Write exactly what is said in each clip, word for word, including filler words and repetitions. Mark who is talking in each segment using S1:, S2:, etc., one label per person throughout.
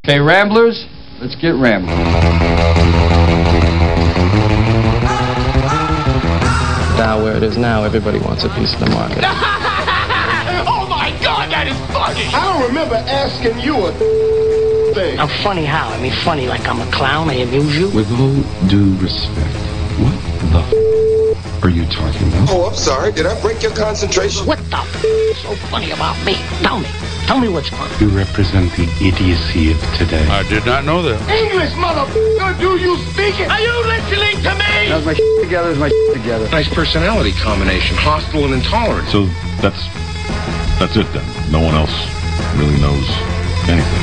S1: Okay, Ramblers, let's get rambling.
S2: Down where it is now, everybody wants a piece of the market.
S3: Oh my God, that is funny!
S4: I don't remember asking you a thing.
S5: I'm funny how? I mean funny like I'm a clown, I amuse you?
S6: With all due respect, what the f*** are you talking about?
S4: Oh, I'm sorry. Did I break your concentration?
S5: What the f*** is so funny about me? Tell me. Tell me what's funny.
S6: You represent the idiocy of today.
S7: I did not know that.
S4: English, motherfucker, do you speak it?
S3: Are you listening to me?
S1: How's my shit together? Is my shit together?
S8: Nice personality combination, hostile and intolerant.
S9: So that's that's it then. No one else really knows anything.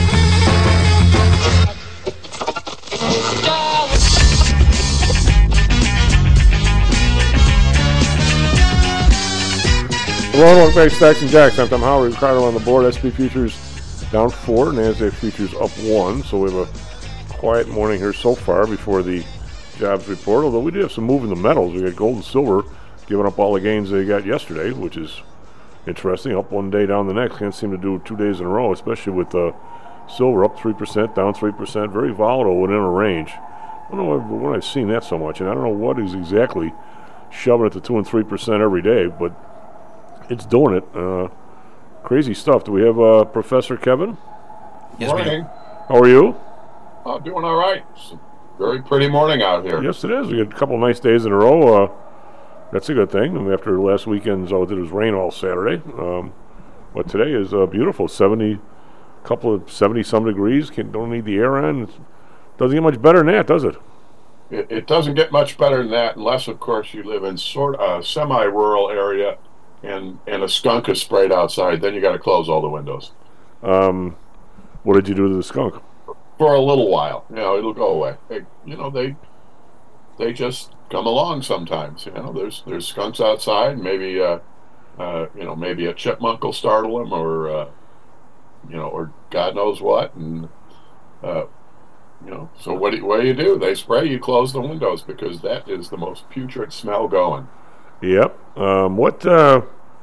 S10: Hello, welcome back to Stacks and Jacks. I'm Tom Howard, Ricardo on the board. S and P futures down four, NASDAQ futures up one. So we have a quiet morning here so far before the jobs report. Although we do have some move in the metals. We got gold and silver giving up all the gains they got yesterday, which is interesting. Up one day, down the next. Can't seem to do two days in a row, especially with uh, silver up three percent, down three percent. Very volatile within a range. I don't know when I've seen that so much, and I don't know what is exactly shoving it to two and three percent every day, but it's doing it. Uh, crazy stuff. Do we have uh, Professor Kevin?
S11: Yes, morning.
S10: How are you?
S11: Uh, doing all right. It's a very pretty morning out here.
S10: Yes, it is. We had a couple of nice days in a row. Uh, that's a good thing. And after last weekend's, all it did was rain all Saturday. Um, but today is uh, beautiful. seventy, couple of seventy-some degrees. Can, don't need the air on. It doesn't get much better than that, does it?
S11: it? It doesn't get much better than that unless, of course, you live in sort of a semi-rural area and and a skunk is sprayed outside. Then you got to close all the windows.
S10: Um, what did you do to the skunk?
S11: For a little while, you know, it'll go away. They, you know, they they just come along sometimes. You know, there's there's skunks outside. Maybe uh, uh, you know, maybe a chipmunk will startle them, or uh, you know, or God knows what. And uh, you know, so what do you, what do you do? They spray. You close the windows because that is the most putrid smell going.
S10: Yep. Um, what? Uh,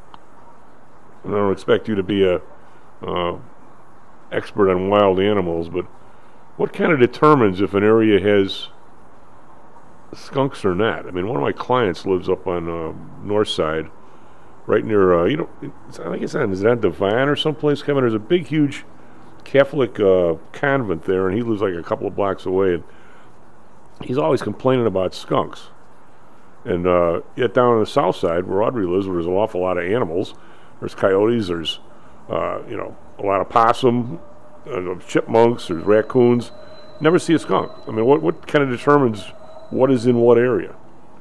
S10: I don't expect you to be a uh, expert on wild animals, but what kind of determines if an area has skunks or not? I mean, one of my clients lives up on uh, north side, right near. Uh, you know, it's, I think it's on. Is it on Devine or someplace? Kevin, there's a big, huge Catholic uh, convent there, and he lives like a couple of blocks away, and he's always complaining about skunks. And uh, yet down on the south side, where Audrey lives, where there's an awful lot of animals, there's coyotes, there's uh, you know a lot of possum, uh, chipmunks, there's raccoons. Never see a skunk. I mean, what what kind of determines what is in what area?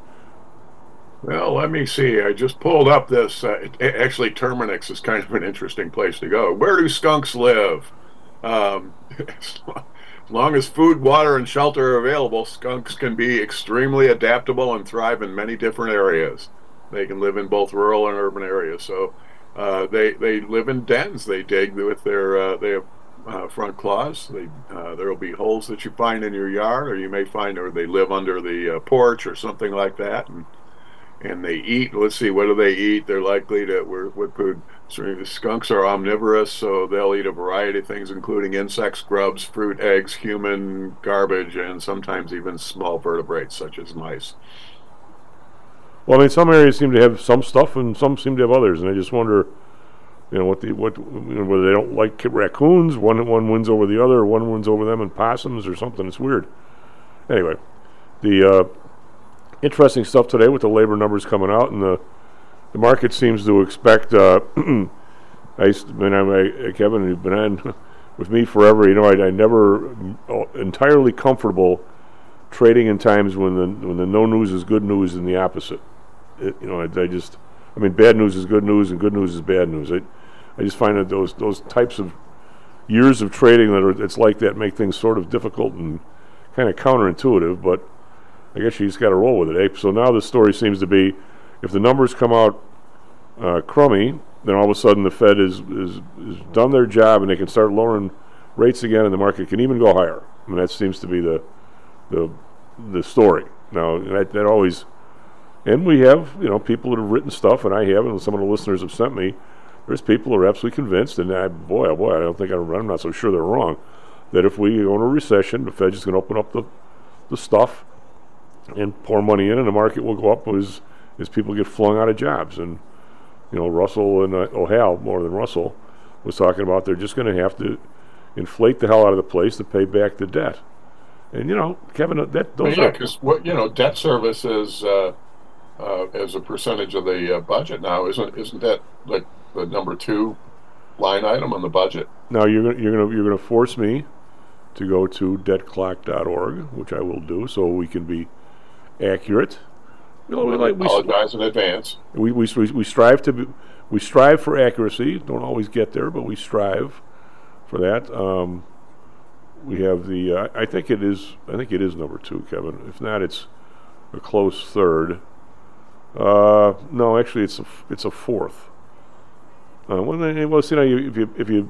S11: Well, let me see. I just pulled up this. Uh, it, actually, Terminix is kind of an interesting place to go. Where do skunks live? Um, As long as food, water, and shelter are available, skunks can be extremely adaptable and thrive in many different areas. They can live in both rural and urban areas. So uh, they they live in dens. They dig with their uh, they have uh, front claws. They uh, there will be holes that you find in your yard, or you may find, or they live under the uh, porch or something like that. And and they eat. Let's see, what do they eat? They're likely to what food. So skunks are omnivorous, so they'll eat a variety of things, including insects, grubs, fruit, eggs, human garbage, and sometimes even small vertebrates such as mice.
S10: Well, I mean, some areas seem to have some stuff, and some seem to have others, and I just wonder, you know, what the what you know, whether they don't like raccoons. One one wins over the other, or one wins over them, and possums or something. It's weird. Anyway, the uh, interesting stuff today with the labor numbers coming out, and the. The market seems to expect. Uh, I used to, when I'm uh, Kevin, you've been on with me forever. You know, I, I never entirely comfortable trading in times when the when the no news is good news and the opposite. It, you know, I, I just, I mean, bad news is good news and good news is bad news. I, I just find that those those types of years of trading that are it's like that make things sort of difficult and kind of counterintuitive. But I guess you just got to roll with it. Eh? So now the story seems to be. If the numbers come out uh, crummy, then all of a sudden the Fed is, is is done their job and they can start lowering rates again, and the market can even go higher. I mean, that seems to be the the the story. Now that, that always, and we have you know people that have written stuff, and I have, and some of the listeners have sent me. There's people who are absolutely convinced, and I, boy, oh boy, I don't think I'm, I'm not so sure they're wrong. that if we go into a recession, the Fed's just going to open up the, the stuff and pour money in, and the market will go up as, as people get flung out of jobs. And, you know, Russell and uh, O'Hal, more than Russell, was talking about they're just going to have to inflate the hell out of the place to pay back the debt. And, you know, Kevin, that those
S11: well, yeah,
S10: are...
S11: because, you know, debt service is, uh, uh, as a percentage of the uh, budget now, isn't isn't that like the number two line item on the budget?
S10: Now, you're going you're gonna, you're gonna force me to go to debt clock dot org, which I will do, so we can be accurate. You know, we, like, we
S11: apologize in advance.
S10: We, we, we, we strive to be, we strive for accuracy. Don't always get there, but we strive for that. Um, we have the. Uh, I think it is. I think it is number two, Kevin. If not, it's a close third. Uh, no, actually, it's a it's a fourth. Uh, well, then, well, see, now you, if you if you,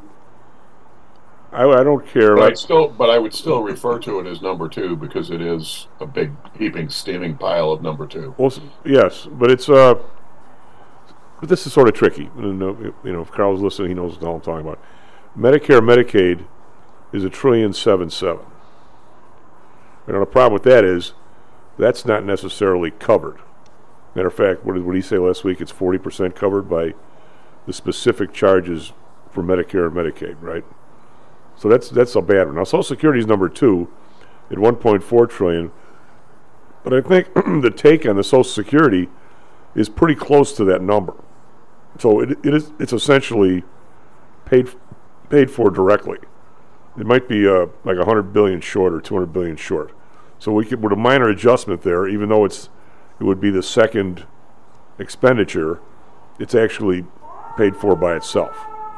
S10: I, I don't care.
S11: But
S10: like,
S11: I'd still, but I would still refer to it as number two because it is a big heaping, steaming pile of number two.
S10: Well, yes, but it's uh, but this is sort of tricky. You know, you know, if Carl's listening, he knows what I'm talking about. Medicare, Medicaid is a trillion seven seven. You know, the problem with that is that's not necessarily covered. Matter of fact, what did, what did he say last week? It's forty percent covered by the specific charges for Medicare and Medicaid, right? So that's that's a bad one. Now, Social Security is number two at one point four trillion dollars. But I think the take on the Social Security is pretty close to that number. So it, it is it's essentially paid paid for directly. It might be uh, like one hundred billion dollars short or two hundred billion dollars short. So we could, with a minor adjustment there, even though it's it would be the second expenditure, it's actually paid for by itself.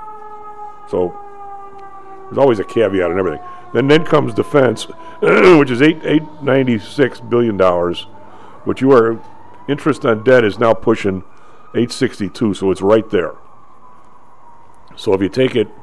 S10: So there's always a caveat in everything. Then then comes defense, which is eight eight ninety six billion dollars, which you are interest on debt is now pushing eight sixty two, so it's right there. So if you take it,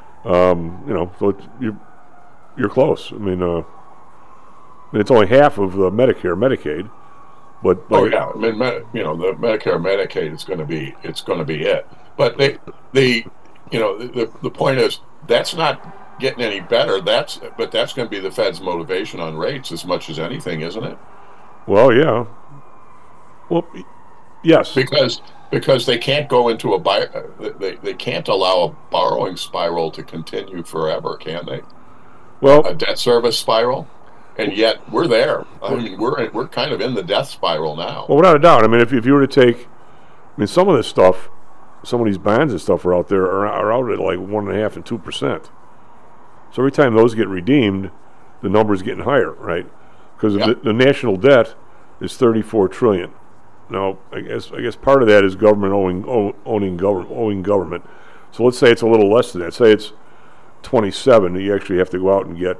S10: um, you know, so it's, you're you're close. I mean, uh, I mean, it's only half of the Medicare, Medicaid, but, but
S11: oh yeah, I mean, med- you know, the Medicare, Medicaid is going to be it's going to be it. But they, the, you know, the the point is that's not getting any better. That's but that's going to be the Fed's motivation on rates as much as anything, isn't it?
S10: Well, yeah. Well, yes.
S11: Because because they can't go into a buy, they they can't allow a borrowing spiral to continue forever, can they?
S10: Well,
S11: a debt service spiral, and yet we're there. I mean, we're we're kind of in the death spiral now.
S10: Well, without a doubt. I mean, if if you were to take, I mean, some of this stuff, some of these bonds and stuff are out there are, are out at like one and a half and two percent. So every time those get redeemed, the number's getting higher, right? Because yep. the, the national debt is thirty-four trillion dollars. Now, I guess I guess part of that is government owing ow, owning government owing government. So let's say it's a little less than that. Say it's twenty-seven. You actually have to go out and get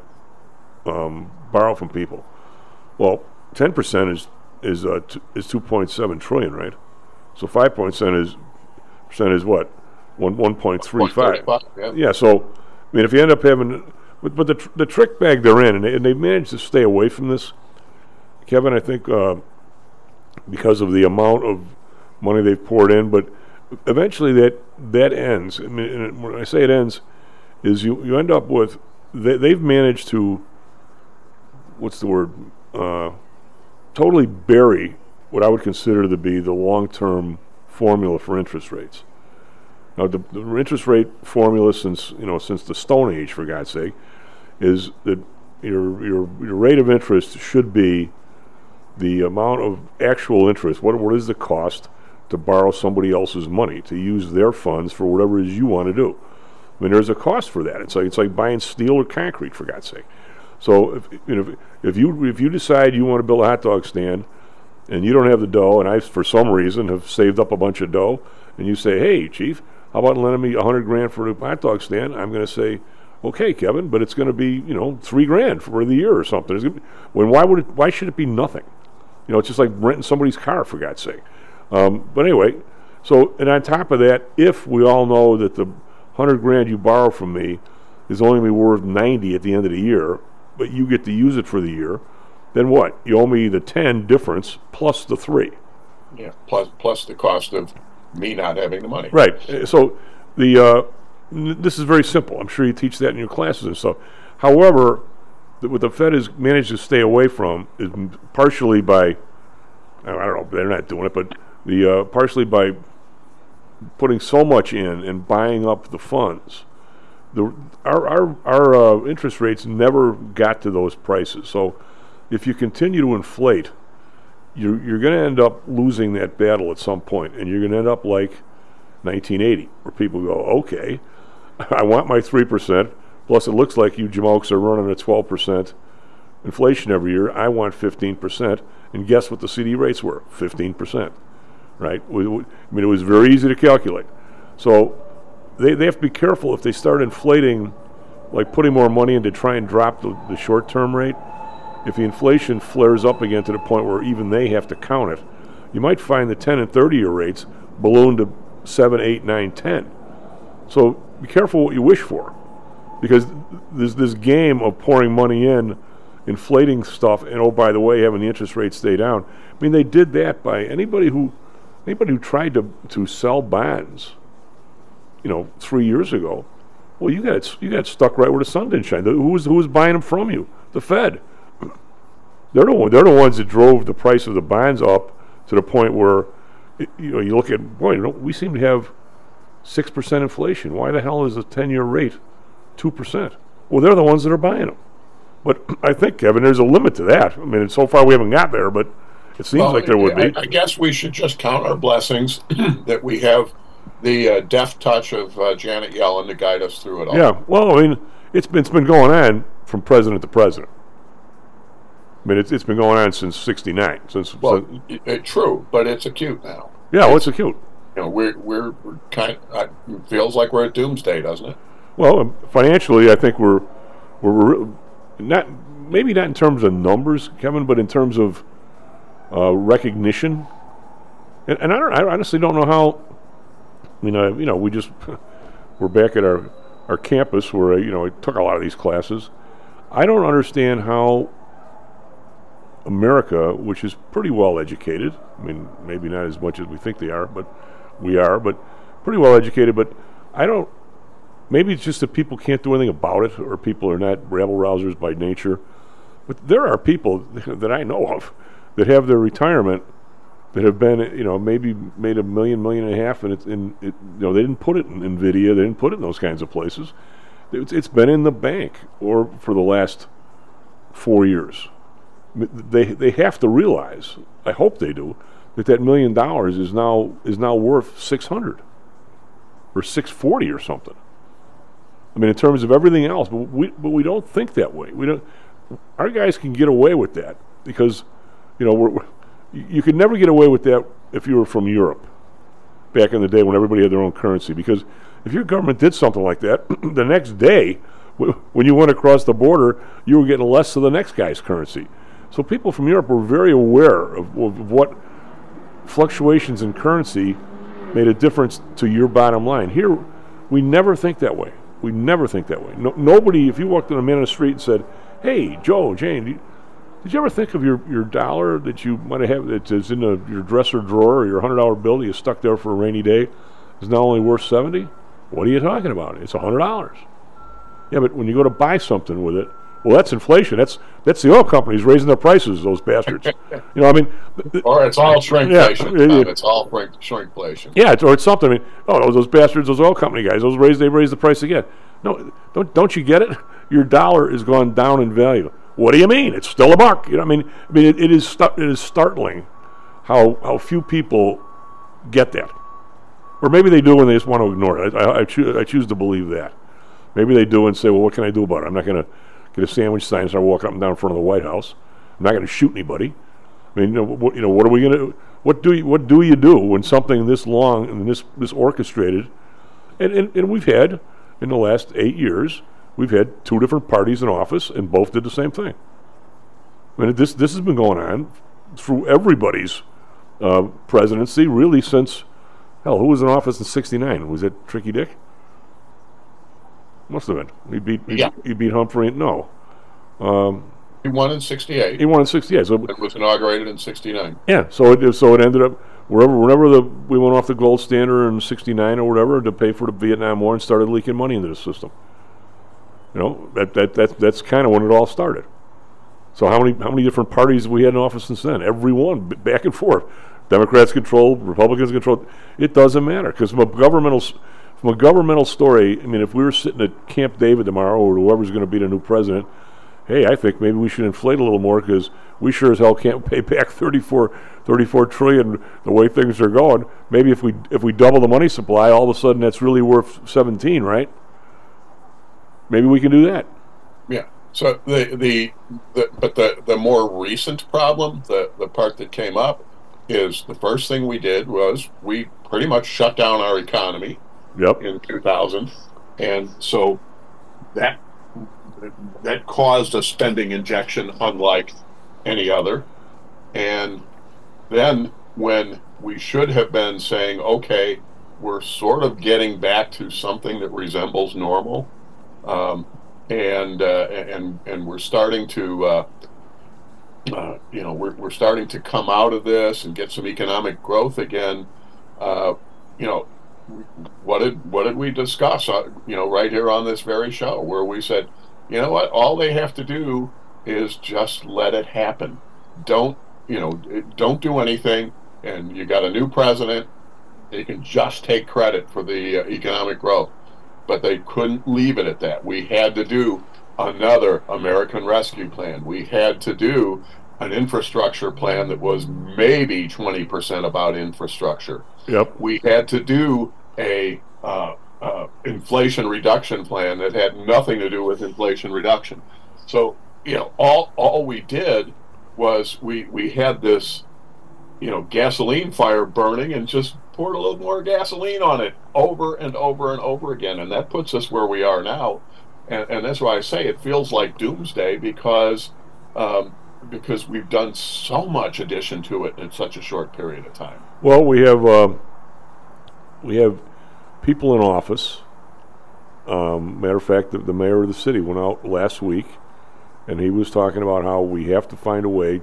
S10: um, borrow from people. Well, ten percent is is uh, t- is two point seven trillion, right? So five percent is percent is what one one point three five.
S11: Yeah.
S10: yeah. So I mean, if you end up having, but, but the tr- the trick bag they're in, and they, and they managed to stay away from this, Kevin. I think. Uh, because of the amount of money they've poured in, but eventually that that ends. I mean, and when I say it ends, is you, you end up with, they, they've managed to, what's the word, uh, totally bury what I would consider to be the long-term formula for interest rates. Now, the, the interest rate formula since, you know, since the Stone Age, for God's sake, is that your your your rate of interest should be the amount of actual interest. What what is the cost to borrow somebody else's money, to use their funds for whatever it is you want to do? I mean, there's a cost for that. It's like it's like buying steel or concrete, for God's sake. So if you know if you if you decide you want to build a hot dog stand and you don't have the dough, and I for some reason have saved up a bunch of dough, and you say, hey, Chief, how about lending me a hundred grand for a hot dog stand? I'm going to say, okay, Kevin, but it's going to be, you know, three grand for the year or something. It's gonna be, when why would it? Why should it be nothing? You know, it's just like renting somebody's car, for God's sake. Um, but anyway, so, and on top of that, if we all know that the hundred grand you borrow from me is only going to be worth ninety at the end of the year, but you get to use it for the year, then what? You owe me the ten difference plus the three.
S11: Yeah, plus plus the cost of me not having the money.
S10: Right. So the uh, n- this is very simple. I'm sure you teach that in your classes and stuff. However, th- what the Fed has managed to stay away from is m- partially by, I don't know, they're not doing it, but the uh, partially by putting so much in and buying up the funds. The our our our uh, interest rates never got to those prices. So if you continue to inflate, you're you're going to end up losing that battle at some point, and you're going to end up like nineteen eighty, where people go, okay, I want my three percent, plus it looks like you jamokes are running at twelve percent inflation every year. I want fifteen percent, and guess what the C D rates were? fifteen percent, right? We, we, I mean, it was very easy to calculate. So they, they have to be careful if they start inflating, like putting more money in to try and drop the, the short-term rate. If the inflation flares up again to the point where even they have to count it, you might find the ten and thirty-year rates balloon to seven, eight, nine, ten. So be careful what you wish for, because there's this game of pouring money in, inflating stuff, and oh, by the way, having the interest rates stay down. I mean, they did that by anybody who anybody who tried to to sell bonds, you know, three years ago. Well, you got you got stuck right where the sun didn't shine. Who was who was buying them from you? The Fed. They're the they're the ones that drove the price of the bonds up to the point where, you know, you look at, boy, you know, we seem to have six percent inflation. Why the hell is a ten-year rate two percent? Well, they're the ones that are buying them. But I think, Kevin, there's a limit to that. I mean, so far we haven't got there, but it seems
S11: well,
S10: like there would
S11: I,
S10: be.
S11: I guess we should just count our blessings that we have the uh, deft touch of uh, Janet Yellen to guide us through it all.
S10: Yeah, well, I mean, it's been, it's been going on from president to president. I mean, it's it's been going on since sixty-nine. Since
S11: well,
S10: since,
S11: it, it, true, but it's acute now.
S10: Yeah, well, it's acute.
S11: You know, we're we're, we're kind. Of, it feels like we're at doomsday, doesn't it?
S10: Well, um, financially, I think we're we're, we're not maybe not in terms of numbers, Kevin, but in terms of uh, recognition. And, and I, don't, I honestly don't know how. I mean, uh, you know, we just we're back at our our campus where you know I took a lot of these classes. I don't understand how America, which is pretty well educated, I mean, maybe not as much as we think they are, but we are, but pretty well educated, but I don't, maybe it's just that people can't do anything about it, or people are not rabble-rousers by nature, but there are people that I know of that have their retirement that have been, you know, maybe made a million, million and a half, and it's in, it, you know, they didn't put it in NVIDIA, they didn't put it in those kinds of places. It's, it's been in the bank, or for the last four years. They they have to realize, I hope they do, that that million dollars is now is now worth six hundred or six forty or something. I mean, in terms of everything else, but we but we don't think that way. We don't. Our guys can get away with that because, you know, we're, we're you could never get away with that if you were from Europe back in the day when everybody had their own currency. Because if your government did something like that, the next day when you went across the border, you were getting less of the next guy's currency. So people from Europe were very aware of, of what fluctuations in currency made a difference to your bottom line. Here, we never think that way. We never think that way. No, nobody, if you walked in a man on the street and said, hey, Joe, Jane, did you, did you ever think of your, your dollar that you might have that is in a, your dresser drawer, or your one hundred dollar bill that you stuck there for a rainy day is now only worth seventy? What are you talking about? It's one hundred dollars. Yeah, but when you go to buy something with it, well, that's inflation. That's that's the oil companies raising their prices, those bastards. You know, I mean... Th-
S11: or it's all shrinkflation.
S10: Yeah,
S11: Tom. It's all shrink, shrinkflation.
S10: Yeah, it's, or it's something. I mean, oh, those bastards, those oil company guys, those raised, they raised the price again. No, don't don't you get it? Your dollar has gone down in value. What do you mean? It's still a buck. You know, I mean, I mean, it, it is stu- it is startling how how few people get that, or maybe they do and they just want to ignore it. I, I, I, choose, I choose to believe that. Maybe they do and say, well, what can I do about it? I'm not going to get a sandwich sign and start walking up and down in front of the White House. I'm not going to shoot anybody. I mean, you know, what, you know, what are we going to? What do you, what do you do when something this long and this this orchestrated? And, and and we've had in the last eight years, we've had two different parties in office, and both did the same thing. I mean, this this has been going on through everybody's uh, presidency, really since hell. Who was in office in sixty-nine? Was it Tricky Dick? Must have been. He beat. He,
S11: yeah.
S10: he beat Humphrey. No. Um,
S11: he won in sixty-eight.
S10: He won in sixty-eight. So
S11: it was inaugurated in sixty-nine.
S10: Yeah. So it so it ended up. wherever, whenever the we went off the gold standard in sixty-nine or whatever to pay for the Vietnam War and started leaking money into the system. You know, that that, that that's kind of when it all started. So how many how many different parties have we had in office since then? Every one, b- back and forth. Democrats control, Republicans control. It doesn't matter because from a governmental from a governmental story. I mean, if we were sitting at Camp David tomorrow, or whoever's going to be the new president, hey, I think maybe we should inflate a little more because we sure as hell can't pay back thirty-four, thirty-four trillion the way things are going. Maybe if we if we double the money supply, all of a sudden that's really worth seventeen, right? Maybe we can do that.
S11: Yeah. So the the, the but the, the more recent problem, the, the part that came up, is the first thing we did was we pretty much shut down our economy.
S10: Yep.
S11: In two thousand, and so that that caused a spending injection unlike any other. And then when we should have been saying, okay, we're sort of getting back to something that resembles normal. Um, and uh, and and we're starting to, uh, uh, you know, we're we're starting to come out of this and get some economic growth again. Uh, you know, what did what did we discuss? Uh, you know, right here on this very show, where we said, you know what, all they have to do is just let it happen. Don't you know? Don't do anything, and you got a new president. They can just take credit for the uh, economic growth. But they couldn't leave it at that. We had to do another American Rescue Plan. We had to do an infrastructure plan that was maybe twenty percent about infrastructure.
S10: Yep.
S11: We had to do a uh, uh, inflation reduction plan that had nothing to do with inflation reduction. So, you know, all all we did was we, we had this, you know, gasoline fire burning and just poured a little more gasoline on it over and over and over again, and that puts us where we are now. And, and that's why I say it feels like doomsday because um, because we've done so much addition to it in such a short period of time.
S10: Well, we have uh, we have people in office. Um, matter of fact, the, the mayor of the city went out last week, and he was talking about how we have to find a way.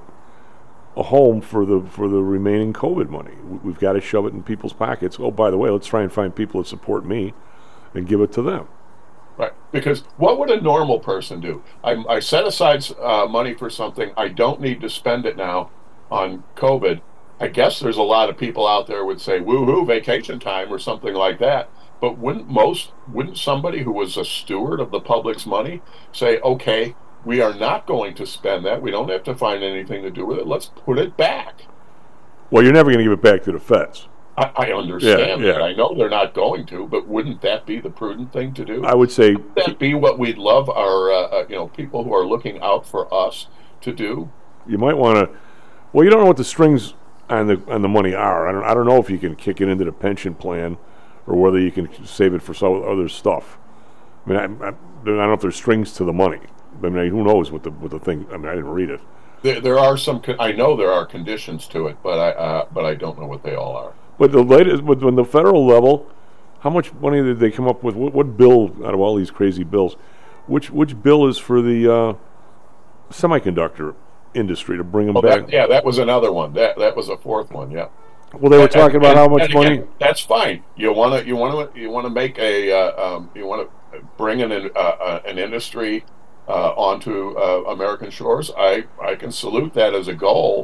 S10: A home for the for the remaining COVID money. We've got to shove it in people's pockets. Oh, by the way, let's try and find people that support me and give it to them.
S11: Right. Because what would a normal person do? I, I set aside uh, money for something. I don't need to spend it now on COVID. I guess there's a lot of people out there would say, woo-hoo, vacation time or something like that. But wouldn't most, wouldn't somebody who was a steward of the public's money say, okay, we are not going to spend that. We don't have to find anything to do with it. Let's put it back.
S10: Well, you're never going to give it back to the feds.
S11: I, I understand
S10: yeah, yeah.
S11: that. I know they're not going to, but wouldn't that be the prudent thing to do?
S10: I would say
S11: wouldn't that be what we'd love our, uh, uh, you know, people who are looking out for us to do.
S10: You might want to. Well, you don't know what the strings on the on the money are. I don't. I don't know if you can kick it into the pension plan, or whether you can save it for some other stuff. I mean, I, I, I don't know if there's strings to the money. I mean, who knows what the what the thing? I mean, I didn't read it.
S11: There, there are some. I know there are conditions to it, but I uh, but I don't know what they all are.
S10: But the latest, but on the federal level, how much money did they come up with? What, what bill out of all these crazy bills? Which which bill is for the uh, semiconductor industry to bring them
S11: well,
S10: back?
S11: That, yeah, that was another one. That that was a fourth one. Yeah.
S10: Well, they were
S11: and,
S10: talking
S11: and,
S10: about
S11: and,
S10: how much money.
S11: Again, that's fine. You want to you want to you want to make a uh, um, you want to bring an uh, uh, an industry uh, onto uh, American shores. I I can salute that as a goal,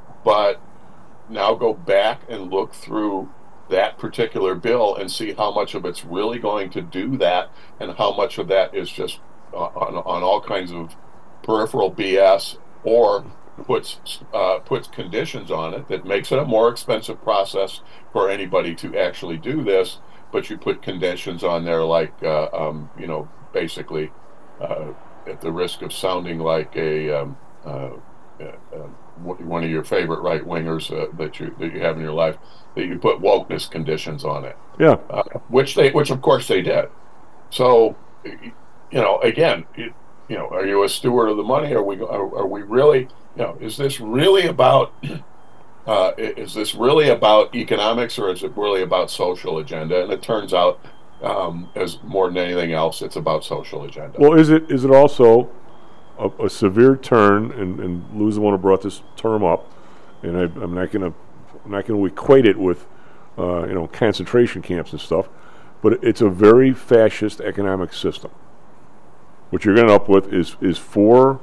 S11: but now go back and look through that particular bill and see how much of it's really going to do that, and how much of that is just uh, on on all kinds of peripheral B S, or puts uh, puts conditions on it that makes it a more expensive process for anybody to actually do this. But you put conditions on there like uh, um, you know, basically uh, at the risk of sounding like a um, uh, uh, one of your favorite right wingers uh, that you that you have in your life, that you put wokeness conditions on it.
S10: Yeah,
S11: uh, which they which of course they did. So, you know, again, it, you know, are you a steward of the money? Are we are, are we really? You know, is this really about uh, is this really about economics, or is it really about social agenda? And it turns out, um, as more than anything else, it's about social agenda.
S10: Well, is it is it also a, a severe turn? And, and Lou's the one who brought this term up, and I, I'm not going to I'm not going to equate it with, uh, you know, concentration camps and stuff, but it's a very fascist economic system. What you're going to end up with is is four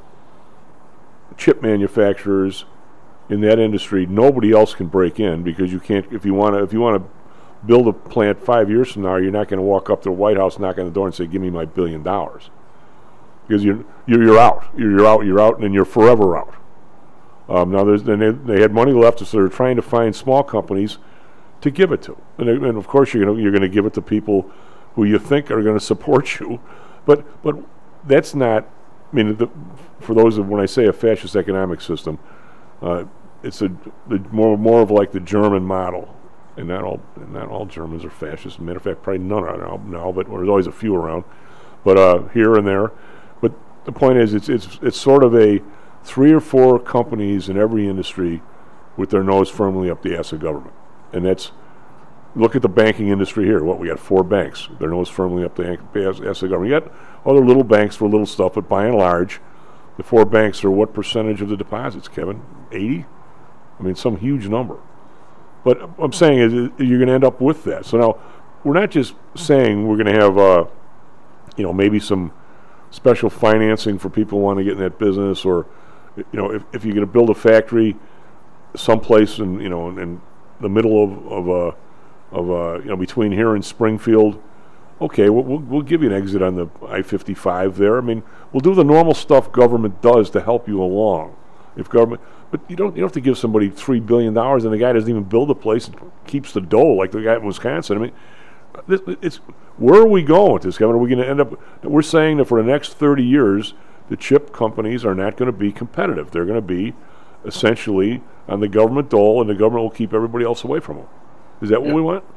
S10: chip manufacturers in that industry. Nobody else can break in because you can't. If you want to, if you want to build a plant five years from now, you're not going to walk up to the White House, knock on the door, and say, "Give me my billion dollars," because you're you're, you're out. You're, you're out. You're out, and then you're forever out. Um, now, there's then they, they had money left, so they're trying to find small companies to give it to, and, they, and of course you're going to you're going to give it to people who you think are going to support you, but but that's not. I mean, the, for those of when I say a fascist economic system, uh, it's a the more more of like the German model. And not all, not all Germans are fascists. Matter of fact, probably none are now, now but there's always a few around. But uh, here and there. But the point is, it's it's it's sort of a three or four companies in every industry with their nose firmly up the ass of government. And that's, look at the banking industry here. What, we got four banks. Their nose firmly up the ass of government. You got other little banks for little stuff, but by and large, the four banks are what percentage of the deposits, Kevin? eighty? I mean, some huge number. But I'm saying is you're going to end up with that. So now we're not just saying we're going to have, uh, you know, maybe some special financing for people who want to get in that business, or, you know, if, if you're going to build a factory someplace in, you know, in, in the middle of of uh, of uh, you know, between here and Springfield, okay, we'll, we'll we'll give you an exit on the I fifty-five there. I mean, we'll do the normal stuff government does to help you along. If government. But you don't you don't have to give somebody three billion dollars and the guy doesn't even build a place and keeps the dough like the guy in Wisconsin. I mean, this, it's where are we going with this, Kevin? Are we going to end up? We're saying that for the next thirty years, the chip companies are not going to be competitive. They're going to be essentially on the government dole, and the government will keep everybody else away from them. Is that what
S11: yeah.
S10: we want?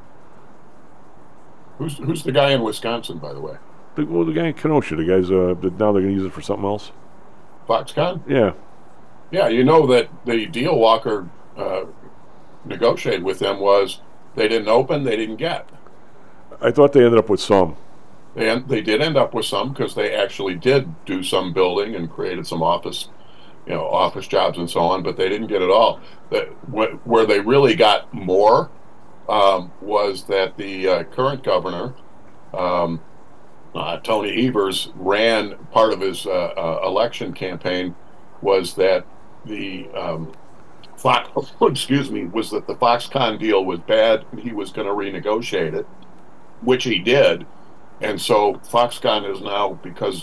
S11: Who's who's the guy in Wisconsin, by the way?
S10: The, well, the guy in Kenosha. The guys uh, that now they're going to use it for something else.
S11: Foxconn?
S10: Yeah.
S11: Yeah, you know that the deal Walker uh, negotiated with them was they didn't open, they didn't get.
S10: I thought they ended up with some.
S11: They en- they did end up with some because they actually did do some building and created some office, you know, office jobs and so on. But they didn't get it all. That wh- where they really got more um, was that the uh, current governor, um, uh, Tony Evers, ran part of his uh, uh, election campaign was that. The um, Fox, excuse me, was that the Foxconn deal was bad, and he was going to renegotiate it, which he did, and so Foxconn is now because,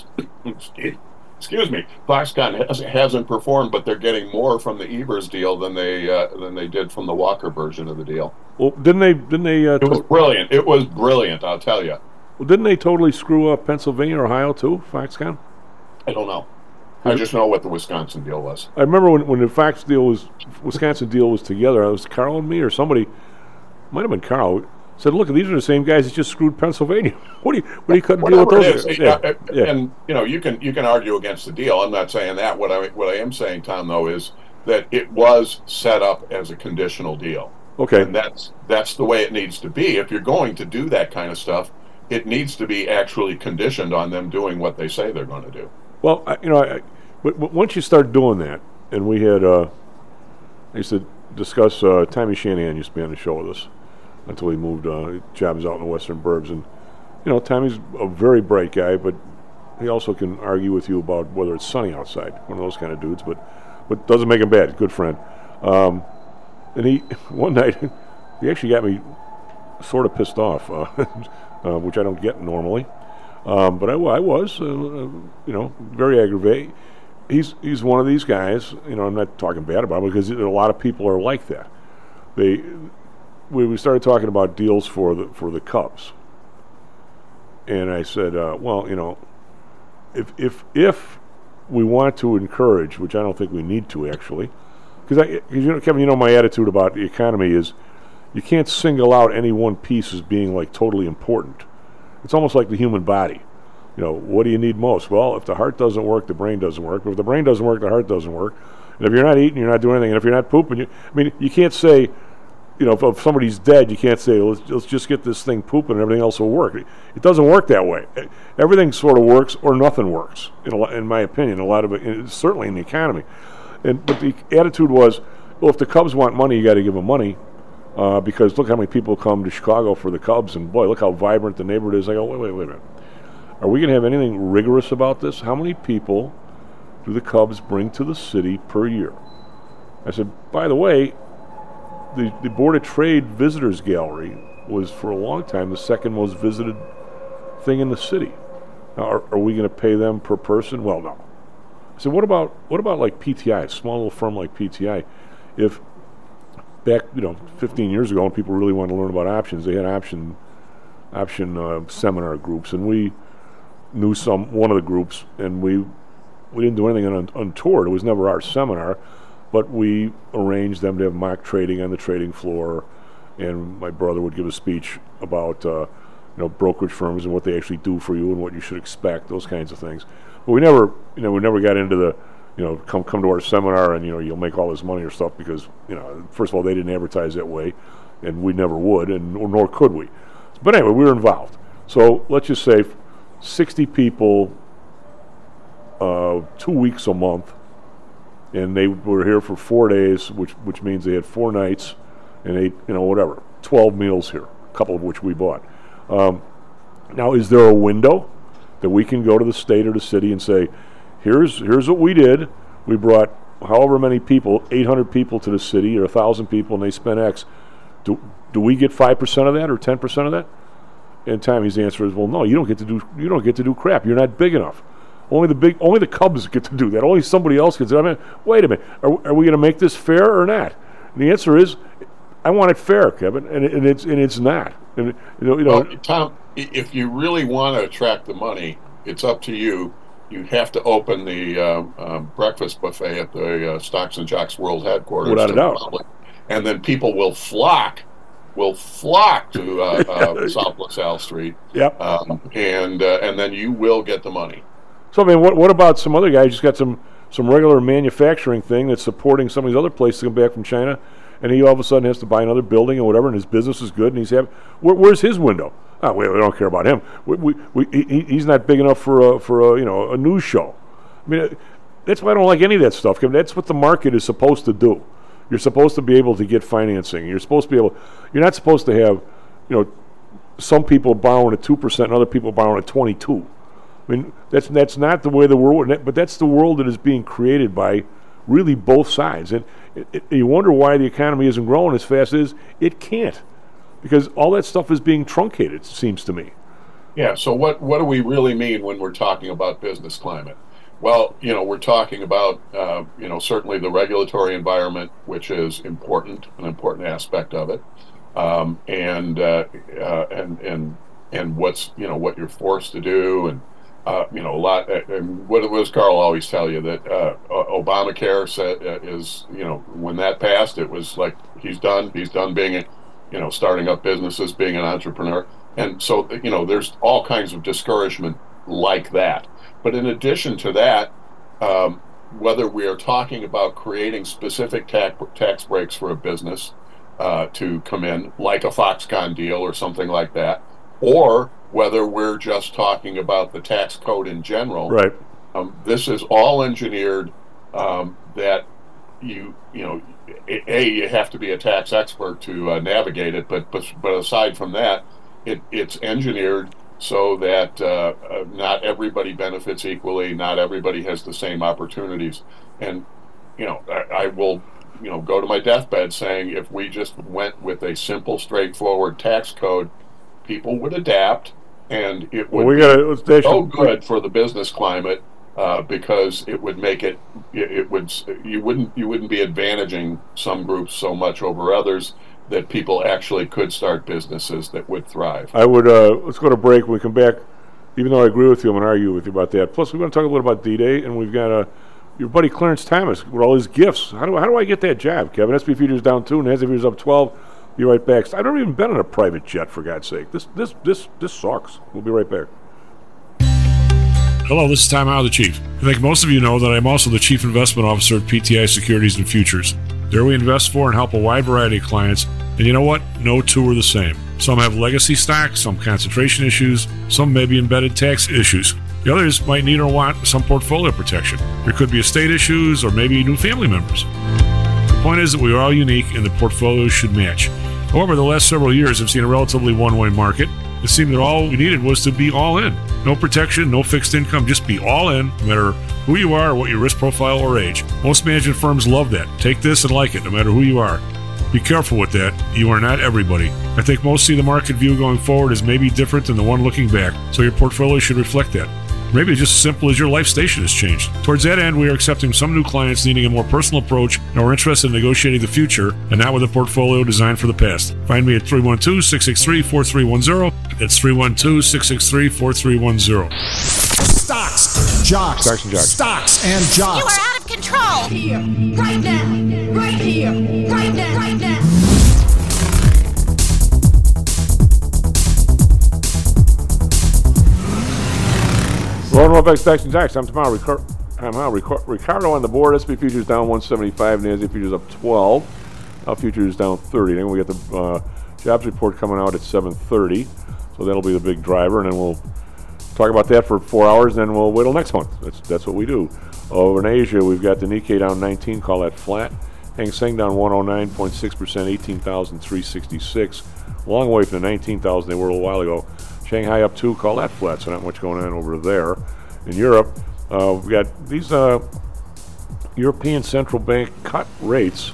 S11: excuse me, Foxconn has, hasn't performed, but they're getting more from the Evers deal than they uh, than they did from the Walker version of the deal.
S10: Well, didn't they? Didn't they? Uh,
S11: it was brilliant. It was brilliant. I'll tell you.
S10: Well, didn't they totally screw up Pennsylvania or Ohio too, Foxconn?
S11: I don't know. I just know what the Wisconsin deal was.
S10: I remember when, when the Fox deal was, Wisconsin deal was together, it was Carl and me or somebody, might have been Carl, said, look, these are the same guys that just screwed Pennsylvania. what do you, what do you couldn't deal with those guys?
S11: Yeah,
S10: yeah, yeah.
S11: And, you know, you can you can argue against the deal. I'm not saying that. What I, what I am saying, Tom, though, is that it was set up as a conditional deal.
S10: Okay.
S11: And that's, that's the way it needs to be. If you're going to do that kind of stuff, it needs to be actually conditioned on them doing what they say they're going to do.
S10: Well, I, you know, I, But, but once you start doing that, and we had, uh, I used to discuss, uh, Tommy Shanahan used to be on the show with us until he moved, uh, jobs out in the western burbs. And, you know, Tommy's a very bright guy, but he also can argue with you about whether it's sunny outside, one of those kind of dudes, but, but doesn't make him bad, good friend. Um, and he, one night, he actually got me sort of pissed off, uh, uh, which I don't get normally. Um, but I, I was, uh, you know, very aggravated. He's he's one of these guys. You know, I'm not talking bad about him because a lot of people are like that. They we, we started talking about deals for the for the Cubs, and I said, uh, well, you know, if if if we want to encourage, which I don't think we need to actually, because I, cause you know, Kevin, you know, my attitude about the economy is you can't single out any one piece as being like totally important. It's almost like the human body. You know, what do you need most? Well, if the heart doesn't work, the brain doesn't work. But if the brain doesn't work, the heart doesn't work. And if you're not eating, you're not doing anything. And if you're not pooping, you, I mean, you can't say, you know, if, if somebody's dead, you can't say, let's, let's just get this thing pooping and everything else will work. It doesn't work that way. Everything sort of works or nothing works, in, a, in my opinion, a lot of it, certainly in the economy. And But the attitude was, well, if the Cubs want money, you got to give them money. Uh, because look how many people come to Chicago for the Cubs, and boy, look how vibrant the neighborhood is. I go, wait, wait, wait a minute. Are we going to have anything rigorous about this? How many people do the Cubs bring to the city per year? I said, by the way, the, the Board of Trade Visitors Gallery was for a long time the second most visited thing in the city. Now, are, are we going to pay them per person? Well, no. I said, what about what about like P T I, a small little firm like P T I? If back, you know, fifteen years ago, when people really wanted to learn about options, they had option option uh, seminar groups, and we knew some one of the groups, and we we didn't do anything un, untoward. It was never our seminar, but we arranged them to have mock trading on the trading floor, and my brother would give a speech about uh, you know brokerage firms and what they actually do for you and what you should expect, those kinds of things. But we never, you know, we never got into the, you know, come come to our seminar and you know you'll make all this money or stuff because you know first of all they didn't advertise that way, and we never would, and nor could we. But anyway, we were involved. So let's just say sixty people, uh, two weeks a month, and they were here for four days, which which means they had four nights, and ate you know whatever twelve meals here, a couple of which we bought. Um, now, is there a window that we can go to the state or the city and say, here's here's what we did. We brought however many people, eight hundred people to the city or one thousand people, and they spent X. Do do we get five percent of that or ten percent of that? And Tommy's answer is, well, no, you don't get to do you don't get to do crap. You're not big enough. Only the big only the Cubs get to do that. Only somebody else gets it. I mean, wait a minute. Are, are we going to make this fair or not? And the answer is, I want it fair, Kevin, and, and it's and it's not. And you know, you know,
S11: well, Tom, if you really want to attract the money, it's up to you. You have to open the uh, um, breakfast buffet at the uh, Stocks and Jocks World Headquarters,
S10: without a doubt,
S11: public, and then people will flock, will flock to uh, uh, South LaSalle Street.
S10: Yep.
S11: Um, and uh, and then you will get the money.
S10: So I mean, what what about some other guy who's just got some some regular manufacturing thing that's supporting some of these other places that come back from China? And he all of a sudden has to buy another building or whatever, and his business is good, and he's happy. Where, where's his window? Oh, we, we don't care about him. We, we, we, he, he's not big enough for a, for a, you know a news show. I mean, that's why I don't like any of that stuff. That's what the market is supposed to do. You're supposed to be able to get financing. You're supposed to be able. You're not supposed to have, you know, some people borrowing at two percent and other people borrowing at twenty-two. I mean, that's that's not the way the world. But that's the world that is being created by really both sides. And it, it, you wonder why the economy isn't growing as fast as it can't, because all that stuff is being truncated, it seems to me.
S11: Yeah, so what, what do we really mean when we're talking about business climate? Well, you know, we're talking about, uh, you know, certainly the regulatory environment, which is important, an important aspect of it, um, and, uh, uh, and, and, and what's, you know, what you're forced to do, and, Uh, you know, a lot. Uh, and what does Carl always tell you that uh, Obamacare said uh, is, you know, when that passed, it was like he's done. He's done being, a, you know, starting up businesses, being an entrepreneur, and so you know, there's all kinds of discouragement like that. But in addition to that, um, whether we are talking about creating specific tax tax breaks for a business uh, to come in, like a Foxconn deal or something like that, or whether we're just talking about the tax code in general,
S10: right?
S11: Um, this is all engineered um, that you you know, a you have to be a tax expert to uh, navigate it, but but but aside from that, it it's engineered so that uh, uh, not everybody benefits equally, not everybody has the same opportunities, and you know I, I will you know go to my deathbed saying if we just went with a simple, straightforward tax code, people would adapt, and it would well, we gotta, let's, be so good for the business climate uh, because it would make it, it. It would you wouldn't you wouldn't be advantaging some groups so much over others that people actually could start businesses that would thrive.
S10: I would. Uh, let's go to break. When we come back, even though I agree with you, I'm going to argue with you about that. Plus, we're going to talk a little about D-Day, and we've got uh, your buddy Clarence Thomas with all his gifts. How do how do I get that job, Kevin? S and P futures down two, and S and P futures up twelve. Be right back. I've never even been on a private jet, for God's sake. This this this this sucks. We'll be right back.
S7: Hello, this is Tom Howe, the Chief. I think most of you know that I'm also the Chief Investment Officer at P T I Securities and Futures. There we invest for and help a wide variety of clients, and you know what? No two are the same. Some have legacy stocks, some concentration issues, some may be embedded tax issues. The others might need or want some portfolio protection. There could be estate issues or maybe new family members. Point is that we are all unique and the portfolios should match. However, the last several years have seen a relatively one-way market. It seemed that all we needed was to be all in. No protection, no fixed income, just be all in, no matter who you are, what your risk profile or age. Most management firms love that. Take this and like it, no matter who you are. Be careful with that. You are not everybody. I think most see the market view going forward as maybe different than the one looking back, so your portfolio should reflect that. Maybe it's just as simple as your life station has changed. Towards that end, we are accepting some new clients needing a more personal approach and are interested in negotiating the future and not with a portfolio designed for the past. Find me at three one two, six six three, four three one zero. That's three one two, six six three, four three one zero.
S12: Stocks, jocks,
S10: Stocks and jocks.
S12: Stocks and jocks.
S13: You are out of control.
S14: Here, right now, right here, right now, right now.
S10: Rolling up Stocks and jocks. I'm tomorrow. Ricar- I'm now Ricar- Ricardo on the board. S and P futures down one seventy-five. NASDAQ futures up twelve. Dow futures down thirty. Then we get the uh, jobs report coming out at seven thirty. So that'll be the big driver, and then we'll talk about that for four hours. And then we'll wait till next month. That's that's what we do. Over in Asia, we've got the Nikkei down nineteen. Call that flat. Hang Seng down one oh nine point six percent, eighteen thousand three hundred sixty-six. Long way from the nineteen thousand they were a little while ago. Shanghai up two, call that flat, so not much going on over there. In Europe, uh, we've got these uh, European Central Bank cut rates,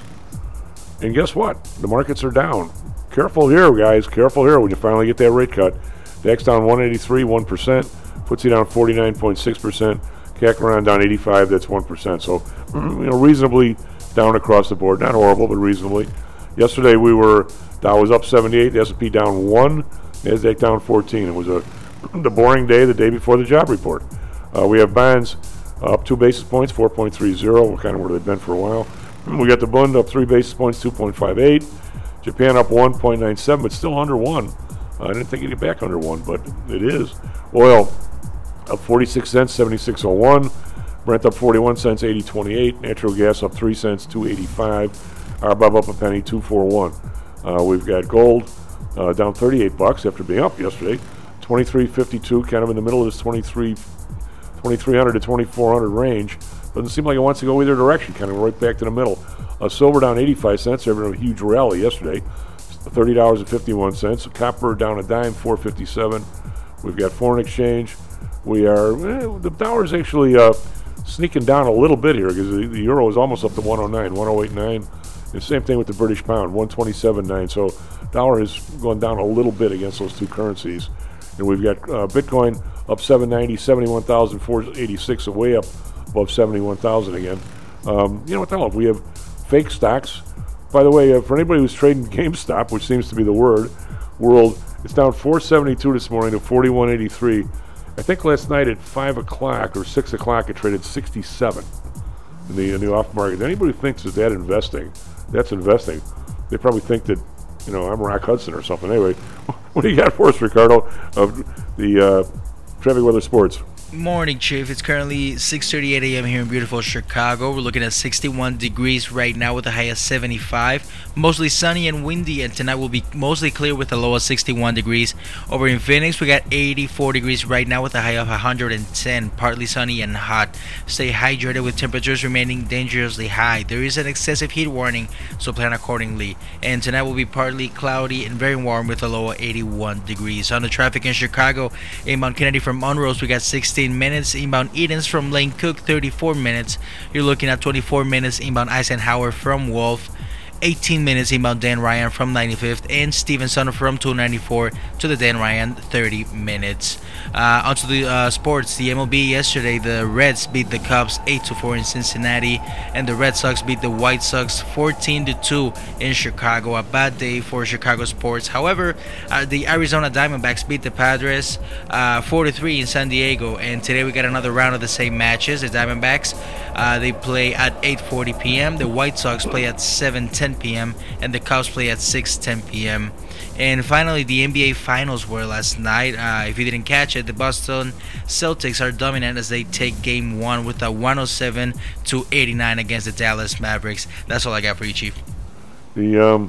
S10: and guess what? The markets are down. Careful here, guys, careful here when you finally get that rate cut. DAX down one eighty-three, one percent. F T S E down forty-nine point six percent. C A C around down eighty-five, that's one percent. So, you know, reasonably down across the board. Not horrible, but reasonably. Yesterday we were, Dow was up seventy-eight, the S and P down one. NASDAQ down fourteen. It was a the boring day the day before the job report. Uh, we have bonds uh, up two basis points, four point three zero. We're kind of where they've been for a while. We got the Bund up three basis points, two point five eight. Japan up one point nine seven, but still under one. Uh, I didn't think it'd get back under one, but it is. Oil up forty-six cents, seventy-six oh one. Brent up forty-one cents, eighty twenty-eight. Natural gas up three cents, two eighty-five. R B O B up a penny, two forty-one. Uh, we've got gold Uh, down thirty-eight bucks after being up yesterday. twenty-three fifty-two, kind of in the middle of this twenty-three, twenty-three hundred to twenty-four hundred range. Doesn't seem like it wants to go either direction, kind of right back to the middle. Uh, silver down eighty-five cents after a huge rally yesterday. thirty dollars and fifty-one cents. Copper down a dime, four fifty-seven. We've got foreign exchange. We are, eh, the dollar's actually uh, sneaking down a little bit here because the, the euro is almost up to one oh nine, one oh eight nine. And same thing with the British pound, one twenty-seven nine. So dollar has gone down a little bit against those two currencies. And we've got uh, Bitcoin up seven ninety, seventy-one thousand four hundred eighty-six, way up above seventy-one thousand again. Um, you know what the hell? If we have fake stocks. By the way, uh, for anybody who's trading GameStop, which seems to be the word, world, it's down four seventy-two this morning to forty-one eighty-three. I think last night at five o'clock or six o'clock it traded sixty-seven in the, in the off market. Anybody who thinks that that investing, that's investing. They probably think that, you know, I'm Rock Hudson or something. Anyway, what do you got for us, Ricardo, of the uh, traffic, weather, sports?
S15: Morning, Chief. It's currently six thirty-eight a.m. here in beautiful Chicago. We're looking at sixty-one degrees right now with a high of seventy-five. Mostly sunny and windy, and tonight will be mostly clear with a low of sixty-one degrees. Over in Phoenix, we got eighty-four degrees right now with a high of one hundred ten. Partly sunny and hot. Stay hydrated with temperatures remaining dangerously high. There is an excessive heat warning, so plan accordingly. And tonight will be partly cloudy and very warm with a low of eighty-one degrees. On the traffic in Chicago, inbound Kennedy from Monroe, we got sixteen minutes. Inbound Edens from Lane Cook, thirty-four minutes. You're looking at twenty-four minutes. Inbound Eisenhower from Wolf, eighteen minutes. Inbound Dan Ryan from ninety-fifth, and Stevenson from two ninety-four to the Dan Ryan, thirty minutes. Uh, onto the uh, sports, the M L B yesterday, the Reds beat the Cubs eight to four in Cincinnati, and the Red Sox beat the White Sox fourteen to two in Chicago. A bad day for Chicago sports. However, uh, the Arizona Diamondbacks beat the Padres uh, four to three in San Diego, and today we got another round of the same matches. The Diamondbacks, uh, they play at eight forty p.m. The White Sox play at seven ten p.m. and the Cubs play at six ten p.m. And finally, the N B A Finals were last night. Uh, if you didn't catch it, the Boston Celtics are dominant as they take Game One with a one oh seven to eighty-nine against the Dallas Mavericks. That's all I got for you, Chief.
S10: The um,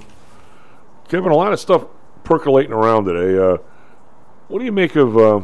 S10: Kevin, a lot of stuff percolating around today. Uh, what do you make of uh,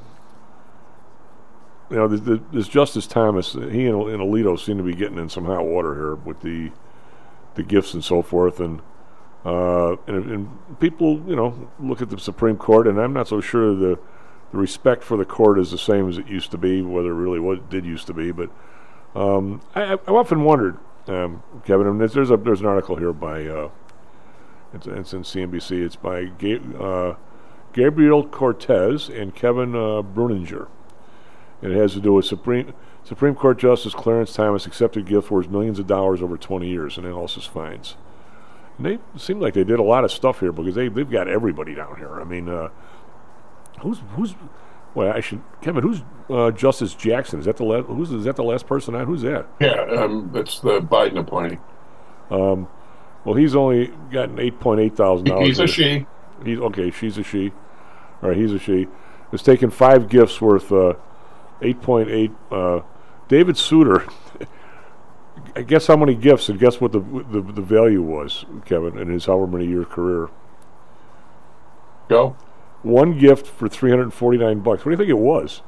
S10: you know this, this Justice Thomas? He and, and Alito seem to be getting in some hot water here with the the gifts and so forth, and uh, and, and people, you know, look at the Supreme Court, and I'm not so sure the the respect for the court is the same as it used to be, whether it really was did used to be. But um, I, I've often wondered, um, Kevin. And there's a there's an article here by uh, it's, it's in C N B C. It's by Ga- uh, Gabriel Cortez and Kevin uh, Bruninger. And it has to do with Supreme Supreme Court Justice Clarence Thomas accepted gift worth millions of dollars over twenty years and analysis finds. And they seem like they did a lot of stuff here because they they've got everybody down here. I mean, uh, who's who's well, I should Kevin. Who's uh, Justice Jackson? Is that the last? Who's is that the last person on? Who's that?
S11: Yeah, um, it's the Biden appointee.
S10: Um, well, he's only gotten eight point eight thousand dollars.
S11: He's a she.
S10: He's okay. She's a she. All right, he's a she. Has taken five gifts worth. Uh, eight point eight. Uh, David Souter. I guess how many gifts, and guess what the, the the value was, Kevin, in his however many year career.
S11: Go.
S10: One gift for three hundred forty-nine bucks. What do you think it was?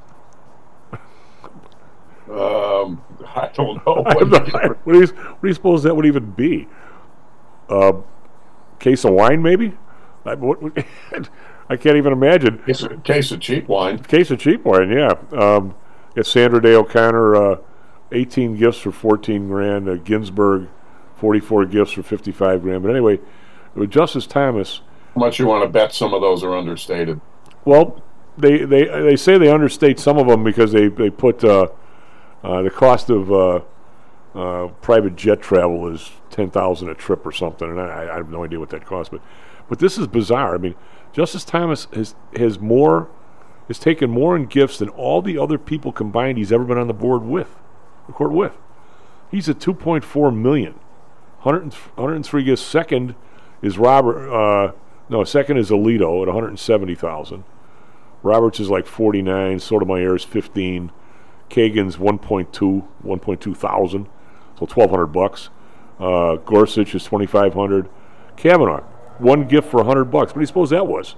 S11: Um, I don't know.
S10: What, do you, what, do you, what do you suppose that would even be? Uh, case of wine, maybe? I, what, what, I can't even imagine.
S11: It's a case of cheap wine.
S10: Case of cheap wine, yeah. Um, it's Sandra Day O'Connor, uh, eighteen gifts for fourteen grand. Uh, Ginsburg, forty-four gifts for fifty-five grand. But anyway, with Justice Thomas.
S11: How much you want to bet some of those are understated?
S10: Well, they they they say they understate some of them because they they put uh, uh, the cost of uh, uh, private jet travel is ten thousand a trip or something, and I, I have no idea what that costs. But but this is bizarre. I mean. Justice Thomas has has more has taken more in gifts than all the other people combined he's ever been on the board with, the court with. He's at two point four million, one hundred, one hundred three gifts. Second is Robert. Uh, no, second is Alito at one hundred seventy thousand. Roberts is like forty-nine. Sotomayor is fifteen. Kagan's one point two, one point two thousand, so twelve hundred bucks. Uh, Gorsuch is twenty-five hundred. Kavanaugh. One gift for a hundred bucks. What do you suppose that was?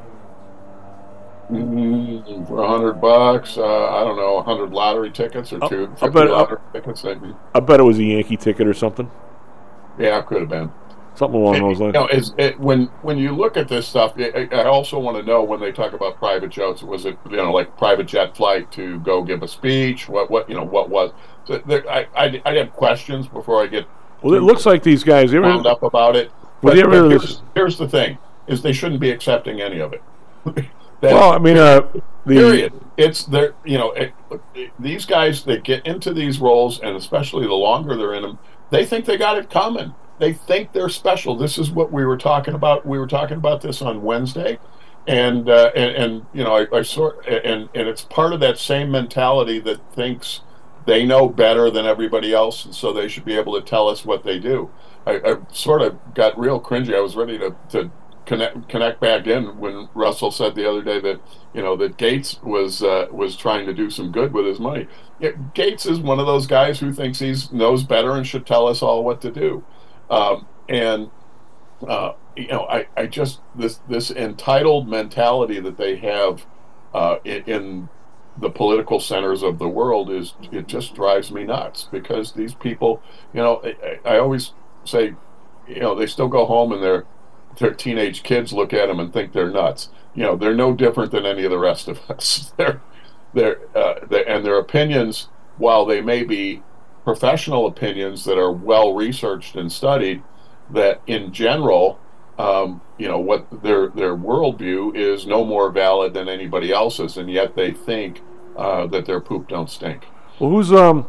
S11: Mm, for a hundred bucks, uh, I don't know, a hundred lottery tickets or two
S10: I bet,
S11: lottery I, tickets. Maybe.
S10: I bet it was a Yankee ticket or something.
S11: Yeah, it could have been
S10: something along
S11: it,
S10: those lines.
S11: You know, is it, when when you look at this stuff, it, I also want to know when they talk about private jets. Was it you know like private jet flight to go give a speech? What what you know what was? So there, I, I I have questions before I get.
S10: Well, it looks like these guys. They
S11: wound up about it.
S10: But,
S11: but, but
S10: here's,
S11: here's the thing: is they shouldn't be accepting any of it. that,
S10: well, I mean, uh, the,
S11: period. It's there. You know, it, it, these guys they get into these roles, and especially the longer they're in them, they think they got it coming. They think they're special. This is what we were talking about. We were talking about this on Wednesday, and uh, and, and you know, I, I sort and and it's part of that same mentality that thinks they know better than everybody else, and so they should be able to tell us what they do. I, I sort of got real cringy. I was ready to, to connect connect back in when Russell said the other day that you know that Gates was uh, was trying to do some good with his money. Yeah, Gates is one of those guys who thinks he knows better and should tell us all what to do. Um, and uh, you know, I, I just this this entitled mentality that they have uh, in, in the political centers of the world is it just drives me nuts because these people, you know, I, I always say, you know, they still go home and their their teenage kids look at them and think they're nuts. You know, they're no different than any of the rest of us. they're they're, uh, they and their opinions, while they may be professional opinions that are well researched and studied, that in general, um, you know, what their their worldview is no more valid than anybody else's, and yet they think uh, that their poop don't stink.
S10: Well, who's um.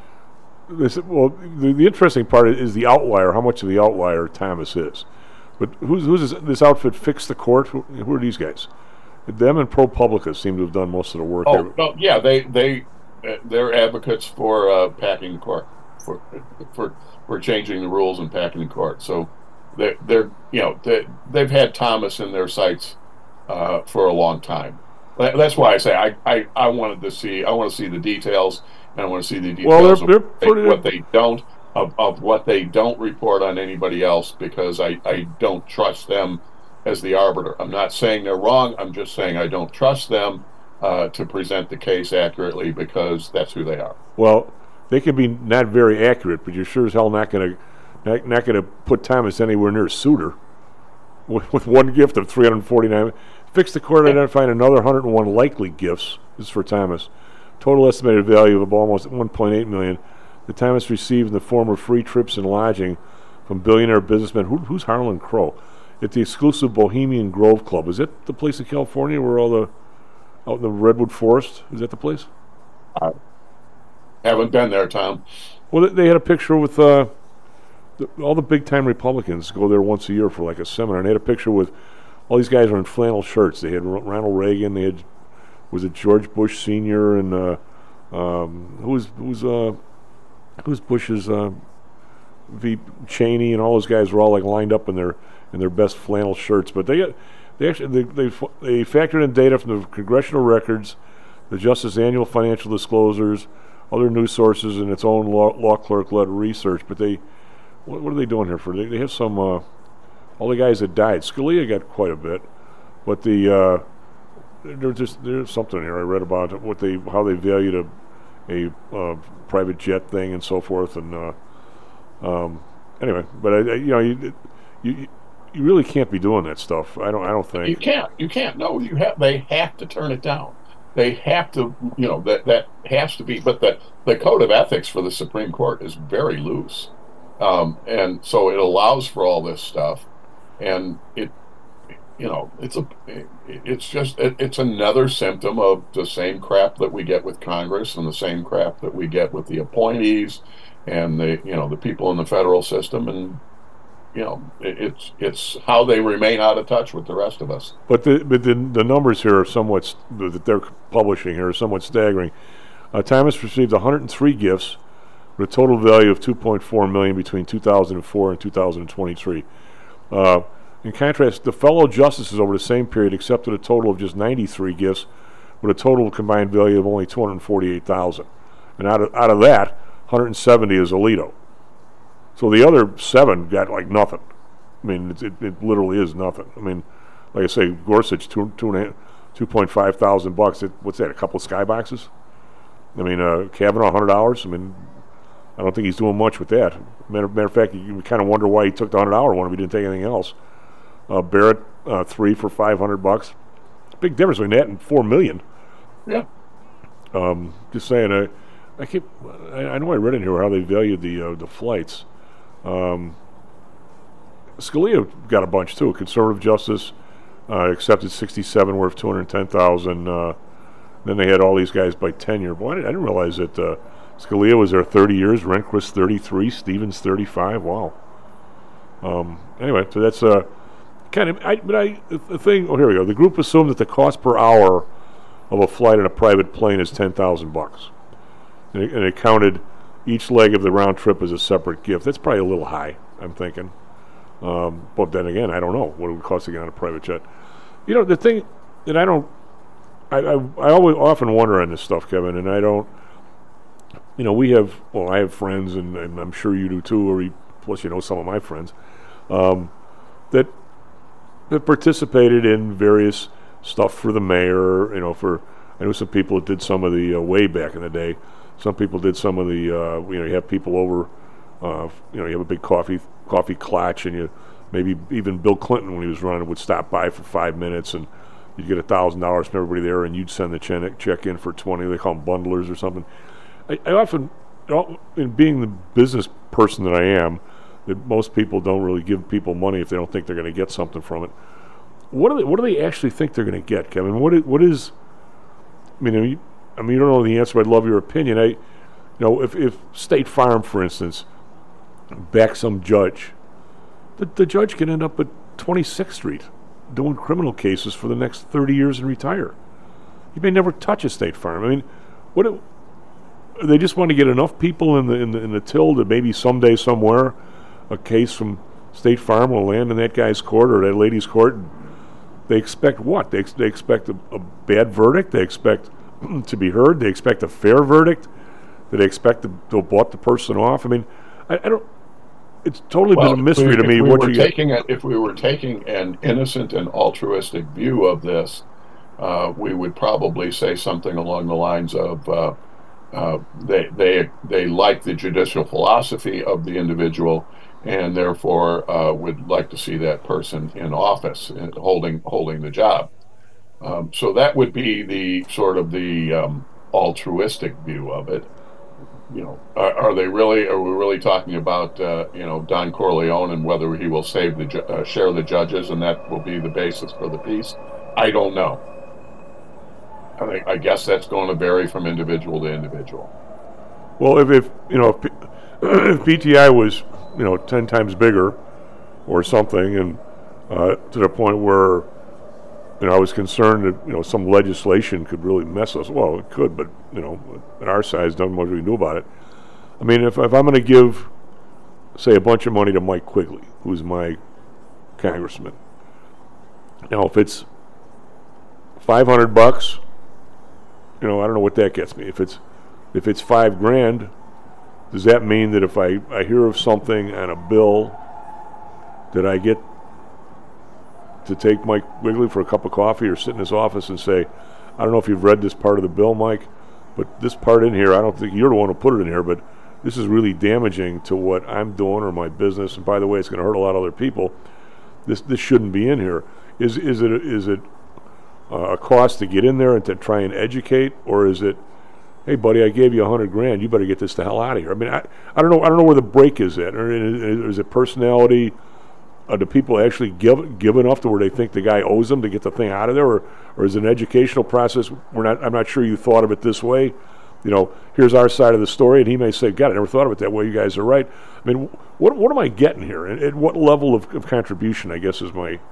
S10: This, well, the, the interesting part is the outlier. How much of the outlier Thomas is, but who's who's this, this outfit? Fix the Court. Who, who are these guys? Them and ProPublica seem to have done most of the work.
S11: Oh,
S10: here.
S11: no, yeah, they they uh, they're advocates for uh, packing the court, for for for changing the rules and packing the court. So they're they're you know they they've had Thomas in their sights uh, for a long time. That's why I say I, I, I wanted to see I want to see the details. And I want to see the details
S10: well, they're,
S11: of
S10: they're
S11: pretty, what they don't of, of what they don't report on anybody else because I, I don't trust them as the arbiter. I'm not saying they're wrong. I'm just saying I don't trust them uh, to present the case accurately because that's who they are.
S10: Well, they can be not very accurate, but you're sure as hell not going to Not, not going to put Thomas anywhere near Souter with, with one gift of three hundred forty-nine. Fixed the court identifying another one hundred one likely gifts. This is for Thomas. Total estimated value of almost one point eight million dollars that Thomas received in the form of free trips and lodging from billionaire businessmen. Who, who's Harlan Crow? At the exclusive Bohemian Grove Club. Is that the place in California where all the out in the redwood forest? Is that the place?
S11: I haven't been there, Tom.
S10: Well, they had a picture with uh, the, all the big-time Republicans go there once a year for like a seminar, and they had a picture with all these guys wearing flannel shirts. They had Ronald Reagan. They had was it George Bush Senior and uh, um, who was who was uh, who's Bush's uh, V Cheney and all those guys were all like lined up in their in their best flannel shirts. But they got they actually they they, they factored in data from the congressional records, the Justice annual financial disclosures, other news sources, and its own law, law clerk-led research. But they, what, what are they doing here for? They, they have some, uh, all the guys that died. Scalia got quite a bit, but the uh, there's just there's something here I read about what they how they valued a a uh, private jet thing and so forth. And uh, um, anyway, but I, I, you know you, you you really can't be doing that stuff. I don't I don't think
S11: you can't. You can't. No, you have. They have to turn it down. They have to, you know, that that has to be. But the the code of ethics for the Supreme Court is very loose, um, and so it allows for all this stuff, and it, you know, it's a, it, it's just it, it's another symptom of the same crap that we get with Congress and the same crap that we get with the appointees, and the you know the people in the federal system, and you know it, it's it's how they remain out of touch with the rest of us.
S10: But the but the, the numbers here are somewhat that they're publishing here are somewhat staggering. Uh, Thomas received one hundred three gifts with a total value of two point four million dollars between two thousand four and two thousand twenty-three. Uh, in contrast, the fellow justices over the same period accepted a total of just ninety-three gifts with a total combined value of only two hundred forty-eight thousand dollars. And out of out of that, one hundred seventy is Alito. So the other seven got like nothing. I mean, it, it, it literally is nothing. I mean, like I say, Gorsuch two two and a half, two point five thousand bucks. It, what's that? A couple of skyboxes? I mean, uh, Kavanaugh hundred dollars. I mean, I don't think he's doing much with that. Matter, matter of fact, you, you kind of wonder why he took the hundred dollar one if he didn't take anything else. Uh, Barrett uh, three for five hundred bucks. Big difference between that and four million.
S11: Yeah.
S10: Um, just saying. I, I keep. I, I know I read in here how they valued the uh, the flights. Um, Scalia got a bunch too. Conservative justice uh, accepted sixty-seven worth two hundred ten thousand. Uh, then they had all these guys by tenure. Boy, I didn't, I didn't realize that uh, Scalia was there thirty years. Rehnquist thirty-three. Stevens thirty-five. Wow. Um, anyway, so that's uh, kind of. I, but I the thing. Oh, here we go. The group assumed that the cost per hour of a flight in a private plane is ten thousand bucks, and it, and it counted each leg of the round trip as a separate gift. That's probably a little high, I'm thinking. Um, but then again, I don't know what it would cost to get on a private jet. You know, the thing that I don't, I, I, I always often wonder on this stuff, Kevin, and I don't, you know, we have, well, I have friends, and, and I'm sure you do too, or you, plus you know some of my friends, um, that, that participated in various stuff for the mayor, you know, for, I know some people that did some of the, uh, way back in the day. Some people did some of the, uh, you know, you have people over, uh, you know, you have a big coffee coffee clutch, and you maybe even Bill Clinton, when he was running, would stop by for five minutes, and you'd get a thousand dollars from everybody there, and you'd send the check, check in for twenty. They call them bundlers or something. I, I often, in being the business person that I am, that most people don't really give people money if they don't think they're going to get something from it. What do they, what do they actually think they're going to get, Kevin? What is, what is? I mean, I mean. I mean, you don't know the answer, but I'd love your opinion. I, you know, if, if State Farm, for instance, backs some judge, the, the judge can end up at twenty-sixth Street doing criminal cases for the next thirty years and retire. He may never touch a State Farm. I mean, what? It, they just want to get enough people in the in the in the till that maybe someday somewhere a case from State Farm will land in that guy's court or that lady's court. They expect what? They ex- they expect a, a bad verdict. They expect to be heard. They expect a fair verdict. Do they expect to, to have bought the person off? I mean, I, I don't. It's totally
S11: well,
S10: been a mystery
S11: we,
S10: to me.
S11: We
S10: what
S11: were
S10: you
S11: taking a, if we were taking an innocent and altruistic view of this, uh, we would probably say something along the lines of uh, uh, they they they like the judicial philosophy of the individual, and therefore uh, would like to see that person in office and holding holding the job. Um, so that would be the sort of the um, altruistic view of it. You know, are, are they really? Are we really talking about uh, you know Don Corleone and whether he will save the ju- uh, share the judges and that will be the basis for the peace? I don't know. I think I guess that's going to vary from individual to individual.
S10: Well, if, if you know, if, P- if P T I was, you know, ten times bigger or something, and uh, to the point where, you know, I was concerned that, you know, some legislation could really mess us. Well, it could, but, you know, at our size, nothing much we can do about it. I mean, if, if I'm going to give, say, a bunch of money to Mike Quigley, who's my congressman, now, if it's five hundred bucks, you know, I don't know what that gets me. If it's if it's five grand, does that mean that if I, I hear of something on a bill, that I get to take Mike Quigley for a cup of coffee or sit in his office and say, I don't know if you've read this part of the bill, Mike, but this part in here, I don't think you're the one who put it in here, but this is really damaging to what I'm doing or my business, and by the way, it's going to hurt a lot of other people. This this shouldn't be in here. Is is it is it uh, a cost to get in there and to try and educate, or is it, hey buddy, I gave you a hundred grand, you better get this the hell out of here? I mean, I, I don't know I don't know where the break is at. Or is, is it personality? Uh, do people actually give give enough to where they think the guy owes them to get the thing out of there, or or is it an educational process? We're not. I'm not sure you thought of it this way. You know, here's our side of the story, and he may say, God, I never thought of it that way. You guys are right. I mean, what what am I getting here? And, and what level of, of contribution, I guess, is my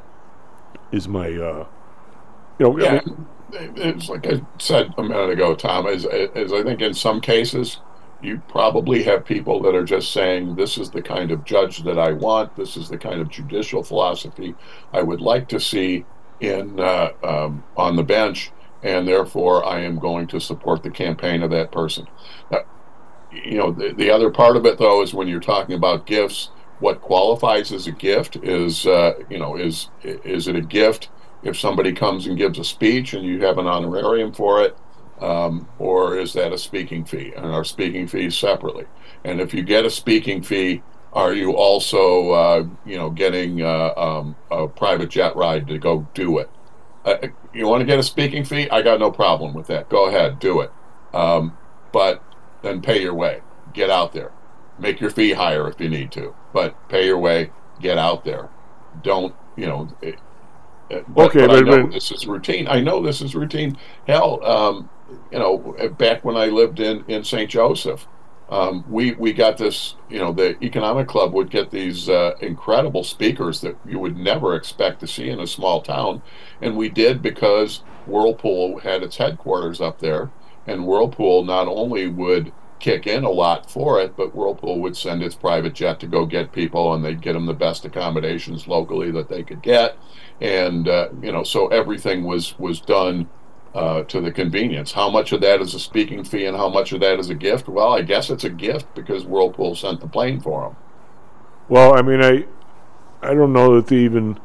S10: is my uh, you know?
S11: Yeah,
S10: I mean,
S11: it's like I said a minute ago, Tom. Is is I think in some cases you probably have people that are just saying, this is the kind of judge that I want. This is the kind of judicial philosophy I would like to see in uh, um, on the bench, and therefore I am going to support the campaign of that person. Now, you know, the, the other part of it, though, is when you're talking about gifts, what qualifies as a gift is, uh, you know, is is it a gift if somebody comes and gives a speech and you have an honorarium for it, um, or is that a speaking fee? And are speaking fees separately? And if you get a speaking fee, are you also, uh, you know, getting uh, um, a private jet ride to go do it? Uh, you want to get a speaking fee? I got no problem with that. Go ahead, do it. Um, but then pay your way. Get out there. Make your fee higher if you need to, but pay your way. Get out there. Don't, you know. It, but,
S10: okay,
S11: but I
S10: but,
S11: know
S10: but
S11: this is routine. I know this is routine. Hell, um, you know, back when I lived in in Saint Joseph, um, we we got this. You know, the Economic Club would get these uh, incredible speakers that you would never expect to see in a small town, and we did because Whirlpool had its headquarters up there, and Whirlpool not only would kick in a lot for it, but Whirlpool would send its private jet to go get people, and they'd get them the best accommodations locally that they could get, and uh, you know, so everything was was done uh, to the convenience. How much of that is a speaking fee, and how much of that is a gift? Well, I guess it's a gift because Whirlpool sent the plane for them.
S10: Well, I mean, I I don't know that the even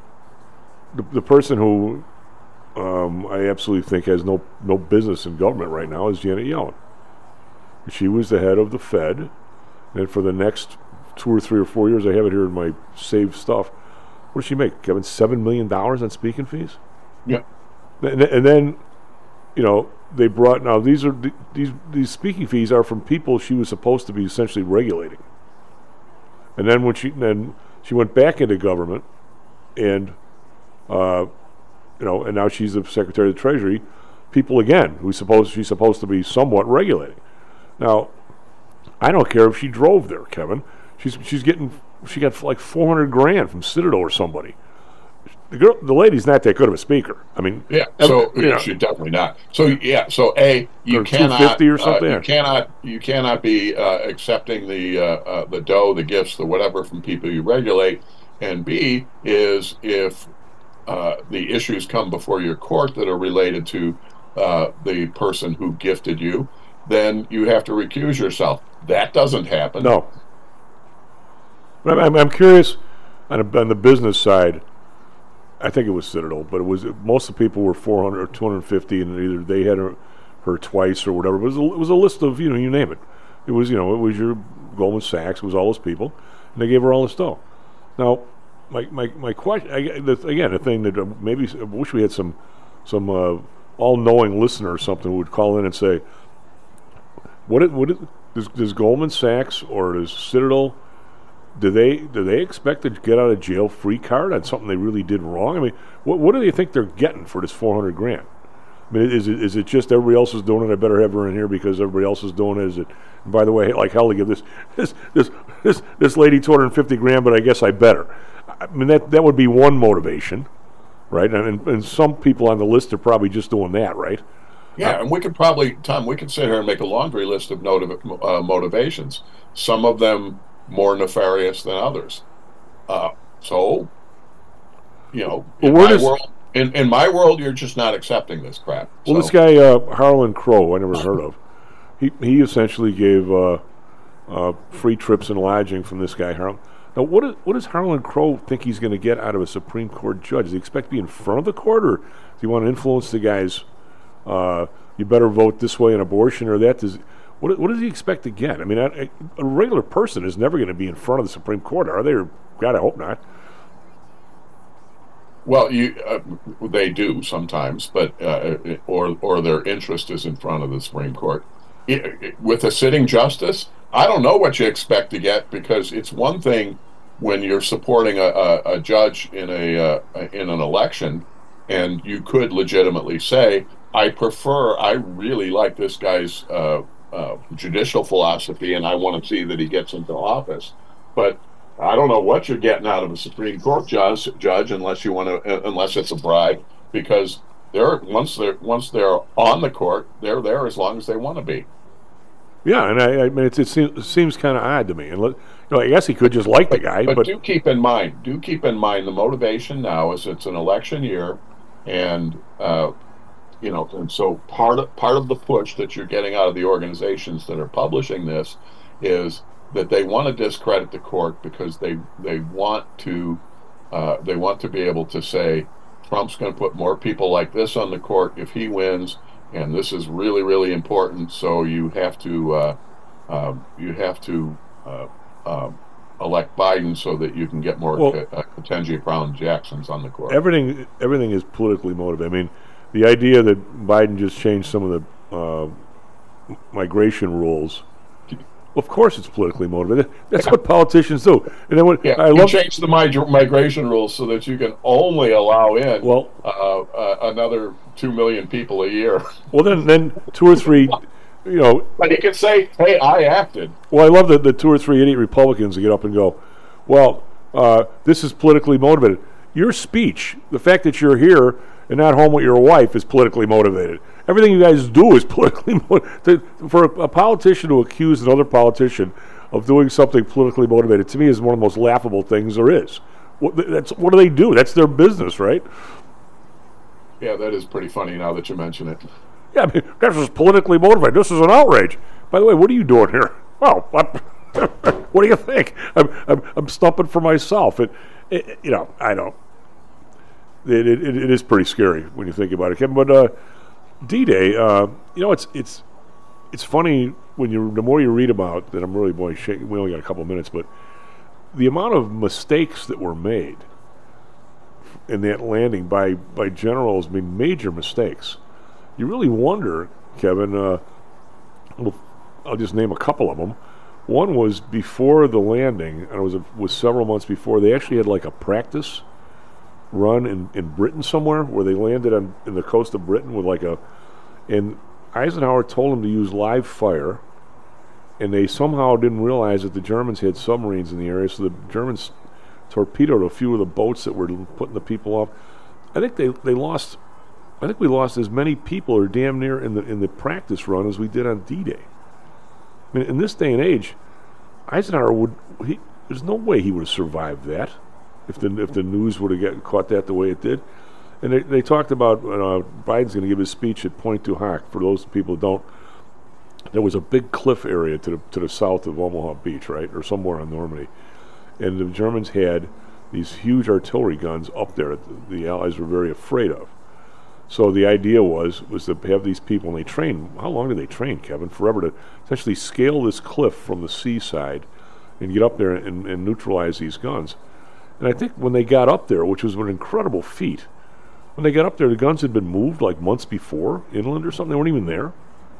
S10: the, the person who um, I absolutely think has no no business in government right now is Janet Yellen. She was the head of the Fed, and for the next two or three or four years, I have it here in my saved stuff. What did she make, Kevin? Seven million dollars on speaking fees.
S11: Yeah,
S10: and, and then, you know, they brought now these are these these speaking fees are from people she was supposed to be essentially regulating. And then when she then she went back into government, and uh, you know, and now she's the Secretary of the Treasury. People again who supposed she's supposed to be somewhat regulating. Now, I don't care if she drove there, Kevin. She's she's getting she got like four hundred grand from Citadel or somebody. The girl, the lady's not that good of a speaker. I mean,
S11: yeah. So you know, she's definitely not. So yeah. So a you cannot
S10: two fifty or something.
S11: Uh, you cannot you cannot be uh, accepting the uh, uh, the dough, the gifts, the whatever from people you regulate. And B is if uh, the issues come before your court that are related to uh, the person who gifted you, then you have to recuse yourself. That doesn't happen.
S10: No. But I'm, I'm curious on, a, on the business side. I think it was Citadel, but it was most of the people were four hundred or two hundred fifty, and either they had her, her twice or whatever. But it was, a, it was a list of, you know, you name it. It was, you know, it was your Goldman Sachs. It was all those people, and they gave her all this dough. Now, my my my question I, the, again, the thing that uh, maybe I wish we had some some uh, all-knowing listener or something who would call in and say, what it, what it, does, does Goldman Sachs or does Citadel, do they do they expect to get out of jail free card on something they really did wrong? I mean, what what do they think they're getting for this four hundred grand? I mean, is it is it just everybody else is doing it? I better have her in here because everybody else is doing it. Is it? And by the way, like hell to give this this this this, this lady two hundred fifty grand, but I guess I better. I mean, that that would be one motivation, right? And and some people on the list are probably just doing that, right?
S11: Yeah, and we could probably, Tom, we could sit here and make a laundry list of motiv- uh, motivations. Some of them more nefarious than others. Uh, so, you know, in
S10: well,
S11: my
S10: is,
S11: world, in, in my world, you're just not accepting this crap.
S10: Well,
S11: so.
S10: this guy uh, Harlan Crow, I never heard of. He he essentially gave uh, uh, free trips and lodging from this guy Harlan. Now, what, is, what does Harlan Crow think he's going to get out of a Supreme Court judge? Does he expect to be in front of the court, or does he want to influence the guys? Uh, you better vote this way on abortion or that. Does what? What does he expect to get? I mean, a, a regular person is never going to be in front of the Supreme Court, are they? Or, God, I hope not.
S11: Well, you uh, they do sometimes, but uh, or or their interest is in front of the Supreme Court. It, it, with a sitting justice, I don't know what you expect to get, because it's one thing when you're supporting a, a, a judge in a uh, in an election, and you could legitimately say, I prefer, I really like this guy's uh, uh, judicial philosophy, and I want to see that he gets into office. But I don't know what you're getting out of a Supreme Court judge, judge unless you want to, unless it's a bribe, because they're once they're once they're on the court, they're there as long as they want to be.
S10: Yeah, and I, I mean, it's, it seems, it seems kind of odd to me. And let, you know, I guess he could just like the guy,
S11: but,
S10: but
S11: do keep in mind, do keep in mind the motivation now is it's an election year, and uh, you know, and so part of part of the push that you're getting out of the organizations that are publishing this is that they want to discredit the court because they they want to uh, they want to be able to say Trump's going to put more people like this on the court if he wins, and this is really really important. So you have to uh, uh, you have to uh, uh, elect Biden so that you can get more
S10: well,
S11: uh, Ketanji Brown Jacksons on the court.
S10: Everything everything is politically motivated. I mean, the idea that Biden just changed some of the uh, migration rules. Of course, it's politically motivated. That's yeah. what politicians do. And then when
S11: yeah,
S10: I
S11: you
S10: love
S11: change the mig- migration rules so that you can only allow in
S10: well
S11: uh, uh, another two million people a year.
S10: Well, then, then two or three, you know.
S11: But he can say, "Hey, I acted."
S10: Well, I love the the two or three idiot Republicans that get up and go, "Well, uh, this is politically motivated." Your speech, the fact that you're here and not home with your wife, is politically motivated. Everything you guys do is politically motivated. For a, a politician to accuse another politician of doing something politically motivated, to me, is one of the most laughable things there is. What, that's, what do they do? That's their business, right?
S11: Yeah, that is pretty funny now that you mention it.
S10: Yeah, I mean, this is politically motivated. This is an outrage. By the way, what are you doing here? Well, what, what do you think? I'm, I'm, I'm stumping for myself. It, it, you know, I don't. It, it, it is pretty scary when you think about it, Kevin. But uh, D-Day, uh, you know, it's it's it's funny when you the more you read about that. I'm really boy shaking. We only got a couple of minutes, but the amount of mistakes that were made in that landing by by generals, I mean, major mistakes. You really wonder, Kevin. Uh, well, I'll just name a couple of them. One was before the landing, and it was a, was several months before. They actually had like a practice run in, in Britain somewhere where they landed on in the coast of Britain with like a, and Eisenhower told them to use live fire, and they somehow didn't realize that the Germans had submarines in the area, so the Germans torpedoed a few of the boats that were putting the people off. I think they, they lost, I think we lost as many people or damn near in the in the practice run as we did on D-Day. I mean, in this day and age, Eisenhower would, he, there's no way he would have survived that. If the if the news would have get, caught that the way it did. And they, they talked about uh, Biden's going to give his speech at Pointe du Hoc. For those people who don't, there was a big cliff area to the to the south of Omaha Beach, right, or somewhere on Normandy. And the Germans had these huge artillery guns up there that the, the Allies were very afraid of. So the idea was was to have these people, and they trained, how long did they train, Kevin? Forever, to essentially scale this cliff from the seaside and get up there and, and neutralize these guns. And I think when they got up there, which was an incredible feat, when they got up there, the guns had been moved like months before, inland or something. They weren't even there.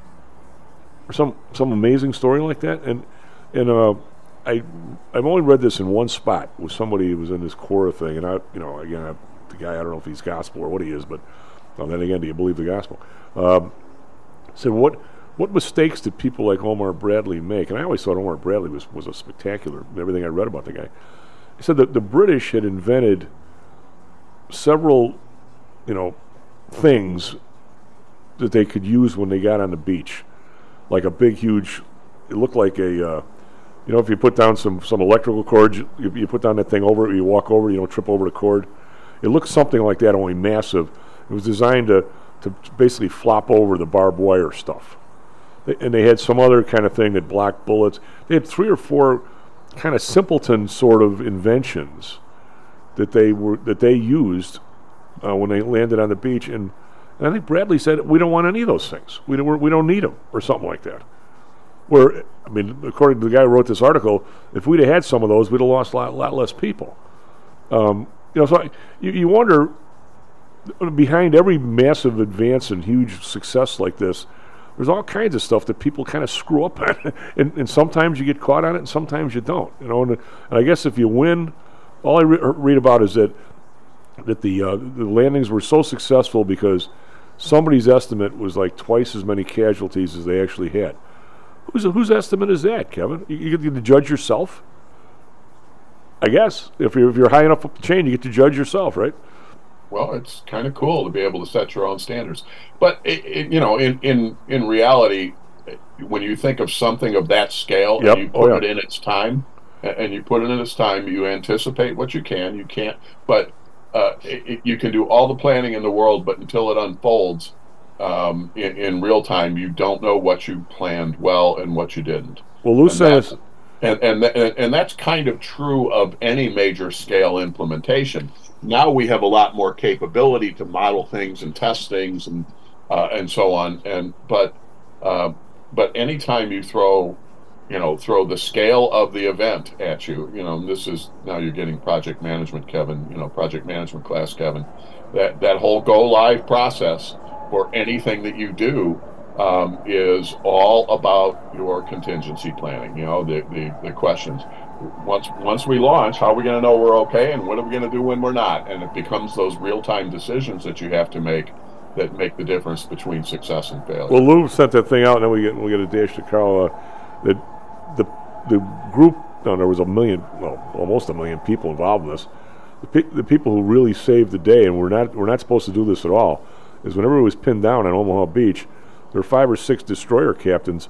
S10: Or some some amazing story like that. And and uh, I I've only read this in one spot with somebody who was in this Quora thing, and I you know again I, the guy I don't know if he's gospel or what he is, but well, then again, do you believe the gospel? Um, said what what mistakes did people like Omar Bradley make? And I always thought Omar Bradley was was a spectacular. Everything I read about the guy. He said that the British had invented several, you know, things that they could use when they got on the beach, like a big, huge. It looked like a, uh, you know, if you put down some some electrical cords, you, you put down that thing over it, you walk over, you don't trip over the cord. It looks something like that, only massive. It was designed to to basically flop over the barbed wire stuff, they, and they had some other kind of thing that blocked bullets. They had three or four kind of simpleton sort of inventions that they were that they used uh, when they landed on the beach, and, and I think Bradley said we don't want any of those things. We don't we're, we don't need them or something like that. Where I mean, according to the guy who wrote this article, if we'd have had some of those, we'd have lost a lot, lot less people. Um, you know, so I, you, you wonder behind every massive advance and huge success like this, there's all kinds of stuff that people kind of screw up on, and, and sometimes you get caught on it, and sometimes you don't. You know, and, and I guess if you win, all I re- read about is that that the uh, the landings were so successful because somebody's estimate was like twice as many casualties as they actually had. Whose whose estimate is that, Kevin? You, you get to judge yourself, I guess. If you're if you're high enough up the chain, you get to judge yourself, right?
S11: Well, it's kind of cool to be able to set your own standards. But, it, it, you know, in, in, in reality, when you think of something of that scale,
S10: yep.
S11: and you put
S10: oh, yeah.
S11: it in its time, and you put it in its time, you anticipate what you can, you can't, but uh, it, it, you can do all the planning in the world, but until it unfolds um, in, in real time, you don't know what you planned well and what you didn't.
S10: Well, Lou says...
S11: And, and, and, and that's kind of true of any major scale implementation. Now we have a lot more capability to model things and test things and uh, and so on. And but uh, but anytime you throw, you know, throw the scale of the event at you, you know, this is now you're getting project management, Kevin. You know, project management class, Kevin. That that whole go live process for anything that you do um, is all about your contingency planning. You know, the the, the questions. Once once we launch, how are we going to know we're okay, and what are we going to do when we're not? And it becomes those real-time decisions that you have to make that make the difference between success and failure.
S10: Well, Lou sent that thing out, and then we get we get a dash to Carl. Uh, that the the group, no, there was a million, well, almost a million people involved in this. The, pe- the people who really saved the day, and we're not we're not supposed to do this at all, is whenever it was pinned down on Omaha Beach, there were five or six destroyer captains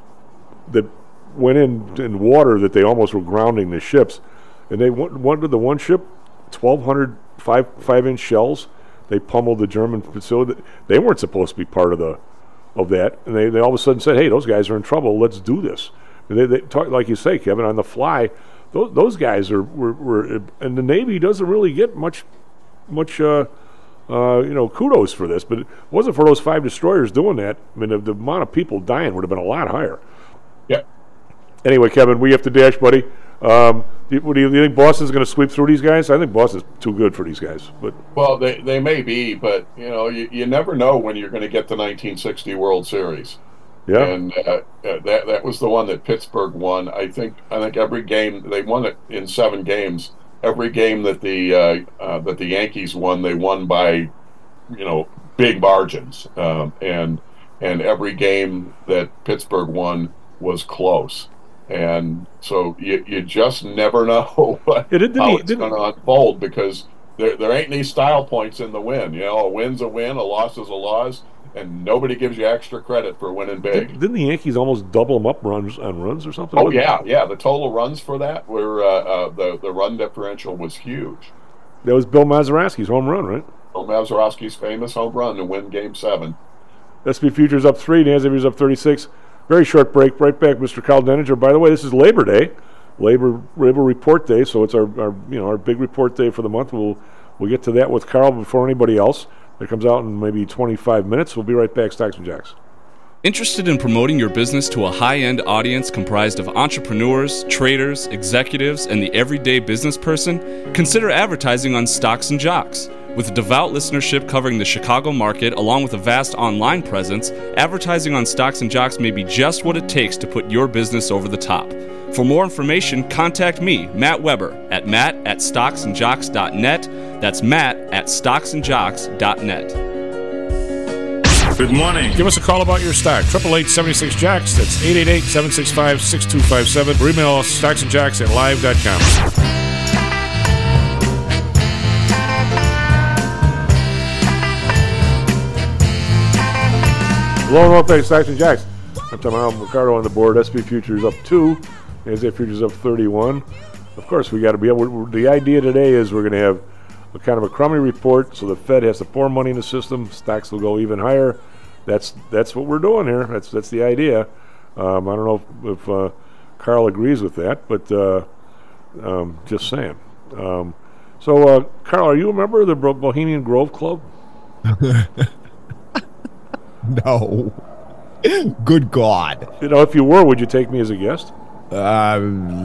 S10: that went in in water that they almost were grounding the ships, and they went, went to the one ship, twelve hundred five five inch shells. They pummeled the German facility. They weren't supposed to be part of the of that, and they, they all of a sudden said, "Hey, those guys are in trouble. Let's do this." And they, they talk like you say, Kevin, on the fly. Those those guys are were, were and the Navy doesn't really get much much uh, uh, you know kudos for this, but it wasn't for those five destroyers doing that. I mean, the, the amount of people dying would have been a lot higher.
S11: Yeah.
S10: Anyway, Kevin, we have to dash, buddy. Um, do, you, do you think Boston's going to sweep through these guys? I think Boston's too good for these guys. But
S11: well, they they may be, but you know, you, you never know when you're going to get the nineteen sixty World Series.
S10: Yeah,
S11: and uh, uh, that that was the one that Pittsburgh won. I think I think every game they won it in seven games. Every game that the uh, uh, that the Yankees won, they won by, you know, big margins. Um, and and every game that Pittsburgh won was close. And so you you just never know what,
S10: yeah, did, did
S11: how
S10: he,
S11: it's going to unfold, because there there ain't any style points in the win. You know, a win's a win, a loss is a loss, and nobody gives you extra credit for winning big.
S10: Did, didn't the Yankees almost double them up runs on runs or something?
S11: Oh yeah, yeah. The total runs for that were uh, uh, the the run differential was huge.
S10: That was Bill Mazeroski's home run, right?
S11: Bill Mazeroski's famous home run to win Game Seven.
S10: S and P futures up three. NASDAQ up thirty-six. Very short break. Right back, Mister Carl Denninger. By the way, this is Labor Day, Labor Labor Report Day. So it's our, our you know our big report day for the month. We'll we'll get to that with Carl before anybody else. That comes out in maybe twenty-five minutes. We'll be right back. Stocks and Jocks.
S13: Interested in promoting your business to a high-end audience comprised of entrepreneurs, traders, executives, and the everyday business person? Consider advertising on Stocks and Jocks. With a devout listenership covering the Chicago market, along with a vast online presence, advertising on Stocks and Jocks may be just what it takes to put your business over the top. For more information, contact me, Matt Weber, at matt at stocks and jocks dot net. That's matt at stocks and jocks dot net.
S7: Good morning. Give us a call about your stock. eight eight eight, seven six, jocks. That's eight eight eight, seven six five, six two five seven. Or email us stocksandjocks at live dot com.
S10: Hello and welcome to Stocks and Jocks. I'm Tom Allen, Ricardo on the board. S and P futures up two. N A S D A Q futures up thirty-one. Of course, we got to be able. The idea today is we're going to have a kind of a crummy report, so the Fed has to pour money in the system. Stocks will go even higher. That's that's what we're doing here. That's that's the idea. Um, I don't know if, if uh, Carl agrees with that, but uh, um, just saying. Um, so, uh, Carl, are you a member of the Bohemian Grove Club?
S16: No. Good God.
S10: You know, if you were, would you take me as a guest?
S16: Uh,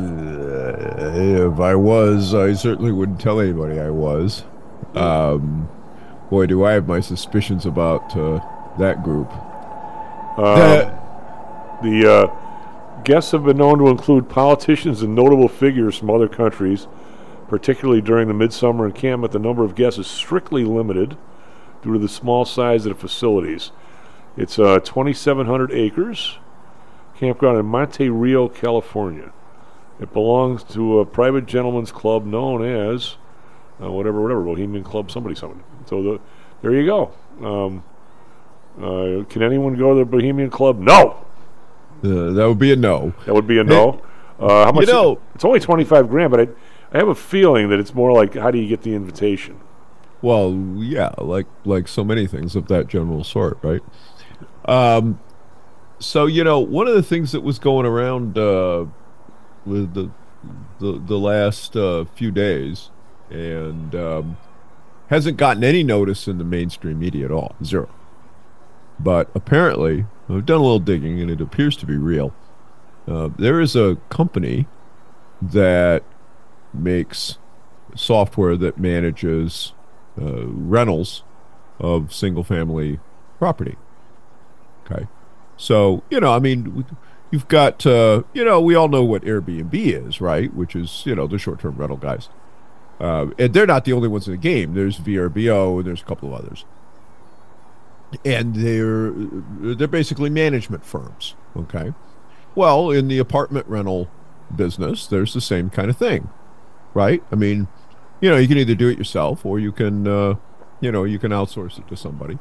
S16: if I was, I certainly wouldn't tell anybody I was. Um, boy, do I have my suspicions about uh, that group.
S10: Um, the the uh, guests have been known to include politicians and notable figures from other countries, particularly during the midsummer encampment. The number of guests is strictly limited due to the small size of the facilities. It's uh, twenty-seven hundred acres, campground in Monte Rio, California. It belongs to a private gentleman's club known as uh, whatever, whatever, Bohemian Club, somebody, somebody. So the, there you go. Um, uh, can anyone go to the Bohemian Club? No.
S16: Uh, that would be a no.
S10: That would be a no. Uh, how much?
S16: You know,
S10: it's only twenty-five grand, but I, I have a feeling that it's more like, how do you get the invitation?
S16: Well, yeah, like like so many things of that general sort, right? Um, so you know, one of the things that was going around uh, with the the the last uh, few days, and um, hasn't gotten any notice in the mainstream media at all, zero. But apparently, I've done a little digging, and it appears to be real. Uh, there is a company that makes software that manages uh, rentals of single-family property. Okay, so you know, I mean, you've got uh, you know, we all know what Airbnb is, right? Which is, you know, the short-term rental guys, uh, and they're not the only ones in the game. There's V R B O and there's a couple of others, and they're they're basically management firms. Okay, well, in the apartment rental business, there's the same kind of thing, right? I mean, you know, you can either do it yourself or you can, uh, you know, you can outsource it to somebody.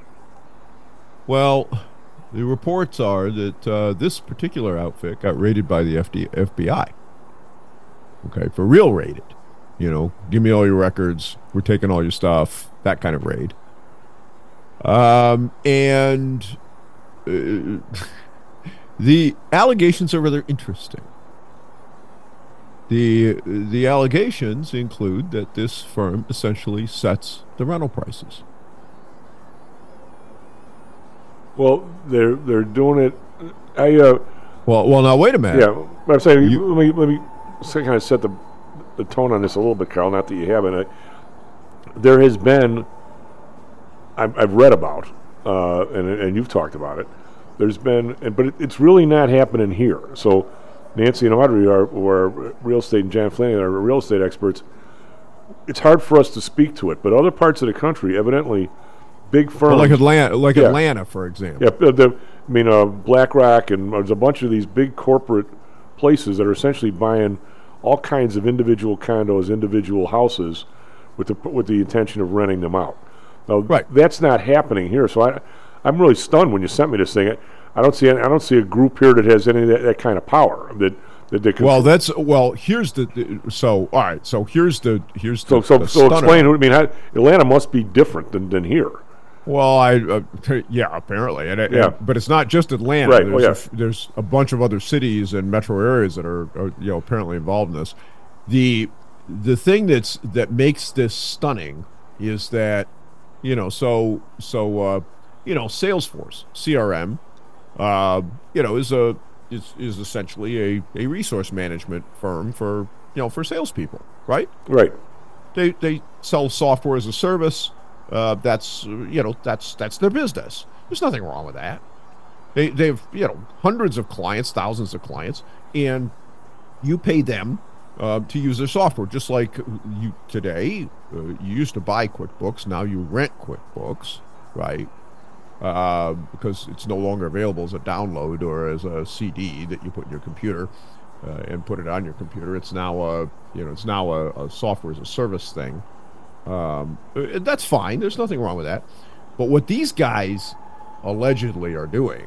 S16: Well, the reports are that uh, this particular outfit got raided by the F B I. Okay, for real raided. You know, give me all your records. We're taking all your stuff. That kind of raid. Um, and uh, the allegations are rather interesting. The the allegations include that this firm essentially sets the rental prices.
S10: Well, they're they're doing it. I uh,
S16: well, well, now wait a minute.
S10: Yeah, I'm saying you, let me let me kind of set the the tone on this a little bit, Carl. Not that you haven't. I, there has been. I've, I've read about, uh, and and you've talked about it. There's been, but it, it's really not happening here. So, Nancy and Audrey are, are real estate, and John Flanagan are real estate experts. It's hard for us to speak to it, but other parts of the country, evidently. Big firms,
S16: well, like Atlanta, like
S10: yeah.
S16: Atlanta, for example.
S10: Yeah, the, I mean, uh, BlackRock, and there's a bunch of these big corporate places that are essentially buying all kinds of individual condos, individual houses, with the with the intention of renting them out. Now,
S16: right.
S10: That's not happening here. So I, I'm really stunned when you sent me this thing. I don't see, I don't see a group here that has any of that, that kind of power. That, that they can.
S16: Well, that's well. Here's the, the so all right. So here's the here's the,
S10: so so
S16: the
S10: so explain. I mean, how, Atlanta must be different than, than here.
S16: Well, I uh, t- yeah, apparently, and, and,
S10: yeah.
S16: but it's not just Atlanta.
S10: Right.
S16: There's,
S10: Oh, yeah.
S16: a f- there's a bunch of other cities and metro areas that are, are, you know, apparently involved in this. The the thing that's that makes this stunning is that, you know, so so uh, you know, Salesforce C R M uh, you know, is a is is essentially a, a resource management firm for you know for salespeople, right?
S10: Right.
S16: They they sell software as a service. Uh, that's you know that's that's their business. There's nothing wrong with that. They they've you know hundreds of clients, thousands of clients, and you pay them uh, to use their software. Just like you today, uh, you used to buy QuickBooks, now you rent QuickBooks, right? Uh, because it's no longer available as a download or as a C D that you put in your computer uh, and put it on your computer. It's now a you know it's now a, a software as a service thing. Um, that's fine. There's nothing wrong with that. But what these guys allegedly are doing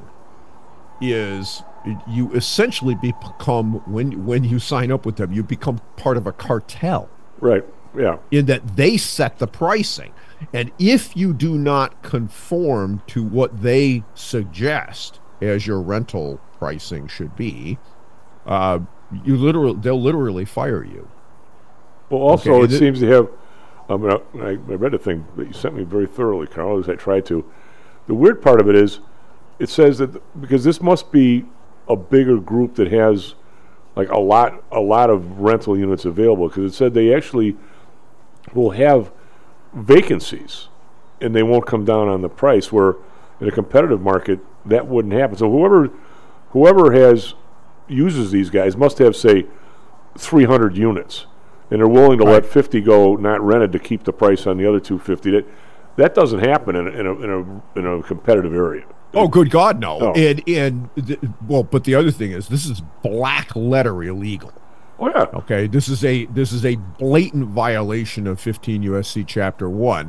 S16: is you essentially become when when you sign up with them, you become part of a cartel.
S10: Right. Yeah.
S16: In that they set the pricing. And if you do not conform to what they suggest as your rental pricing should be, uh, you literally they'll literally fire you.
S10: Well, also
S16: okay,
S10: it
S16: th-
S10: seems to have. Um, I, I read a thing that you sent me very thoroughly, Carl, as I tried to. The weird part of it is, it says that because this must be a bigger group that has like a lot, a lot of rental units available. Because it said they actually will have vacancies, and they won't come down on the price. Where in a competitive market that wouldn't happen. So whoever, whoever has uses these guys must have say three hundred units. And they're willing to right. let fifty go not rented to keep the price on the other two fifty. That that doesn't happen in a, in a in a in a competitive area.
S16: Oh, good God, no!
S10: no.
S16: And and th- well, but the other thing is, this is black letter illegal.
S10: Oh yeah.
S16: Okay, this is a this is a blatant violation of fifteen U S C Chapter One,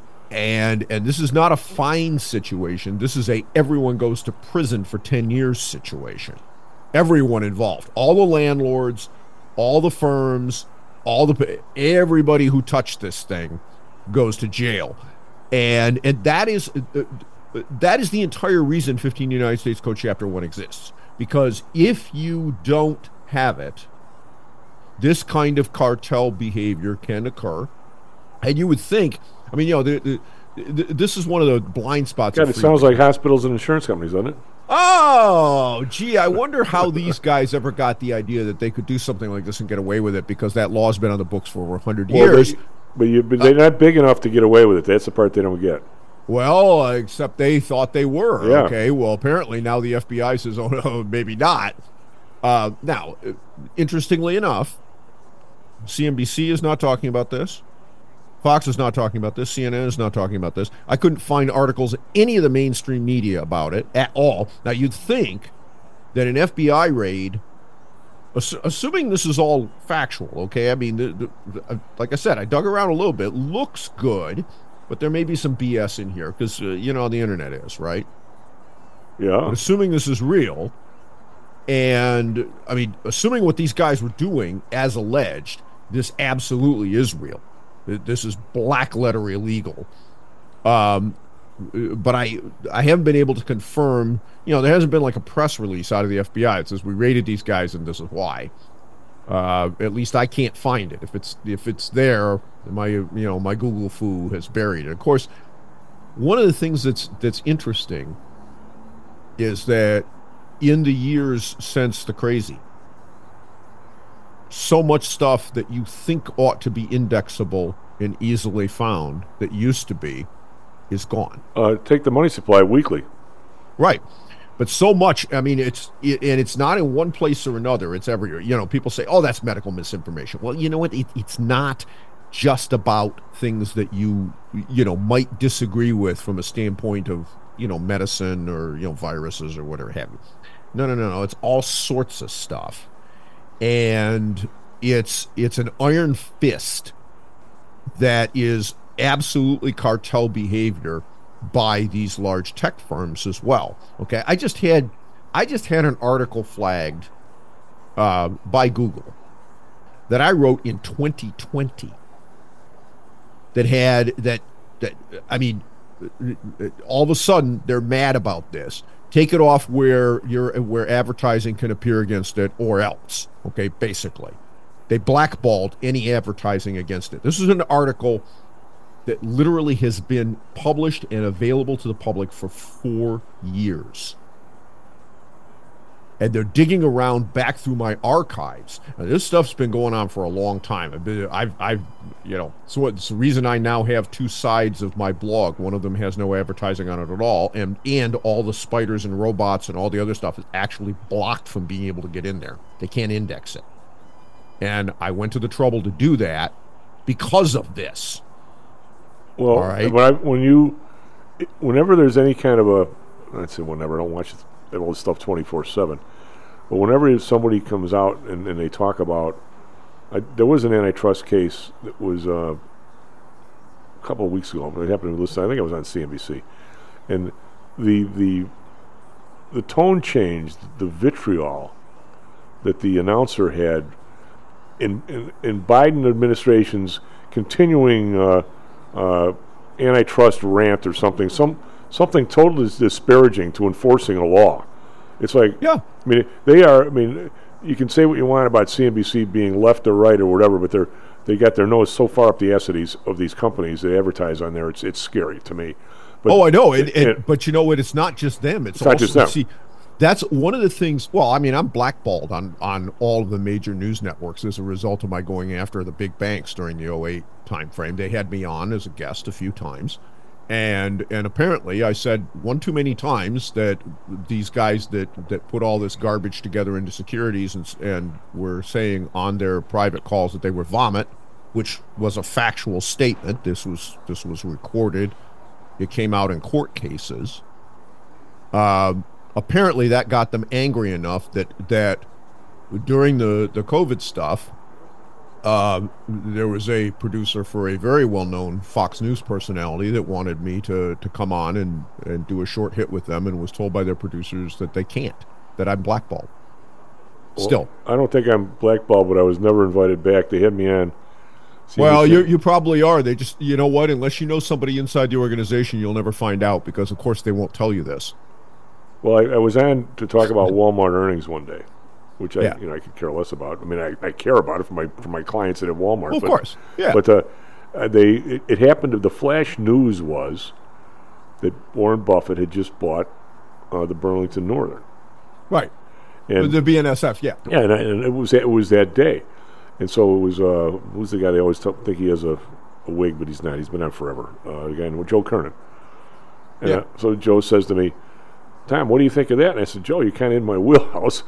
S16: and and this is not a fine situation. This is a everyone goes to prison for ten years situation. Everyone involved, all the landlords, all the firms. All the everybody who touched this thing goes to jail, and and that is uh, that is the entire reason fifteen United States Code Chapter One exists. Because if you don't have it, this kind of cartel behavior can occur, and you would think. I mean, you know, the, the, the, this is one of the blind spots.
S10: God, it sounds like hospitals and insurance companies, doesn't it?
S16: Oh, gee, I wonder how these guys ever got the idea that they could do something like this and get away with it, because that law's been on the books for over one hundred
S10: well,
S16: years.
S10: They, but, you, but they're uh, not big enough to get away with it. That's the part they don't get.
S16: Well, uh, except they thought they were.
S10: Yeah.
S16: Okay, well, apparently now the F B I says, oh, no, maybe not. Uh, now, interestingly enough, C N B C is not talking about this. Fox is not talking about this. C N N is not talking about this. I couldn't find articles in any of the mainstream media about it at all. Now, you'd think that an F B I raid, ass- assuming this is all factual, okay? I mean, the, the, the, like I said, I dug around a little bit. Looks good, but there may be some B S in here because, uh, you know how the internet is, right?
S10: Yeah.
S16: But assuming this is real, and, I mean, assuming what these guys were doing as alleged, this absolutely is real. This is black letter illegal. Um, but I I haven't been able to confirm, you know, there hasn't been like a press release out of the F B I that says we raided these guys and this is why. Uh, at least I can't find it. If it's if it's there, my you know my Google foo has buried it. Of course, one of the things that's that's interesting is that in the years since the crazy, so much stuff that you think ought to be indexable and easily found that used to be is gone.
S10: Uh, take the money supply weekly.
S16: Right. But so much, I mean, it's, it, and it's not in one place or another. It's everywhere. You know, people say, oh, that's medical misinformation. Well, you know what? It, it's not just about things that you, you know, might disagree with from a standpoint of, you know, medicine or, you know, viruses or whatever have you. No, no, no, no. It's all sorts of stuff. And it's it's an iron fist that is absolutely cartel behavior by these large tech firms as well. Okay, I just had I just had an article flagged uh, by Google that I wrote in twenty twenty that had that that I mean, all of a sudden they're mad about this. Take it off where you're where advertising can appear against it, or else. Okay, basically, they blackballed any advertising against it. This is an article that literally has been published and available to the public for four years. and they're digging around back through my archives. Now, this stuff's been going on for a long time. I've, been, I've, I've you know, so it's the reason I now have two sides of my blog. One of them has no advertising on it at all, and and all the spiders and robots and all the other stuff is actually blocked from being able to get in there. They can't index it. And I went to the trouble to do that because of this.
S10: Well,
S16: all right?
S10: when, I, when you, whenever there's any kind of a, I'd say whenever, I don't watch all this stuff twenty-four seven, but whenever somebody comes out and, and they talk about, I, there was an antitrust case that was uh, a couple of weeks ago. It happened to listen. I think it was on C N B C, and the the the tone changed, the vitriol that the announcer had in in, in Biden administration's continuing uh, uh, antitrust rant or something, some something totally disparaging to enforcing a law. It's like,
S16: yeah,
S10: I mean, they are. I mean. You can say what you want about C N B C being left or right or whatever, but they're they got their nose so far up the ass of these of these companies they advertise on there. It's it's scary to me. But,
S16: oh, I know. And, and,
S10: and,
S16: but you know what? It's not just them. It's,
S10: it's not
S16: also,
S10: just them.
S16: See, that's one of the things. Well, I mean, I'm blackballed on on all of the major news networks as a result of my going after the big banks during the oh eight time frame. They had me on as a guest a few times. And and apparently I said one too many times that these guys that, that put all this garbage together into securities and, and were saying on their private calls that they were vomit, which was a factual statement. This was this was recorded. It came out in court cases. Uh, apparently that got them angry enough that that during the, the COVID stuff, Uh, there was a producer for a very well-known Fox News personality that wanted me to, to come on and, and do a short hit with them, and was told by their producers that they can't, that I'm blackballed.
S10: Well,
S16: Still.
S10: I don't think I'm blackballed, but I was never invited back. They had me on. C N B C.
S16: Well, you you probably are. They just, you know what, unless you know somebody inside the organization, you'll never find out, because, of course, they won't tell you this.
S10: Well, I, I was on to talk about Walmart earnings one day. Which I,
S16: yeah.
S10: you know, I could care less about. I mean, I, I care about it for my for my clients at Walmart.
S16: Well, of
S10: but,
S16: course, yeah.
S10: But uh, uh, they it, it happened. The flash news was that Warren Buffett had just bought uh, the Burlington Northern,
S16: right?
S10: And
S16: the B N S F, yeah,
S10: yeah, and, I, and it was it was that day, and so it was. Uh, who's the guy they always t- think he has a, a wig, but he's not. He's been on forever. Uh, the guy named Joe Kernan. And
S16: yeah.
S10: uh, so Joe says to me, "Tom, what do you think of that?" And I said, "Joe, you're kind of in my wheelhouse."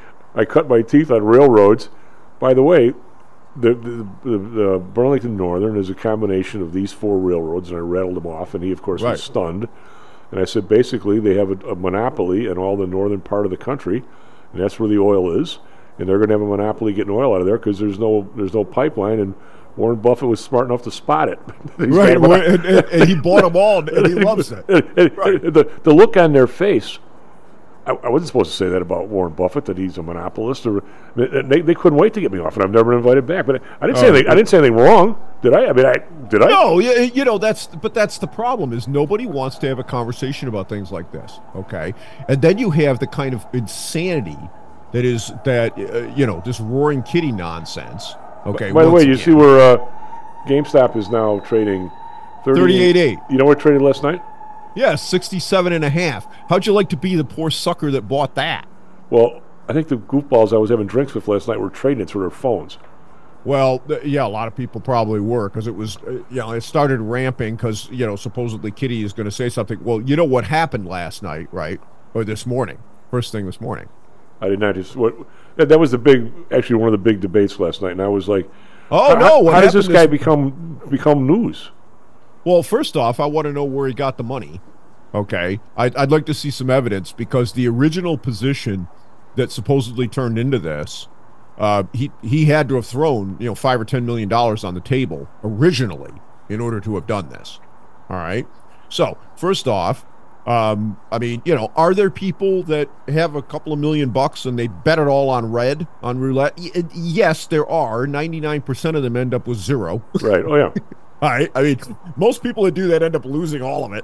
S10: I cut my teeth on railroads. By the way, the, the, the, the Burlington Northern is a combination of these four railroads, and I rattled them off, and he, of course,
S16: right.
S10: was stunned. And I said, basically, they have a, a monopoly in all the northern part of the country, and that's where the oil is, and they're going to have a monopoly getting oil out of there because there's no there's no pipeline, and Warren Buffett was smart enough to spot it.
S16: Right, and, and, and he bought them all, and he loves it.
S10: And, and,
S16: right.
S10: the, the look on their face, I, I wasn't supposed to say that about Warren Buffett, that he's a monopolist. Or they, they couldn't wait to get me off, and I've never been invited back. But I, I didn't say
S16: oh,
S10: anything. I didn't say anything wrong, did I? I mean, I did I?
S16: No, you, you know that's. But that's the problem is nobody wants to have a conversation about things like this. Okay, and then you have the kind of insanity that is that uh, you know this roaring kitty nonsense. Okay.
S10: By the way, you
S16: again.
S10: see where uh, GameStop is now trading
S16: thirty-eight eight.
S10: You know where it traded last night?
S16: Yeah, sixty-seven and a half. How'd you like to be the poor sucker that bought that?
S10: Well, I think the goofballs I was having drinks with last night were trading it through their phones.
S16: Well, th- yeah, a lot of people probably were because it was, uh, you know, it started ramping because, you know, supposedly Kitty is going to say something. Well, you know what happened last night, right? Or this morning, first thing this morning.
S10: I did not just, what, that was the big, actually one of the big debates last night, and I was like,
S16: oh,
S10: how,
S16: no. What
S10: how does this guy
S16: is-
S10: become become news?
S16: Well, first off, I want to know where he got the money. Okay, I'd, I'd like to see some evidence because the original position that supposedly turned into this, uh, he he had to have thrown you know five or ten million dollars on the table originally in order to have done this. All right. So first off, um, I mean, you know, are there people that have a couple of million bucks and they bet it all on red on roulette? Y- yes, there are. ninety-nine percent of them end up with zero.
S10: Right. Oh yeah.
S16: All right. I mean, most people that do that end up losing all of it.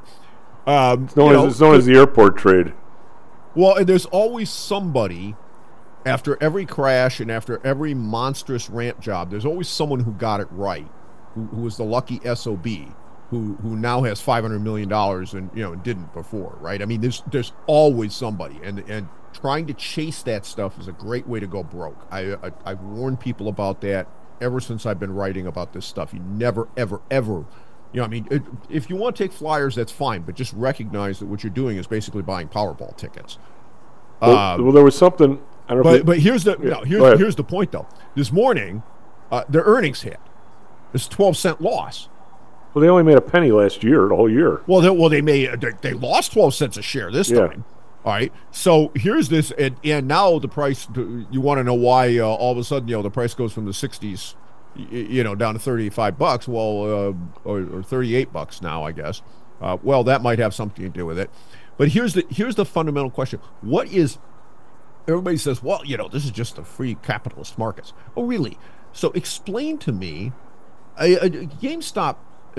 S16: Um,
S10: it's known,
S16: you
S10: as,
S16: know,
S10: it's known as the airport trade.
S16: Well, and there's always somebody after every crash and after every monstrous ramp job. There's always someone who got it right, who, who was the lucky S O B, who who now has five hundred million dollars and you know and didn't before, right? I mean, there's there's always somebody, and and
S17: trying to chase that stuff is a great way to go broke. I, I I've warned people about that ever since I've been writing about this stuff. You never, ever, ever, you know, I mean, it, if you want to take flyers, that's fine, but just recognize that what you're doing is basically buying Powerball tickets.
S10: Well,
S17: um,
S10: well there was something. I don't know.
S17: But
S10: if
S17: but here's the
S10: yeah,
S17: no, here's here's the point though. This morning, uh, their earnings hit. It's twelve cent loss.
S10: Well, they only made a penny last year, the whole year.
S17: Well, they, well, they made they, they lost twelve cents a share this
S10: Yeah.
S17: time. All right. So here's this, and, and now the price. You want to know why? Uh, all of a sudden, you know, the price goes from the sixties, y- you know, down to thirty-five bucks. Well, uh, or, or thirty-eight bucks now, I guess. Uh, well, that might have something to do with it. But here's the here's the fundamental question: what is? Everybody says, well, you know, this is just the free capitalist markets. Oh, really? So explain to me, a, a GameStop.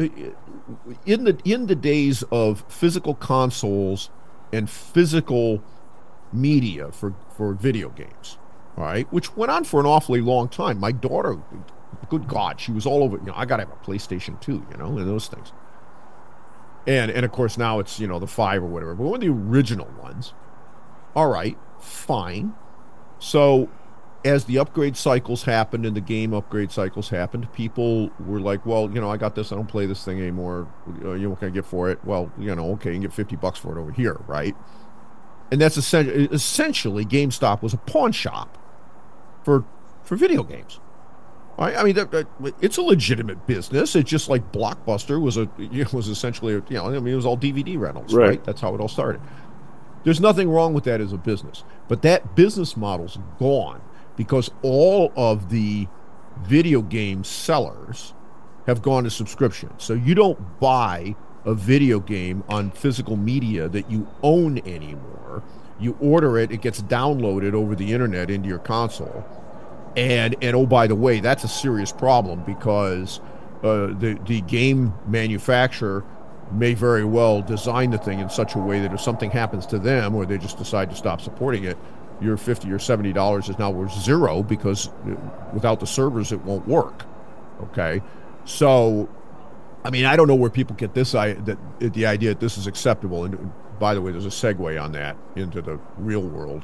S17: In the in the days of physical consoles and physical media for, for video games, all right, which went on for an awfully long time. My daughter, good God, she was all over. You know, I got to have a PlayStation two, you know, and those things. And and of course now it's, you know, the five or whatever. But one of the original ones, all right, fine. So as the upgrade cycles happened and the game upgrade cycles happened, people were like, well, you know, I got this. I don't play this thing anymore. Uh, you know, what can I get for it? Well, you know, okay, you can get fifty bucks for it over here, right? And that's essentially, essentially GameStop was a pawn shop for for video games. Right? I mean, that, that, it's a legitimate business. It's just like Blockbuster was a it was essentially, you know, I mean, it was all D V D rentals, right? right? That's how it all started. There's nothing wrong with that as a business, but that business model's gone. Because all of the video game sellers have gone to subscription. So you don't buy a video game on physical media that you own anymore. You order it, it gets downloaded over the internet into your console. And, and oh, by the way, that's a serious problem because uh, the, the game manufacturer may very well design the thing in such a way that if something happens to them or they just decide to stop supporting it, your fifty or seventy dollars is now worth zero because without the servers it won't work. Okay, so I mean I don't know where people get this I that the idea that this is acceptable. And by the way, there's a segue on that into the real world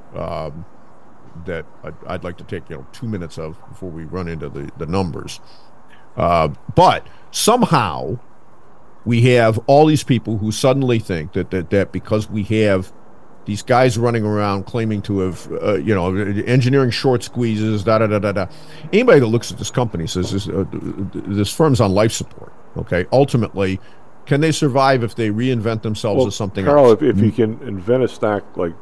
S17: um, that I'd, I'd like to take you know two minutes of before we run into the the numbers. Uh, but somehow we have all these people who suddenly think that that, that because we have these guys running around claiming to have, uh, you know, engineering short squeezes, da da da da da. Anybody that looks at this company says this, uh, this firm's on life support. Okay, ultimately, can they survive if they reinvent themselves
S10: well,
S17: as something
S10: Carl,
S17: else?
S10: Carl, if, if you can invent a stock like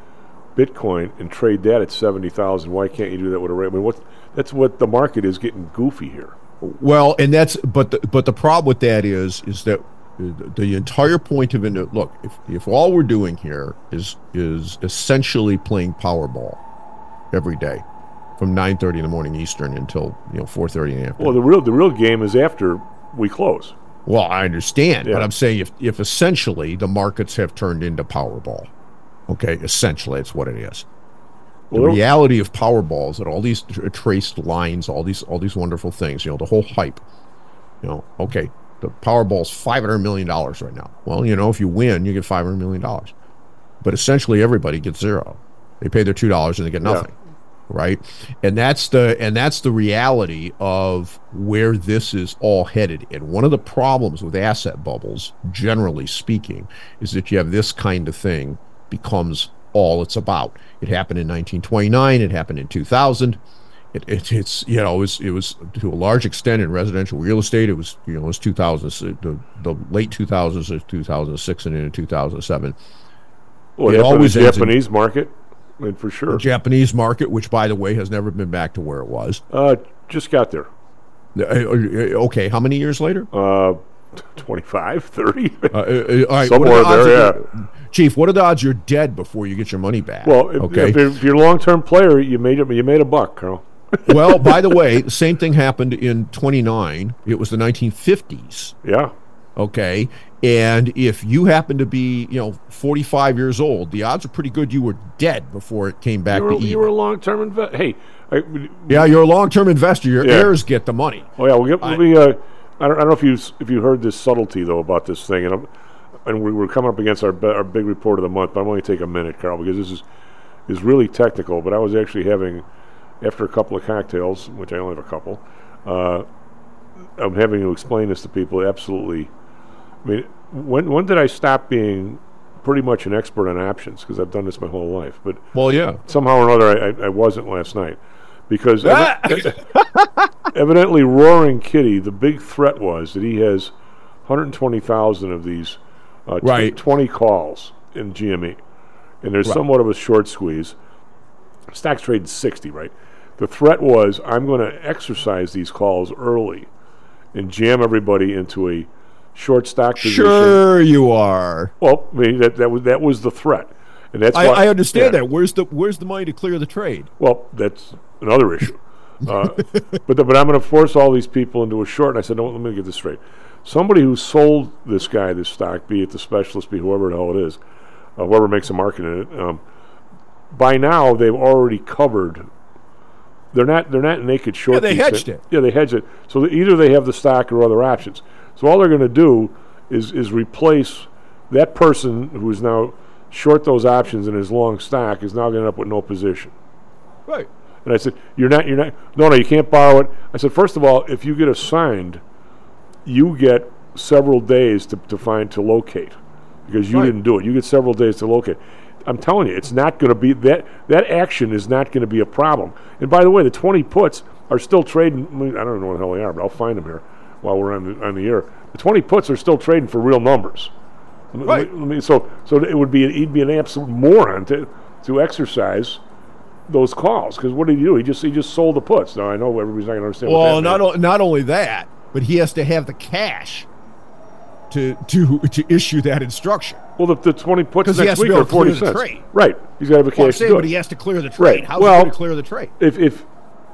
S10: Bitcoin and trade that at seventy thousand, why can't you do that with a rate? I mean, what? That's what the market is getting goofy here.
S17: Well, and that's but the, but the problem with that is is that. The entire point of it, look, if, if all we're doing here is is essentially playing Powerball every day from nine thirty in the morning Eastern until, you know, four thirty in the afternoon.
S10: Well, the real the real game is after we close.
S17: Well, I understand,
S10: yeah.
S17: but I'm saying if, if essentially the markets have turned into Powerball, okay, essentially it's what it is. The well, reality of Powerball is that all these tr- traced lines, all these all these wonderful things, you know, the whole hype, you know, okay, the Powerball's five hundred million dollars right now. Well, you know, if you win, you get five hundred million dollars. But essentially everybody gets zero. They pay their two dollars and they get nothing. Yeah. Right? And that's the and that's the reality of where this is all headed. And one of the problems with asset bubbles, generally speaking, is that you have this kind of thing becomes all it's about. It happened in nineteen twenty-nine, it happened in two thousand. It, it, it's you know it was it was to a large extent in residential real estate. It was you know it was two thousand the the late two thousands, two thousand six, and into two thousand seven.
S10: Well, it always the Japanese in, market, I mean, for sure.
S17: The Japanese market, which by the way has never been back to where it was.
S10: Uh, just got there.
S17: Uh, okay, how many years later?
S10: Uh, twenty-five, thirty
S17: Uh, uh, all right,
S10: somewhere
S17: the
S10: there. Yeah.
S17: Chief, what are the odds you're dead before you get your money back?
S10: Well, if,
S17: okay.
S10: if, if you're a long-term player, you made a, you made a buck, Carl.
S17: Well, by the way, the same thing happened in twenty-nine. It was the nineteen fifties.
S10: Yeah.
S17: Okay. And if you happen to be, you know, forty-five years old, the odds are pretty good you were dead before it came back
S10: you were,
S17: to even.
S10: You were a long-term investor. Hey. I,
S17: yeah, you're a long-term investor. Your
S10: yeah.
S17: heirs get the money.
S10: Oh, yeah. We'll get, I, we, uh, I, don't, I don't know if you if you heard this subtlety, though, about this thing. And, I'm, and we were coming up against our, our big report of the month, but I'm only take a minute, Carl, because this is is really technical, but I was actually having, after a couple of cocktails, which I only have a couple, uh, I'm having to explain this to people. Absolutely. I mean, when when did I stop being pretty much an expert on options? Because I've done this my whole life. But
S16: well, yeah.
S10: Somehow or another, I, I wasn't last night. Because ah! ev- evidently Roaring Kitty, the big threat was that he has one hundred twenty thousand of these uh,
S16: right.
S10: t- twenty calls in G M E. And there's
S16: right.
S10: somewhat of a short squeeze. Stocks traded sixty, right? The threat was, I'm going to exercise these calls early and jam everybody into a short stock position.
S16: Sure you are.
S10: Well, I mean, that, that, was, that was the threat. And that's
S16: I,
S10: why,
S16: I understand
S10: yeah.
S16: that. Where's the Where's the money to clear the trade?
S10: Well, that's another issue. Uh, but the, but I'm going to force all these people into a short. And I said, no, let me get this straight. Somebody who sold this guy this stock, be it the specialist, be whoever the hell it is, uh, whoever makes a market in it, um, by now they've already covered. They're not they're not naked short.
S16: Yeah, they hedged
S10: thing.
S16: it.
S10: Yeah, they hedged it. So that either they have the stock or other options. So all they're going to do is is replace that person who is now short those options in his long stock is now going to end up with no position.
S16: Right.
S10: And I said, you're not, you're not, no, no, you can't borrow it. I said, first of all, if you get assigned, you get several days to, to find, to locate, because you
S16: right.
S10: didn't do it. You get several days to locate. I'm telling you, it's not going to be, that that action is not going to be a problem. And by the way, the twenty puts are still trading, I, mean, I don't know what the hell they are, but I'll find them here while we're on the, on the air. The twenty puts are still trading for real numbers.
S16: Right.
S10: I mean, so so it would be, he'd be an absolute moron to, to exercise those calls, because what did he do? He just he just sold the puts. Now I know everybody's not going to understand.
S16: Well,
S10: what that
S16: not o- not only that, but he has to have the cash to to to issue that instruction.
S10: Well, the, the twenty puts
S16: next
S10: next
S16: week
S10: are forty cents.
S16: Trade.
S10: Right, he's got to have a
S16: Well, I'm
S10: cash
S16: saying,
S10: to do
S16: but
S10: it.
S16: he has to clear the trade.
S10: Right.
S16: How's
S10: well,
S16: he going to clear the trade?
S10: If if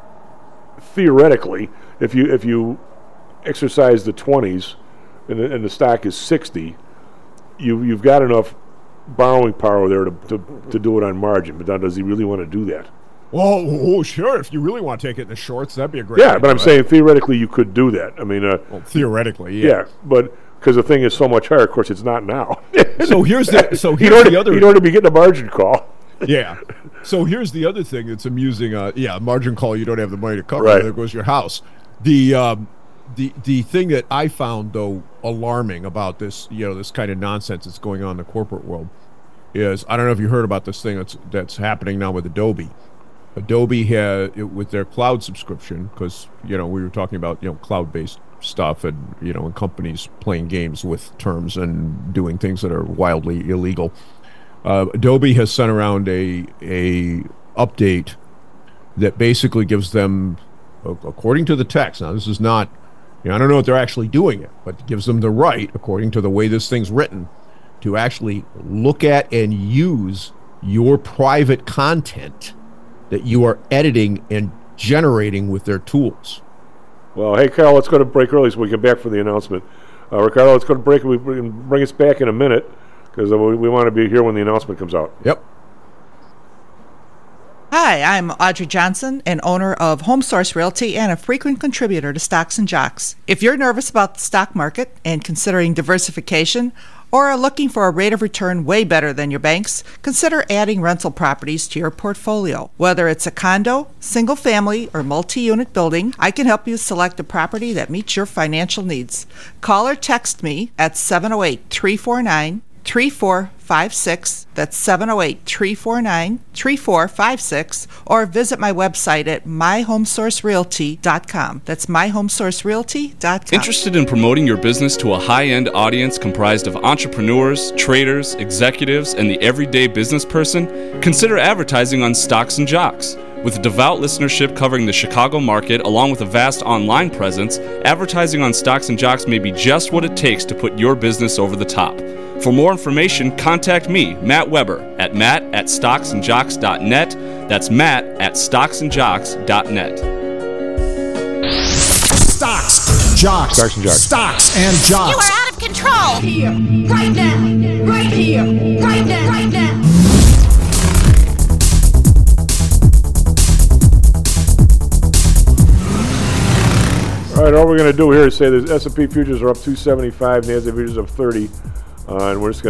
S10: theoretically, if you if you exercise the twenties and the, and the stock is sixty, you you've got enough borrowing power there to, to to do it on margin. But now, does he really want to do that?
S17: Well, oh, sure. If you really want to take it in the shorts, that'd be a great
S10: Yeah,
S17: idea,
S10: but I'm
S17: right?
S10: saying theoretically you could do that. I mean, uh,
S17: well, theoretically, yeah.
S10: Yeah, but because the thing is so much higher, of course, it's not now.
S16: So here's the so here's
S10: you'd already,
S16: the other.
S10: You'd already be getting a margin call.
S17: Yeah.
S16: So here's the other thing that's amusing. Uh, yeah, margin call. You don't have the money to cover.
S10: Right.
S16: There goes your house. The um, the the thing that I found though alarming about this, you know, this kind of nonsense that's going on in the corporate world is, I don't know if you heard about this thing that's that's happening now with Adobe. Adobe had with their cloud subscription, because you know we were talking about you know cloud-based stuff, and you know and companies playing games with terms and doing things that are wildly illegal. Uh, Adobe has sent around a a update that basically gives them, according to the text. Now this is not, you know, I don't know if they're actually doing it, but it gives them the right, according to the way this thing's written, to actually look at and use your private content that you are editing and generating with their tools.
S10: Well, hey, Carl, let's go to break early so we get back for the announcement. Uh, Ricardo, let's go to break. We can bring us back in a minute because we, we want to be here when the announcement comes out.
S16: Yep.
S18: Hi, I'm Audrey Johnson, an owner of Home Source Realty and a frequent contributor to Stocks and Jocks. If you're nervous about the stock market and considering diversification, or are looking for a rate of return way better than your banks, consider adding rental properties to your portfolio. Whether it's a condo, single family, or multi-unit building, I can help you select a property that meets your financial needs. Call or text me at seven oh eight, three four nine, three four five six. That's seven oh eight, three four nine, three four five six, or visit my website at my home source realty dot com. That's my home source realty dot com.
S13: Interested in promoting your business to a high-end audience comprised of entrepreneurs, traders, executives, and the everyday business person? Consider advertising on Stocks and Jocks. With a devout listenership covering the Chicago market, along with a vast online presence, advertising on Stocks and Jocks may be just what it takes to put your business over the top. For more information, contact me, Matt Weber, at matt at stocks and jocks dot net. That's matt at stocks and jocks dot net.
S12: Stocks, jocks,
S10: Stocks and Jocks.
S12: Stocks and jocks.
S14: You are out of control. Here, right now, right here, right now, right now.
S10: All right, all we're going to do here is say the S and P futures are up two seventy-five, NASDAQ futures up thirty, uh, and we're just going to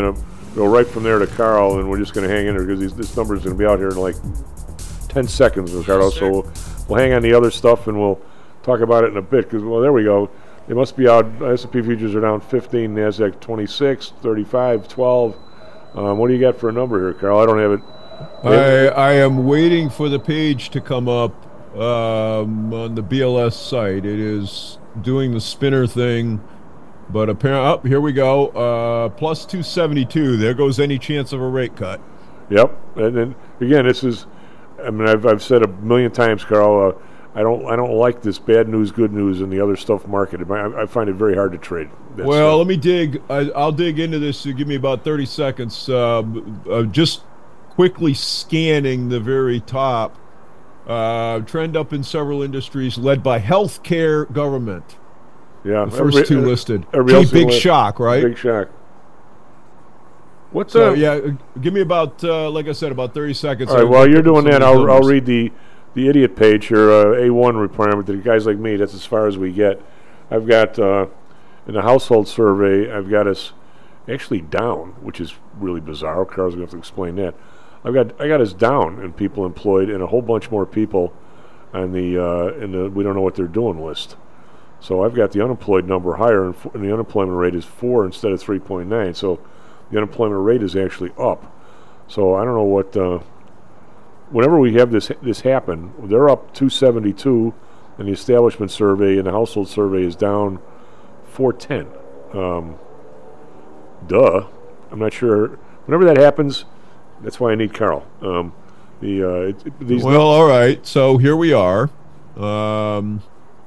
S10: go right from there to Carl, and we're just going to hang in there because this number is going to be out here in like ten seconds, Ricardo.
S11: Yes,
S10: so we'll, we'll hang on the other stuff, and we'll talk about it in a bit. Because well, there we go. They must be out. S and P futures are down fifteen, NASDAQ twenty-six, thirty-five, twelve. Um, what do you got for a number here, Carl? I don't have it.
S16: I, I am waiting for the page to come up um, on the B L S site. It is doing the spinner thing, but apparently, oh, here we go. Uh, plus two seventy-two. There goes any chance of a rate cut.
S10: Yep. And then again, this is. I mean, I've I've said a million times, Carl. Uh, I don't I don't like this bad news, good news, and the other stuff market. I, I find it very hard to trade. That's
S16: well,
S10: uh,
S16: let me dig. I, I'll dig into this. Give me about thirty seconds. Uh, uh, just quickly scanning the very top. Uh, trend up in several industries, led by healthcare, government.
S10: Yeah,
S16: the first two listed.
S10: Gee,
S16: big list. shock, right?
S10: Big shock. What's
S16: so,
S10: uh,
S16: yeah? Give me about, uh, like I said, about thirty seconds.
S10: All right. While you're doing that, I'll I'll read the the idiot page here. Uh, A one requirement that guys like me. That's as far as we get. I've got uh, in the household survey. I've got us actually down, which is really bizarre. Carl's gonna have to explain that. I've got I got us down in people employed and a whole bunch more people on the uh, in the we don't know what they're doing list. So I've got the unemployed number higher, and, f- and the unemployment rate is four instead of three point nine. So the unemployment rate is actually up. So I don't know what. Uh, whenever we have this this happen, they're up two seventy-two, and the establishment survey and the household survey is down four ten. Um, duh. I'm not sure. Whenever that happens, that's why I need Carl. Um, the uh, it, it, these
S16: well, all right. So here we are. Um,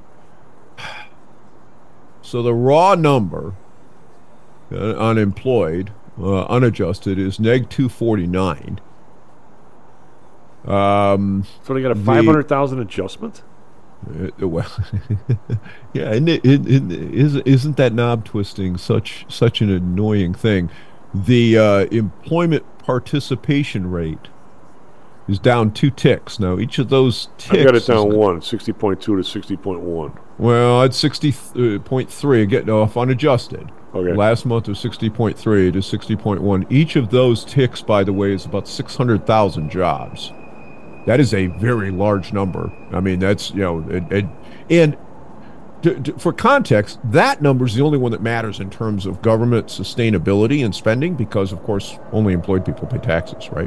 S16: so the raw number, uh, unemployed, uh, unadjusted, is neg two forty-nine. Um,
S10: so they got a five hundred thousand adjustment.
S16: Uh, well, yeah, isn't, it, it, it, isn't, isn't that knob twisting such such an annoying thing? The uh, employment participation rate is down two ticks. Now, each of those ticks...
S10: I got it down one, sixty point two to sixty point one.
S16: Well, it's sixty point three, getting off unadjusted.
S10: Okay.
S16: Last month was sixty point three to sixty point one. Each of those ticks, by the way, is about six hundred thousand jobs. That is a very large number. I mean, that's, you know, it, it, and to, to, for context, that number is the only one that matters in terms of government sustainability and spending because, of course, only employed people pay taxes, right?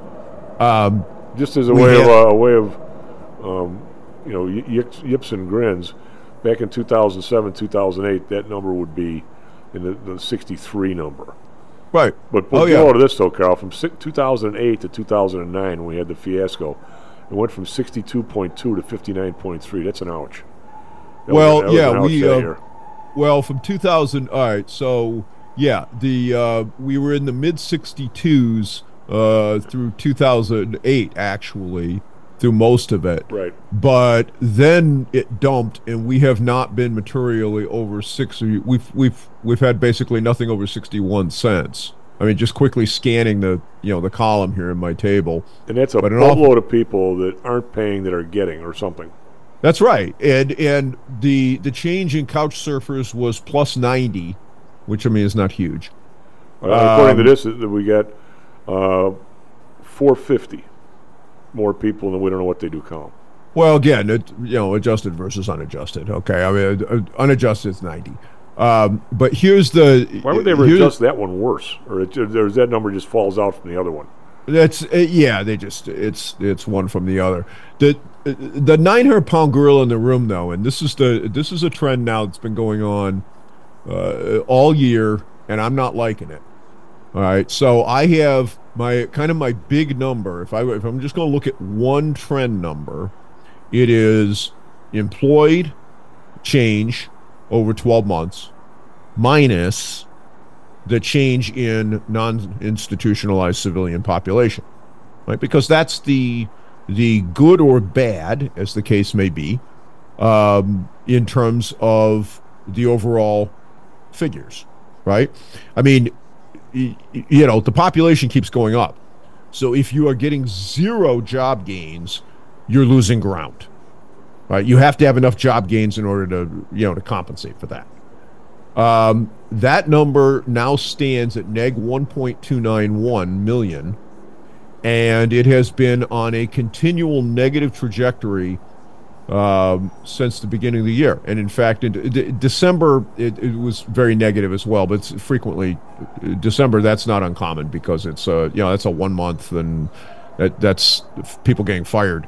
S16: Um,
S10: Just as a way have, of uh, a way of, um, you know, yips, yips and grins. Back in two thousand seven, two thousand eight, that number would be in the, the sixty-three number.
S16: Right.
S10: But but
S16: oh,
S10: you
S16: yeah.
S10: know this though, Carl. From two thousand eight to two thousand nine, when we had the fiasco, it went from sixty-two point two to fifty-nine point three. That's an ouch. That
S16: well,
S10: was,
S16: yeah, we. Uh, well, from two thousand. All right, so yeah, the uh, we were in the mid sixty-twos uh, through two thousand eight, actually, through most of it.
S10: Right.
S16: But then it dumped, and we have not been materially over six. We've we've we've had basically nothing over sixty-one cents. I mean, just quickly scanning the you know the column here in my table.
S10: And that's a
S16: but
S10: boatload
S16: awful,
S10: of people that aren't paying that are getting or something.
S16: That's right. And and the the change in couch surfers was plus ninety, which I mean is not huge.
S10: Uh, according um, to this, we got uh, four fifty more people, and we don't know what they do column.
S16: Well, again, it, you know, adjusted versus unadjusted. Okay, I mean, uh, unadjusted is ninety. Um, but here's the.
S10: Why would they ever adjust that one worse, or, it, or that number just falls out from the other one?
S16: That's uh, yeah. They just it's it's one from the other. The uh, the nine hundred pound gorilla in the room, though, and this is the this is a trend now that's been going on uh, all year, and I'm not liking it. All right, so I have my kind of my big number. If I if I'm just going to look at one trend number, it is employed change over twelve months minus the change in non-institutionalized civilian population, right? Because that's the the good or bad, as the case may be, um, in terms of the overall figures, right? I mean, y- you know, the population keeps going up. So if you are getting zero job gains, you're losing ground, right? You have to have enough job gains in order to, you know, to compensate for that. Um, that number now stands at neg one point two nine one million, and it has been on a continual negative trajectory um, since the beginning of the year. And in fact, in de- December, it, it was very negative as well, but it's frequently December, that's not uncommon because it's, uh, you know, that's a one month and that, that's people getting fired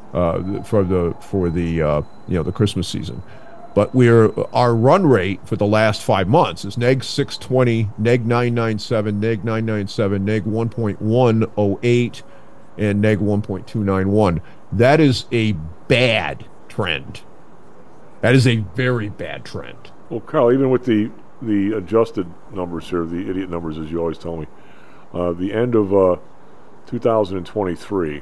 S16: uh, for the, for the, uh, you know, the Christmas season. But we're our run rate for the last five months is neg six twenty, neg nine ninety-seven, neg nine ninety-seven, neg one point one oh eight, and neg one point two nine one. That is a bad trend. That is a very bad trend.
S10: Well, Carl, even with the the adjusted numbers here, the idiot numbers, as you always tell me, uh, the end of uh, two thousand twenty-three,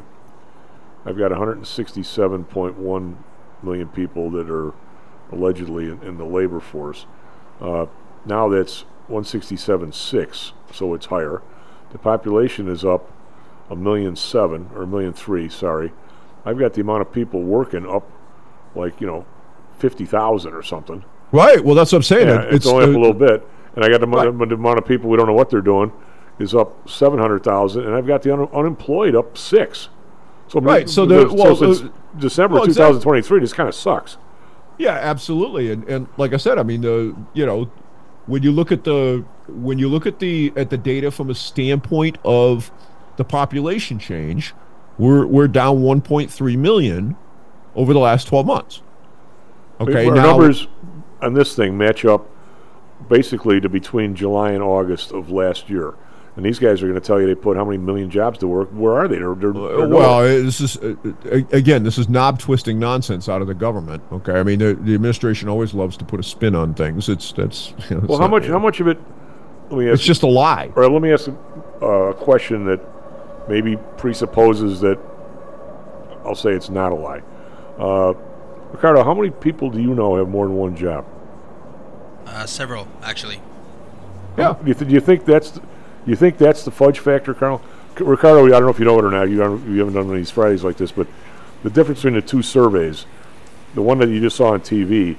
S10: I've got one hundred sixty-seven point one million people that are allegedly in, in the labor force. Uh, now that's one sixty-seven point six, so it's higher. The population is up a million seven, or a million three, sorry. I've got the amount of people working up like, you know, fifty thousand or something.
S16: Right, well, that's what I'm saying.
S10: Yeah, it's,
S16: it's
S10: only
S16: uh,
S10: up a little bit. And I got the,
S16: right.
S10: the, the amount of people we don't know what they're doing is up seven hundred thousand, and I've got the un- unemployed up six. So
S16: right, so,
S10: the,
S16: the, well,
S10: so since
S16: uh,
S10: December
S16: well,
S10: twenty twenty-three, this kind of sucks.
S16: Yeah, absolutely, and and like I said, I mean, the you know, when you look at the when you look at the at the data from a standpoint of the population change, we're we're down one point three million over the last twelve months. Okay,
S10: our
S16: now
S10: numbers on this thing match up basically to between July and August of last year. And these guys are going to tell you they put how many million jobs to work. Where are they? They're, they're, they're
S16: well, this is uh, again, this is knob twisting nonsense out of the government. Okay, I mean the, the administration always loves to put a spin on things. It's that's you know,
S10: well, how much? How much of it? Let me ask
S16: it's just a lie.
S10: Or let me ask a uh, question that maybe presupposes that I'll say it's not a lie. Uh, Ricardo, how many people do you know have more than one job?
S15: Uh, several, actually.
S10: Yeah. Do you, th- do you think that's? The, You think that's the fudge factor, Carl? Ricardo, I don't know if you know it or not. You, don't, you haven't done one of these Fridays like this, but the difference between the two surveys, the one that you just saw on T V,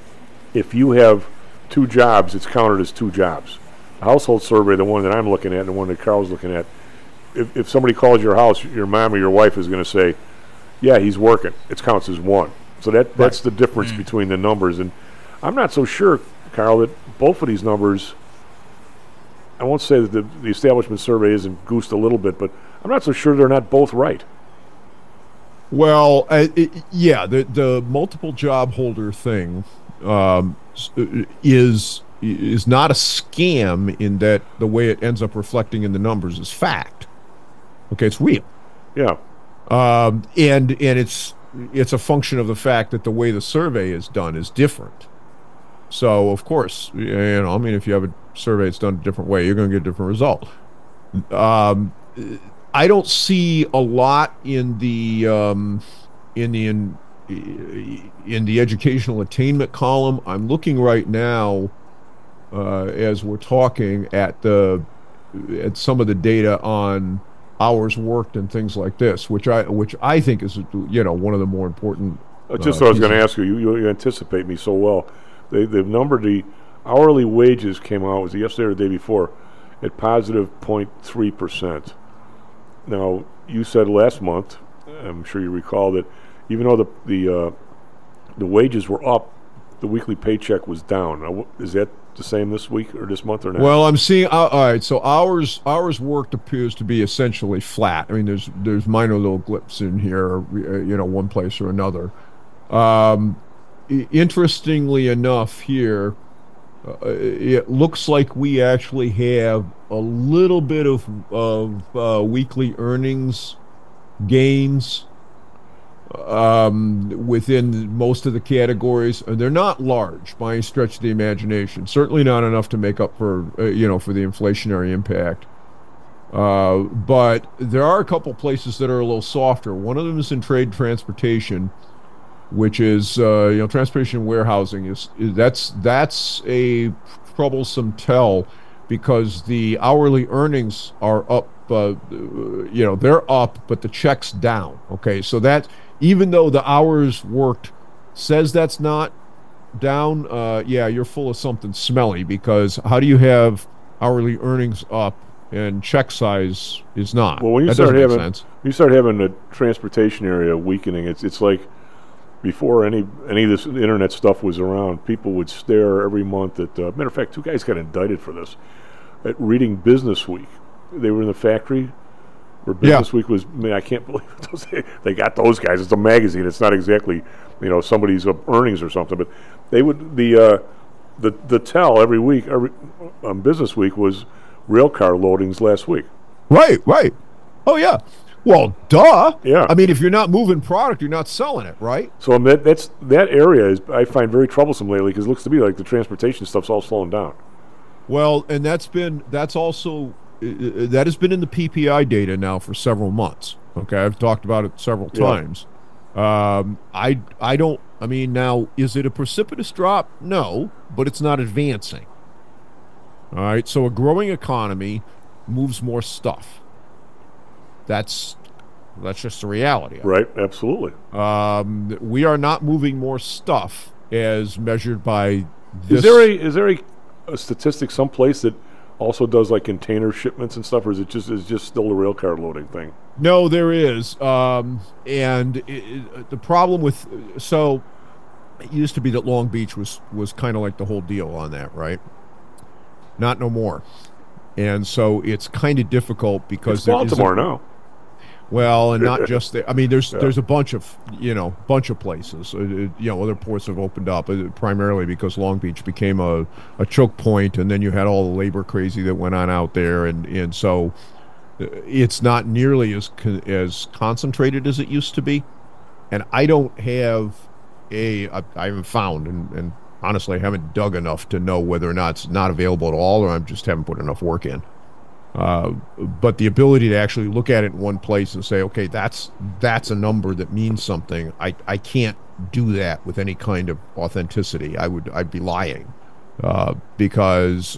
S10: if you have two jobs, it's counted as two jobs. The household survey, the one that I'm looking at and the one that Carl's looking at, if, if somebody calls your house, your mom or your wife is going to say, yeah, he's working. It counts as one. So that that's the difference between the numbers. And I'm not so sure, Carl, that both of these numbers, I won't say that the, the establishment survey isn't goosed a little bit, but I'm not so sure they're not both right.
S16: Well, uh, it, yeah, the the multiple job holder thing um, is is not a scam in that the way it ends up reflecting in the numbers is fact. Okay, it's real.
S10: Yeah,
S16: um, and and it's it's a function of the fact that the way the survey is done is different. So, of course, you know, I mean, if you have a survey that's done a different way, you're going to get a different result. Um, I don't see a lot in the um, in the in, in the educational attainment column. I'm looking right now uh, as we're talking at the at some of the data on hours worked and things like this, which I which I think is you know one of the more important.
S10: Uh, just
S16: uh,
S10: what I was going to ask you. You, you. You anticipate me so well. They, they've numbered the hourly wages came out, was it yesterday or the day before, at positive zero point three percent. Now, you said last month, I'm sure you recall, that even though the the, uh, the wages were up, the weekly paycheck was down. Now, is that the same this week or this month or not?
S16: Well, I'm seeing, uh, all right, so hours hours worked appears to be essentially flat. I mean, there's there's minor little blips in here, you know, one place or another. Um Interestingly enough here, uh, it looks like we actually have a little bit of, of uh, weekly earnings gains um, within most of the categories, and they're not large by any stretch of the imagination. Certainly not enough to make up for, uh, you know, for the inflationary impact. Uh, but there are a couple places that are a little softer. One of them is in trade and transportation, which is uh, you know transportation and warehousing is, is that's that's a troublesome tell because the hourly earnings are up, uh, you know they're up, but the check's down. Okay, so that even though the hours worked says that's not
S17: down, uh, yeah, you're full of something smelly, because how do you have hourly earnings up and check size is not?
S10: Well, when you
S17: that
S10: start
S17: doesn't make
S10: having
S17: sense.
S10: you start having the transportation area weakening, it's it's like before any any of this internet stuff was around, people would stare every month at. Uh, matter of fact, two guys got indicted for this at reading Business Week. They were in the factory where Business
S17: Yeah.
S10: Week was. I mean, I can't believe it. Those, they got those guys. It's a magazine. It's not exactly you know somebody's uh, earnings or something, but they would the uh, the the tell every week every um, Business Week was rail car loadings last week.
S17: Right, right. Oh, yeah. Well, duh.
S10: Yeah.
S17: I mean, if you're not moving product, you're not selling it, right?
S10: So um, that that's that area is I find very troublesome lately because it looks to me like the transportation stuff's all slowing down.
S17: Well, and that's been that's also uh, that has been in the P P I data now for several months. Okay, I've talked about it several
S10: Yeah.
S17: times. Um, I I don't. I mean, now is it a precipitous drop? No, but it's not advancing. All right. So a growing economy moves more stuff. That's that's just the reality. of it.
S10: Right, absolutely.
S17: Um, we are not moving more stuff as measured by this.
S10: Is there a is there a, a statistic someplace that also does like container shipments and stuff, or is it just is just still a rail car loading thing?
S17: No, there is, um, and it, it, the problem with so it used to be that Long Beach was was kind of like the whole deal on that, right? Not no more, and so it's kind of difficult because
S10: It's
S17: there
S10: Baltimore
S17: isn't-
S10: now.
S17: Well, and not just there. I mean, there's
S10: Yeah.
S17: there's a bunch of you know bunch of places. Uh, uh, you know, other ports have opened up uh, primarily because Long Beach became a, a choke point, and then you had all the labor crazy that went on out there, and and so uh, it's not nearly as con- as concentrated as it used to be. And I don't have a I, I haven't found, and, and honestly, I haven't dug enough to know whether or not it's not available at all, or I just haven't put enough work in. Uh, but the ability to actually look at it in one place and say, okay, that's that's a number that means something. I, I can't do that with any kind of authenticity. I would I'd be lying uh, because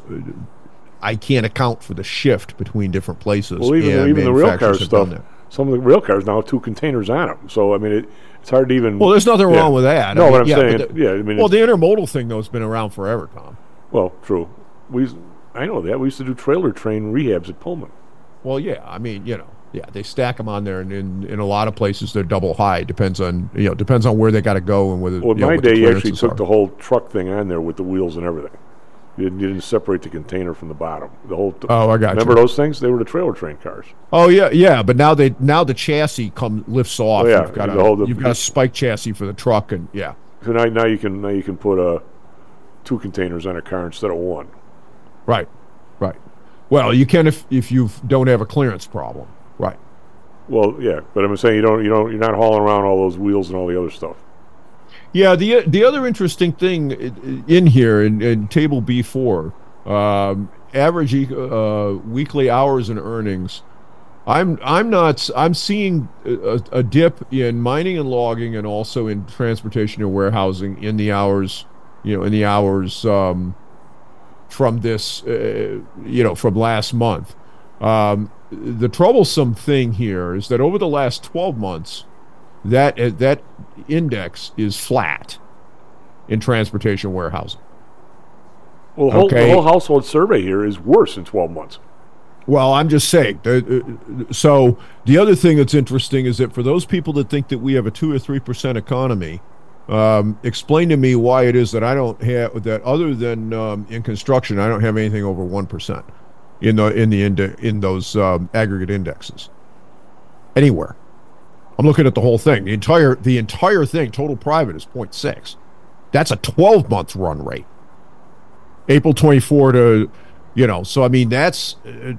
S17: I can't account for the shift between different places.
S10: Well, even
S17: and
S10: even the rail car
S17: manufacturers have done
S10: stuff.
S17: that.
S10: Some of the rail cars now have two containers on them. So I mean, it, it's hard to even.
S17: Well, there's nothing
S10: yeah.
S17: wrong with that.
S10: No,
S17: I mean,
S10: what I'm
S17: yeah,
S10: saying,
S17: but the-
S10: yeah, I mean,
S17: well,
S10: it's-
S17: the intermodal thing though has been around forever, Tom.
S10: well, true. We used- I know that we used to do trailer train rehabs at Pullman.
S17: Well, yeah, I mean, you know, yeah, they stack them on there, and in, in a lot of places they're double high. Depends on you know, depends on where they got to go and whether.
S10: Well, in
S17: you know,
S10: my
S17: what the
S10: day, you actually
S17: clearances
S10: took
S17: are.
S10: the whole truck thing on there with the wheels and everything. You didn't, you didn't separate the container from the bottom. The whole. T-
S17: Oh, I got
S10: Remember
S17: you.
S10: those things? They were the trailer train cars.
S17: Oh yeah, yeah, but now they now the chassis come lifts off.
S10: Oh, yeah,
S17: You've got
S10: the
S17: a
S10: whole- the-
S17: you've got a spike chassis for the truck, and yeah,
S10: So now, now you can now you can put uh, two containers on a car instead of one.
S17: right, right. Well, you can if if you don't have a clearance problem, right?
S10: Well, yeah, but I'm saying you don't you don't you're not hauling around all those wheels and all the other stuff.
S17: Yeah, the the other interesting thing i- in here in, in table B four, um, average e- uh, weekly hours and earnings. I'm I'm not I'm seeing a, a dip in mining and logging, and also in transportation and warehousing in the hours, you know, in the hours um, from this, uh, you know, from last month. Um, the troublesome thing here is that over the last twelve months, that uh, that index is flat in transportation warehousing.
S10: Well, the whole,
S17: Okay.
S10: the whole household survey here is worse in twelve months.
S17: Well, I'm just saying. uh, uh, So the other thing that's interesting is that for those people that think that we have a two or three percent economy, um, explain to me why it is that I don't have that. Other than um, in construction, I don't have anything over one percent in the in the inde- in those um, aggregate indexes anywhere. I'm looking at the whole thing. The entire the entire thing, total private, is zero point six. That's a twelve month run rate. April twenty-four to, you know, so I mean that's, uh,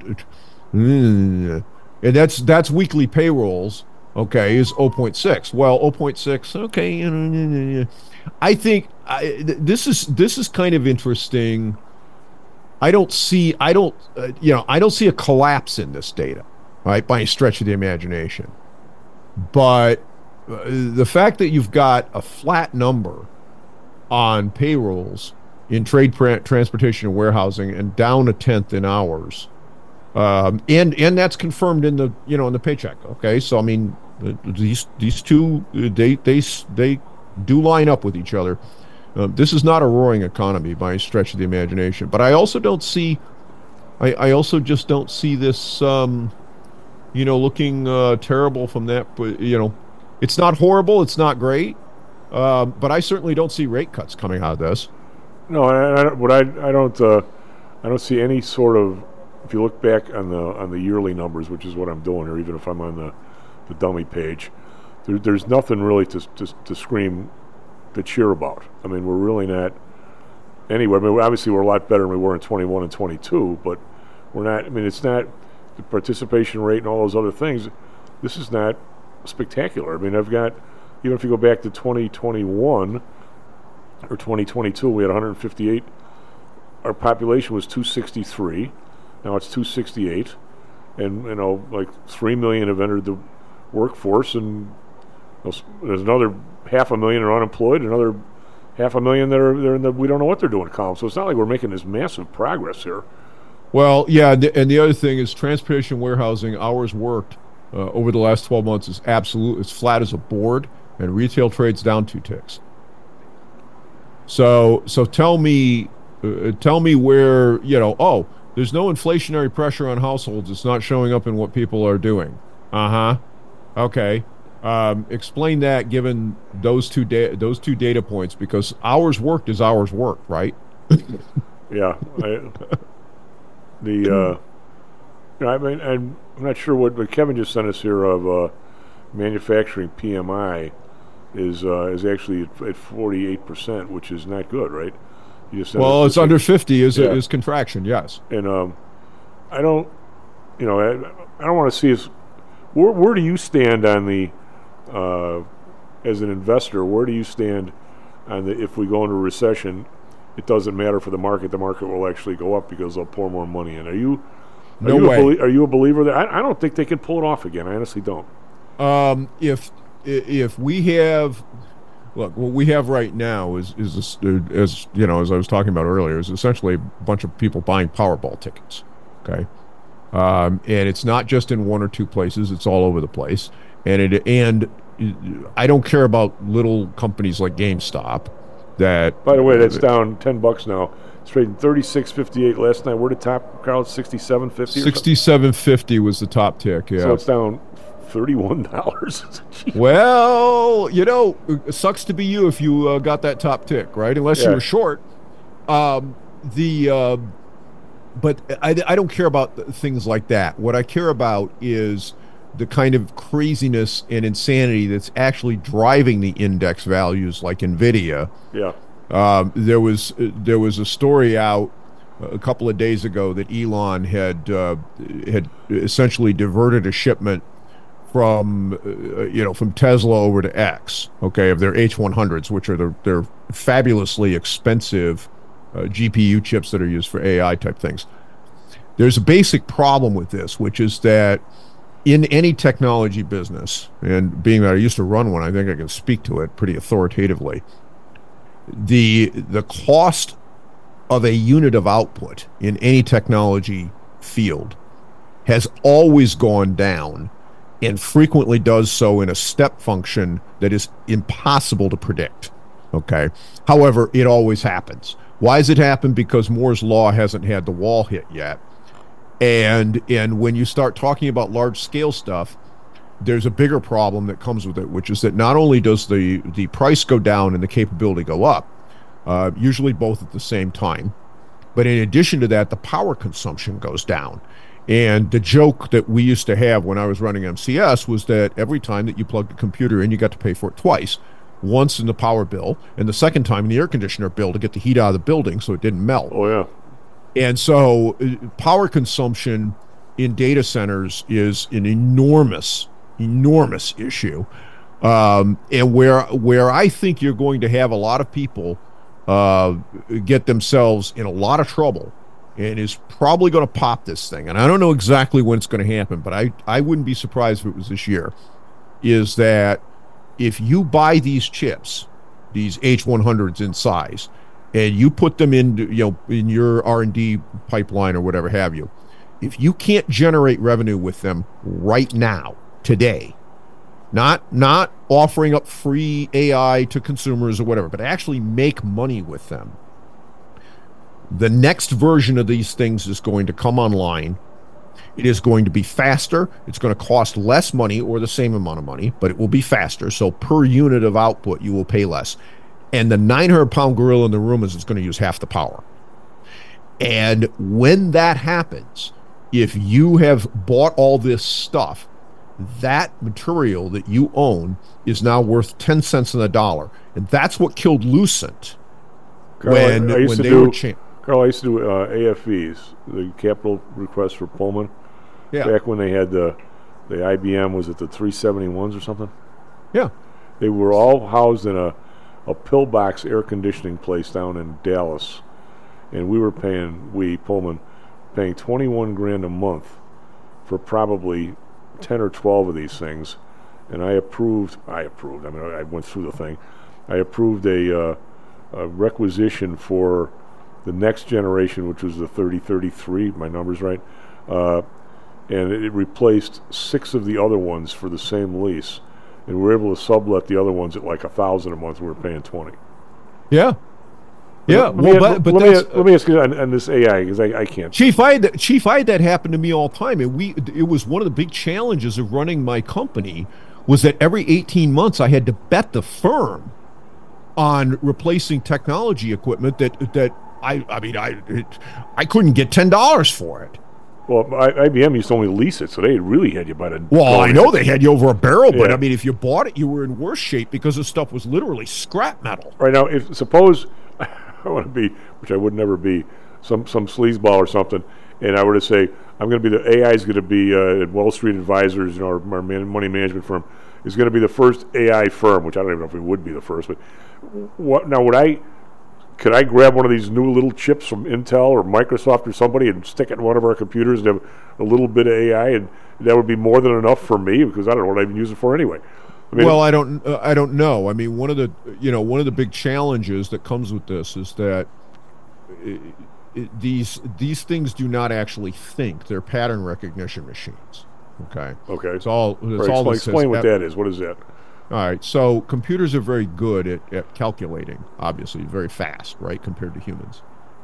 S17: mm, and that's that's weekly payrolls. Okay, is zero point six. Well, zero point six. Okay, you know, I think I, th- this is this is kind of interesting. I don't see I don't uh, you know I don't see a collapse in this data, right, by any stretch of the imagination. But uh, the fact that you've got a flat number on payrolls in trade, pra- transportation, and warehousing, and down a tenth in hours, um, and and that's confirmed in the you know in the paycheck. Okay, so I mean uh, these these two uh, they they they do line up with each other. Um, this is not a roaring economy by any stretch of the imagination. But I also don't see, I, I also just don't see this, um, you know, looking uh, terrible from that. You know, it's not horrible, it's not great, um, but I certainly don't see rate cuts coming out of this.
S10: No, I, I don't. What I I don't uh, I don't see any sort of. If you look back on the on the yearly numbers, which is what I'm doing, or even if I'm on the, the dummy page, there, there's nothing really to, to to scream, to cheer about. I mean, we're really not anywhere. I mean, obviously we're a lot better than we were in twenty-one and twenty-two, but we're not. I mean, it's not the participation rate and all those other things. This is not spectacular. I mean, I've got even if you go back to twenty twenty-one or twenty twenty-two, we had one hundred fifty-eight. Our population was two sixty-three. Now it's two sixty-eight, and you know, like three million have entered the workforce, and there's another half a million are unemployed, another half a million that are they're in the we don't know what they're doing column. So it's not like we're making this massive progress here.
S17: Well, yeah, and the other thing is transportation warehousing hours worked uh, over the last twelve months is absolute, it's flat as a board, and retail trade's down two ticks. So, so tell me, uh, tell me where you know. Oh. There's no inflationary pressure on households. It's not showing up in what people are doing. Uh-huh. Okay. Um, explain that given those two da- those two data points, because hours worked is hours worked, right?
S10: Yeah. I, the uh, I mean, I'm not sure what, but Kevin just sent us here of uh, manufacturing P M I is uh, is actually at, at forty-eight percent, which is not good, right?
S17: Well, it's under fifty is
S10: yeah.
S17: is contraction, yes.
S10: And um, I don't, you know, I, I don't want to see us. Where where do you stand on the, uh, as an investor? Where do you stand on the? If we go into a recession, it doesn't matter for the market. The market will actually go up because they'll pour more money in. Are you? Are
S17: no
S10: you
S17: way.
S10: A belie- are you a believer that? I, I don't think they can pull it off again. I honestly don't.
S17: Um, if if we have. Look, what we have right now is, is uh, as you know, as I was talking about earlier, is essentially a bunch of people buying Powerball tickets, okay? Um, and it's not just in one or two places; it's all over the place. And it and I don't care about little companies like GameStop. That,
S10: by the way, that's uh, down ten bucks now. It's trading thirty-six fifty-eight last night. Where did top, Carl? Sixty-seven fifty.
S17: Sixty-seven fifty was the top tick. Yeah.
S10: So it's down thirty-one dollars.
S17: Well, you know, it sucks to be you if you uh, got that top tick, right? Unless
S10: yeah.
S17: you were short. Um, the uh, but I, I don't care about things like that. What I care about is the kind of craziness and insanity that's actually driving the index values, like Nvidia.
S10: Yeah.
S17: Um, there was uh, there was a story out a couple of days ago that Elon had uh, had essentially diverted a shipment from uh, you know from Tesla over to X, okay, of their H one hundreds, which are their, their fabulously expensive uh, G P U chips that are used for A I type things. There's a basic problem with this, which is that in any technology business, and being that I used to run one, I think I can speak to it pretty authoritatively. The the cost of a unit of output in any technology field has always gone down, and frequently does so in a step function that is impossible to predict. Okay. However, it always happens. Why does it happen? Because Moore's law hasn't had the wall hit yet. And and when you start talking about large scale stuff, there's a bigger problem that comes with it, which is that not only does the, the price go down and the capability go up, uh, usually both at the same time, but in addition to that, the power consumption goes down. And the joke that we used to have when I was running M C S was that every time that you plugged a computer in, you got to pay for it twice. Once in the power bill, and the second time in the air conditioner bill to get the heat out of the building so it didn't melt.
S10: Oh, yeah.
S17: And so uh, power consumption in data centers is an enormous, enormous issue. Um, and where where I think you're going to have a lot of people uh, get themselves in a lot of trouble and is probably going to pop this thing. And I don't know exactly when it's going to happen, but I, I wouldn't be surprised if it was this year, is that if you buy these chips, these H one hundreds in size, and you put them in, you know, in your R and D pipeline or whatever have you, if you can't generate revenue with them right now, today, Not not offering up free A I to consumers or whatever, but actually make money with them. The next version of these things is going to come online. It is going to be faster. It's going to cost less money or the same amount of money, but it will be faster. So per unit of output, you will pay less. And the nine hundred pound gorilla in the room is it's going to use half the power. And when that happens, if you have bought all this stuff, that material that you own is now worth ten cents on the dollar. And that's what killed Lucent.
S10: Carl,
S17: when,
S10: I used
S17: when
S10: to
S17: they
S10: do,
S17: were cha-
S10: Carl, I used to do uh, A F Vs, the capital request for Pullman.
S17: Yeah.
S10: Back when they had the the I B M, was it the three seventy-ones or something?
S17: Yeah.
S10: They were all housed in a, a pillbox air conditioning place down in Dallas. And we were paying, we, Pullman, paying twenty-one grand a month for probably ten or twelve of these things. And I approved, I approved, I mean, I went through the thing. I approved a, uh, a requisition for the next generation, which was the thirty thirty-three, my number's right. Uh, and it, it replaced six of the other ones for the same lease. And we were able to sublet the other ones at like a thousand a month. We were paying twenty.
S17: Yeah. Yeah,
S10: Let,
S17: well,
S10: me,
S17: but, but
S10: let,
S17: that's,
S10: me, let me ask you on, on this A I, because I, I can't.
S17: Chief, I had that, Chief, I had that happen to me all the time, and we it was one of the big challenges of running my company was that every eighteen months I had to bet the firm on replacing technology equipment that that I I mean I it, I couldn't get ten dollars for it.
S10: Well, I, I B M used to only lease it, so they really had you by the.
S17: Well, I know they had you over a barrel, but
S10: Yeah.
S17: I mean, if you bought it, you were in worse shape because the stuff was literally scrap metal.
S10: Right now, if suppose I want to be, which I would never be, some some sleazeball or something, and I were to say I'm going to be the A I is going to be uh, at Wall Street Advisors, you know, our, our man, money management firm is going to be the first A I firm, which I don't even know if we would be the first, but what now would I? Could I grab one of these new little chips from Intel or Microsoft or somebody and stick it in one of our computers and have a little bit of A I, and that would be more than enough for me because I don't know what I even use it for anyway. I mean,
S17: well, I don't, uh, I don't know. I mean, one of the, you know, one of the big challenges that comes with this is that it, it, these these things do not actually think; they're pattern recognition machines. Okay.
S10: Okay.
S17: It's all. It's
S10: right,
S17: all
S10: explain
S17: this
S10: explain what
S17: has-
S10: that is. What is that?
S17: All right, so computers are very good at, at calculating, obviously, very fast, right, compared to humans.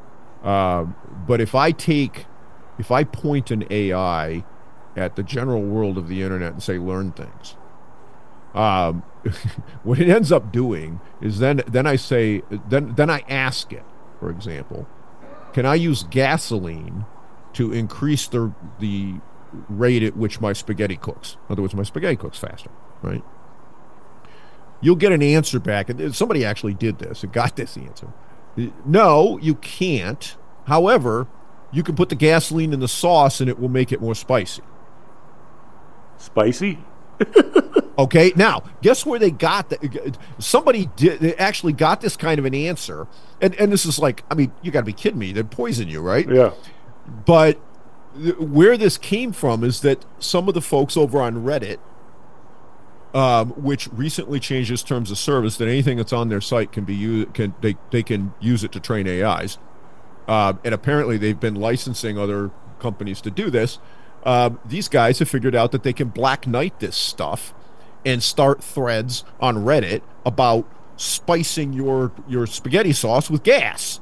S17: Um, but if I take, if I point an A I at the general world of the internet and say, learn things, um, what it ends up doing is then, then I say, then, then I ask it, for example, can I use gasoline to increase the, the rate at which my spaghetti cooks? In other words, my spaghetti cooks faster, right? You'll get an answer back, and somebody actually did this and got this answer. No, you can't. However, you can put the gasoline in the sauce and it will make it more spicy.
S10: Spicy?
S17: Okay, now, guess where they got that? Somebody did, they actually got this kind of an answer. And, and this is like, I mean, you got to be kidding me. They'd poison you, right?
S10: Yeah.
S17: But th- where this came from is that some of the folks over on Reddit, Um, which recently changed its terms of service that anything that's on their site can be used, can they they can use it to train A Is, uh, and apparently they've been licensing other companies to do this. Um, these guys have figured out that they can Black Knight this stuff and start threads on Reddit about spicing your your spaghetti sauce with gas.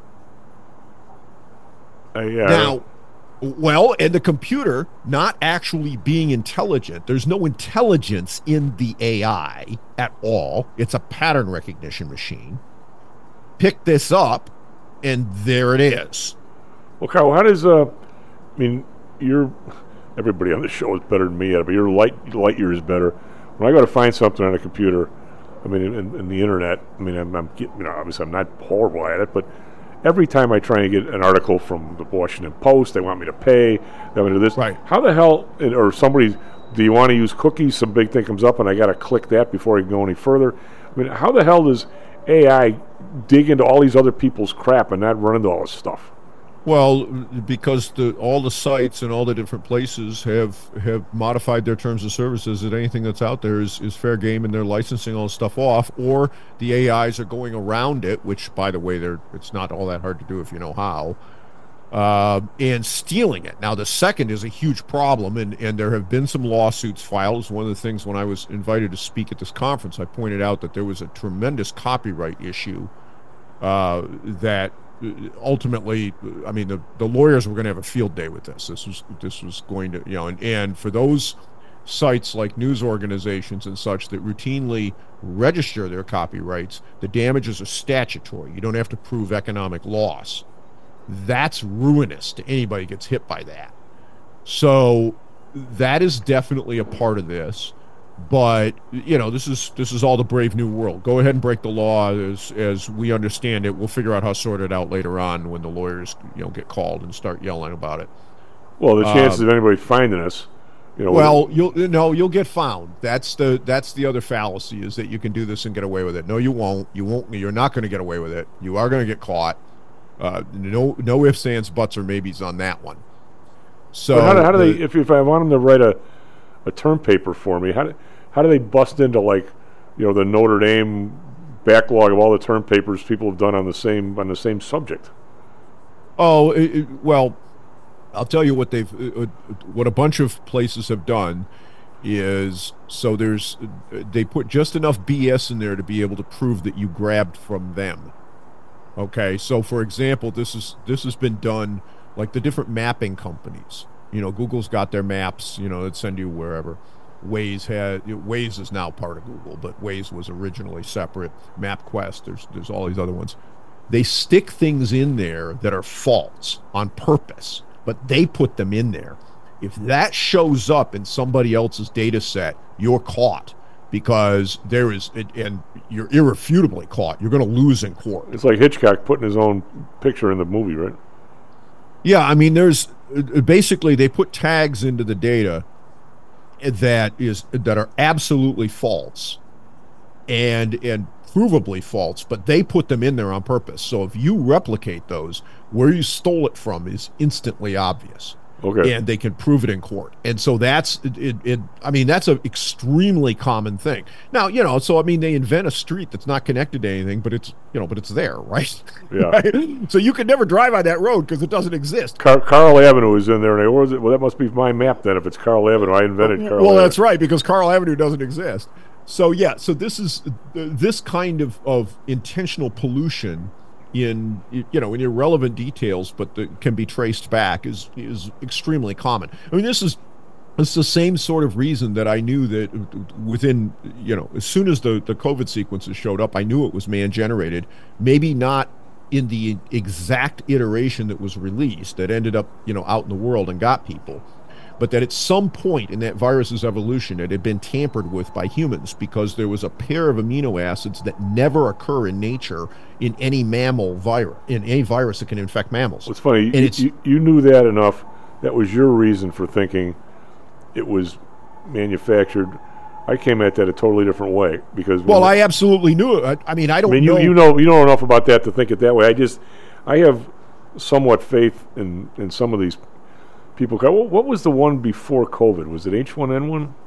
S10: Uh, yeah.
S17: Now. Well, and the computer not actually being intelligent, there's no intelligence in the A I at all. It's a pattern recognition machine. Pick this up, and there it is.
S10: Well, Carl, how does uh, I mean, you're everybody on the show is better than me at it, but your light light years better. When I go to find something on a computer, I mean, in, in the internet, I mean, I'm, I'm you know, obviously I'm not horrible at it, but every time I try and get an article from the Washington Post, they want me to pay, they want me to do this.
S17: Right.
S10: How the hell, or somebody, do you want to use cookies? Some big thing comes up and I got to click that before I can go any further. I mean, how the hell does A I dig into all these other people's crap and not run into all this stuff?
S17: Well, because the all the sites and all the different places have have modified their terms of services that anything that's out there is, is fair game, and they're licensing all this stuff off, or the A Is are going around it, which, by the way, they're it's not all that hard to do if you know how. uh, and stealing it. Now, the second is a huge problem, and, and there have been some lawsuits filed. It's one of the things when I was invited to speak at this conference, I pointed out that there was a tremendous copyright issue uh, that ultimately, I mean, the, the lawyers were going to have a field day with this. This was this was going to, you know, and, and for those sites like news organizations and such that routinely register their copyrights, the damages are statutory. You don't have to prove economic loss. That's ruinous to anybody who gets hit by that. So that is definitely a part of this. But, you know, this is this is all the brave new world. Go ahead and break the law as as we understand it. We'll figure out how to sort it out later on when the lawyers, you know, get called and start yelling about it.
S10: Well, the chances
S17: Um,
S10: of anybody finding us, you know.
S17: Well, you'll no, you'll get found. That's the that's the other fallacy, is that you can do this and get away with it. No, you won't. You won't. You're not going to get away with it. You are going to get caught. Uh, no, no ifs, ands, buts, or maybes on that one. So
S10: But how do, how do
S17: the-
S10: they? If if I want them to write a a term paper for me, how do how do they bust into, like, you know, the Notre Dame backlog of all the term papers people have done on the same on the same subject?
S17: Oh, it, it- well, I'll tell you what they've, uh, uh, what a bunch of places have done is, so there's, uh, they put just enough B S in there to be able to prove that you grabbed from them. Okay, so for example, this is this has been done, like the different mapping companies. You know, Google's got their maps, you know, that send you wherever. Waze had Waze is now part of Google, but Waze was originally separate. MapQuest, there's there's all these other ones. They stick things in there that are false on purpose, but they put them in there. If that shows up in somebody else's data set, you're caught, because there is, and you're irrefutably caught. You're going to lose in court.
S10: It's like Hitchcock putting his own picture in the movie, right?
S17: Yeah, I mean, there's basically they put tags into the data that is that are absolutely false and and provably false, but they put them in there on purpose. So if you replicate those, where you stole it from is instantly obvious.
S10: Okay.
S17: And they can prove it in court. And so that's it, it, it I mean, that's an extremely common thing. Now, you know, so I mean, they invent a street that's not connected to anything, but it's, you know, but it's there, right?
S10: Yeah.
S17: Right? So you can never drive on that road because it doesn't exist.
S10: Car- Carl Avenue is in there, and they, or is it, well, that must be my map then. If it's Carl Avenue, I invented Carl.
S17: Well,
S10: Avenue.
S17: that's right, because Carl Avenue doesn't exist. So yeah, so this is uh, this kind of, of intentional pollution in, you know, in irrelevant details, but that can be traced back, is is extremely common. I mean, this is it's the same sort of reason that I knew that within, you know, as soon as the the COVID sequences showed up, I knew it was man generated. Maybe not in the exact iteration that was released that ended up, you know, out in the world and got people, but that at some point in that virus's evolution it had been tampered with by humans, because there was a pair of amino acids that never occur in nature in any mammal virus, in any virus that can infect mammals.
S10: It's funny.
S17: And
S10: You,
S17: it's,
S10: you, you knew that enough. That was your reason for thinking it was manufactured. I came at that a totally different way, because
S17: well, I absolutely knew it. I, I mean, I don't
S10: I mean,
S17: know.
S10: you, you know you know enough about that to think it that way. I just I have somewhat faith in in some of these people. What what was the one before COVID? Was it H one N one?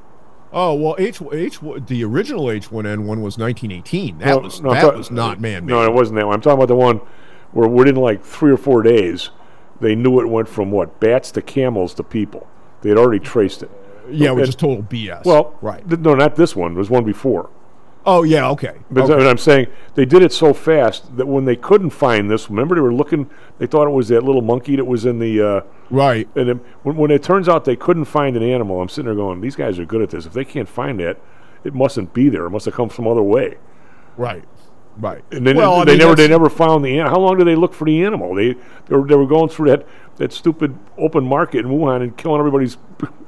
S17: Oh, well, H, H, the original H one N one was nineteen eighteen. That
S10: No,
S17: was
S10: no, I'm
S17: that
S10: ta-
S17: was not man-made.
S10: No, it wasn't that one. I'm talking about the one where within like three or four days, they knew it went from what, bats to camels to people. They had already traced it.
S17: Yeah,
S10: And-
S17: which is total B S.
S10: Well,
S17: right.
S10: th- no, not this one. There was one before.
S17: Oh, yeah, okay.
S10: But
S17: okay.
S10: I'm saying they did it so fast that when they couldn't find this, remember they were looking, they thought it was that little monkey that was in the... Uh,
S17: right.
S10: And then when, when it turns out they couldn't find an animal, I'm sitting there going, these guys are good at this. If they can't find that, it mustn't be there. It must have come some other way.
S17: Right. Right.
S10: And then
S17: well,
S10: they,
S17: I mean,
S10: never they
S17: that's-
S10: never found the animal. How long did they look for the animal? They they were, they were going through that, that stupid open market in Wuhan and killing everybody's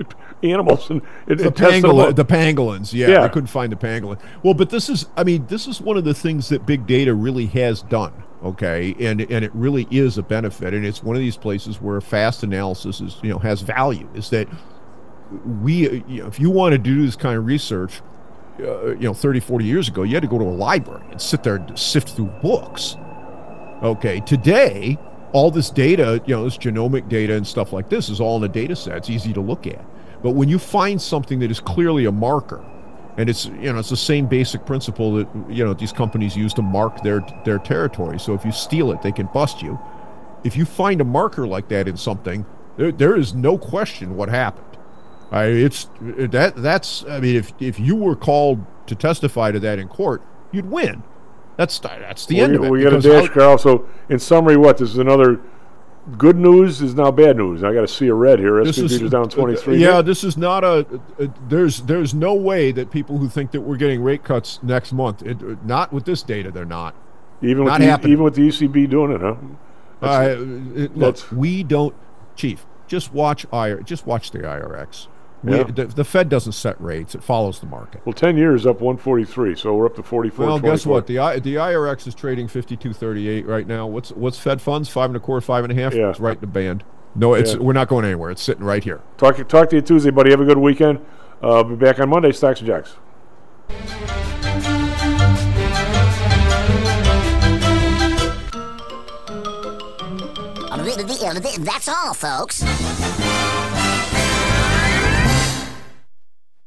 S10: animals and, and,
S17: the,
S10: and testing them
S17: pangolin,
S10: up.
S17: the pangolins, yeah,
S10: Yeah.
S17: I couldn't find the pangolin. Well, but this is, I mean, this is one of the things that big data really has done, okay, and and it really is a benefit, and it's one of these places where fast analysis is, you know, has value. Is that we, you know, if you want to do this kind of research, uh, you know, thirty, forty years ago, you had to go to a library and sit there and sift through books. Okay, today, all this data, you know, this genomic data and stuff like this is all in a data set. It's easy to look at. But when you find something that is clearly a marker, and it's, you know, it's the same basic principle that, you know, these companies use to mark their their territory. So if you steal it, they can bust you. if you find a marker like that in something, there, there is no question what happened. I, it's that that's. I mean, if if you were called to testify to that in court, you'd win. That's that's the
S10: we,
S17: end of it.
S10: We got a dash, Carl. So, in summary, what this is another good news is now bad news. I got to see a red here. S P Futures down twenty-three.
S17: Uh, yeah, this is not a, a. There's there's no way that people who think that we're getting rate cuts next month, it, not with this data, they're not.
S10: Even
S17: not
S10: with the,
S17: happening.
S10: even with the E C B doing it, huh?
S17: Uh, it, look, we don't, Chief. Just watch I R. Just watch the I R X. We,
S10: Yeah.
S17: the, the Fed doesn't set rates; it follows the market.
S10: Well, ten years up one forty-three, so we're up to forty-four.
S17: Well, guess
S10: twenty-four.
S17: what? The I, the I R X is trading fifty-two thirty-eight right now. What's what's Fed funds? Five and a quarter, five and a half.
S10: Yeah.
S17: It's right in the band. No, it's
S10: Yeah.
S17: we're not going anywhere. It's sitting right here.
S10: Talk talk to you Tuesday, buddy. Have a good weekend. Uh, be back on Monday. Stocks and Jacks.
S19: That's all, folks.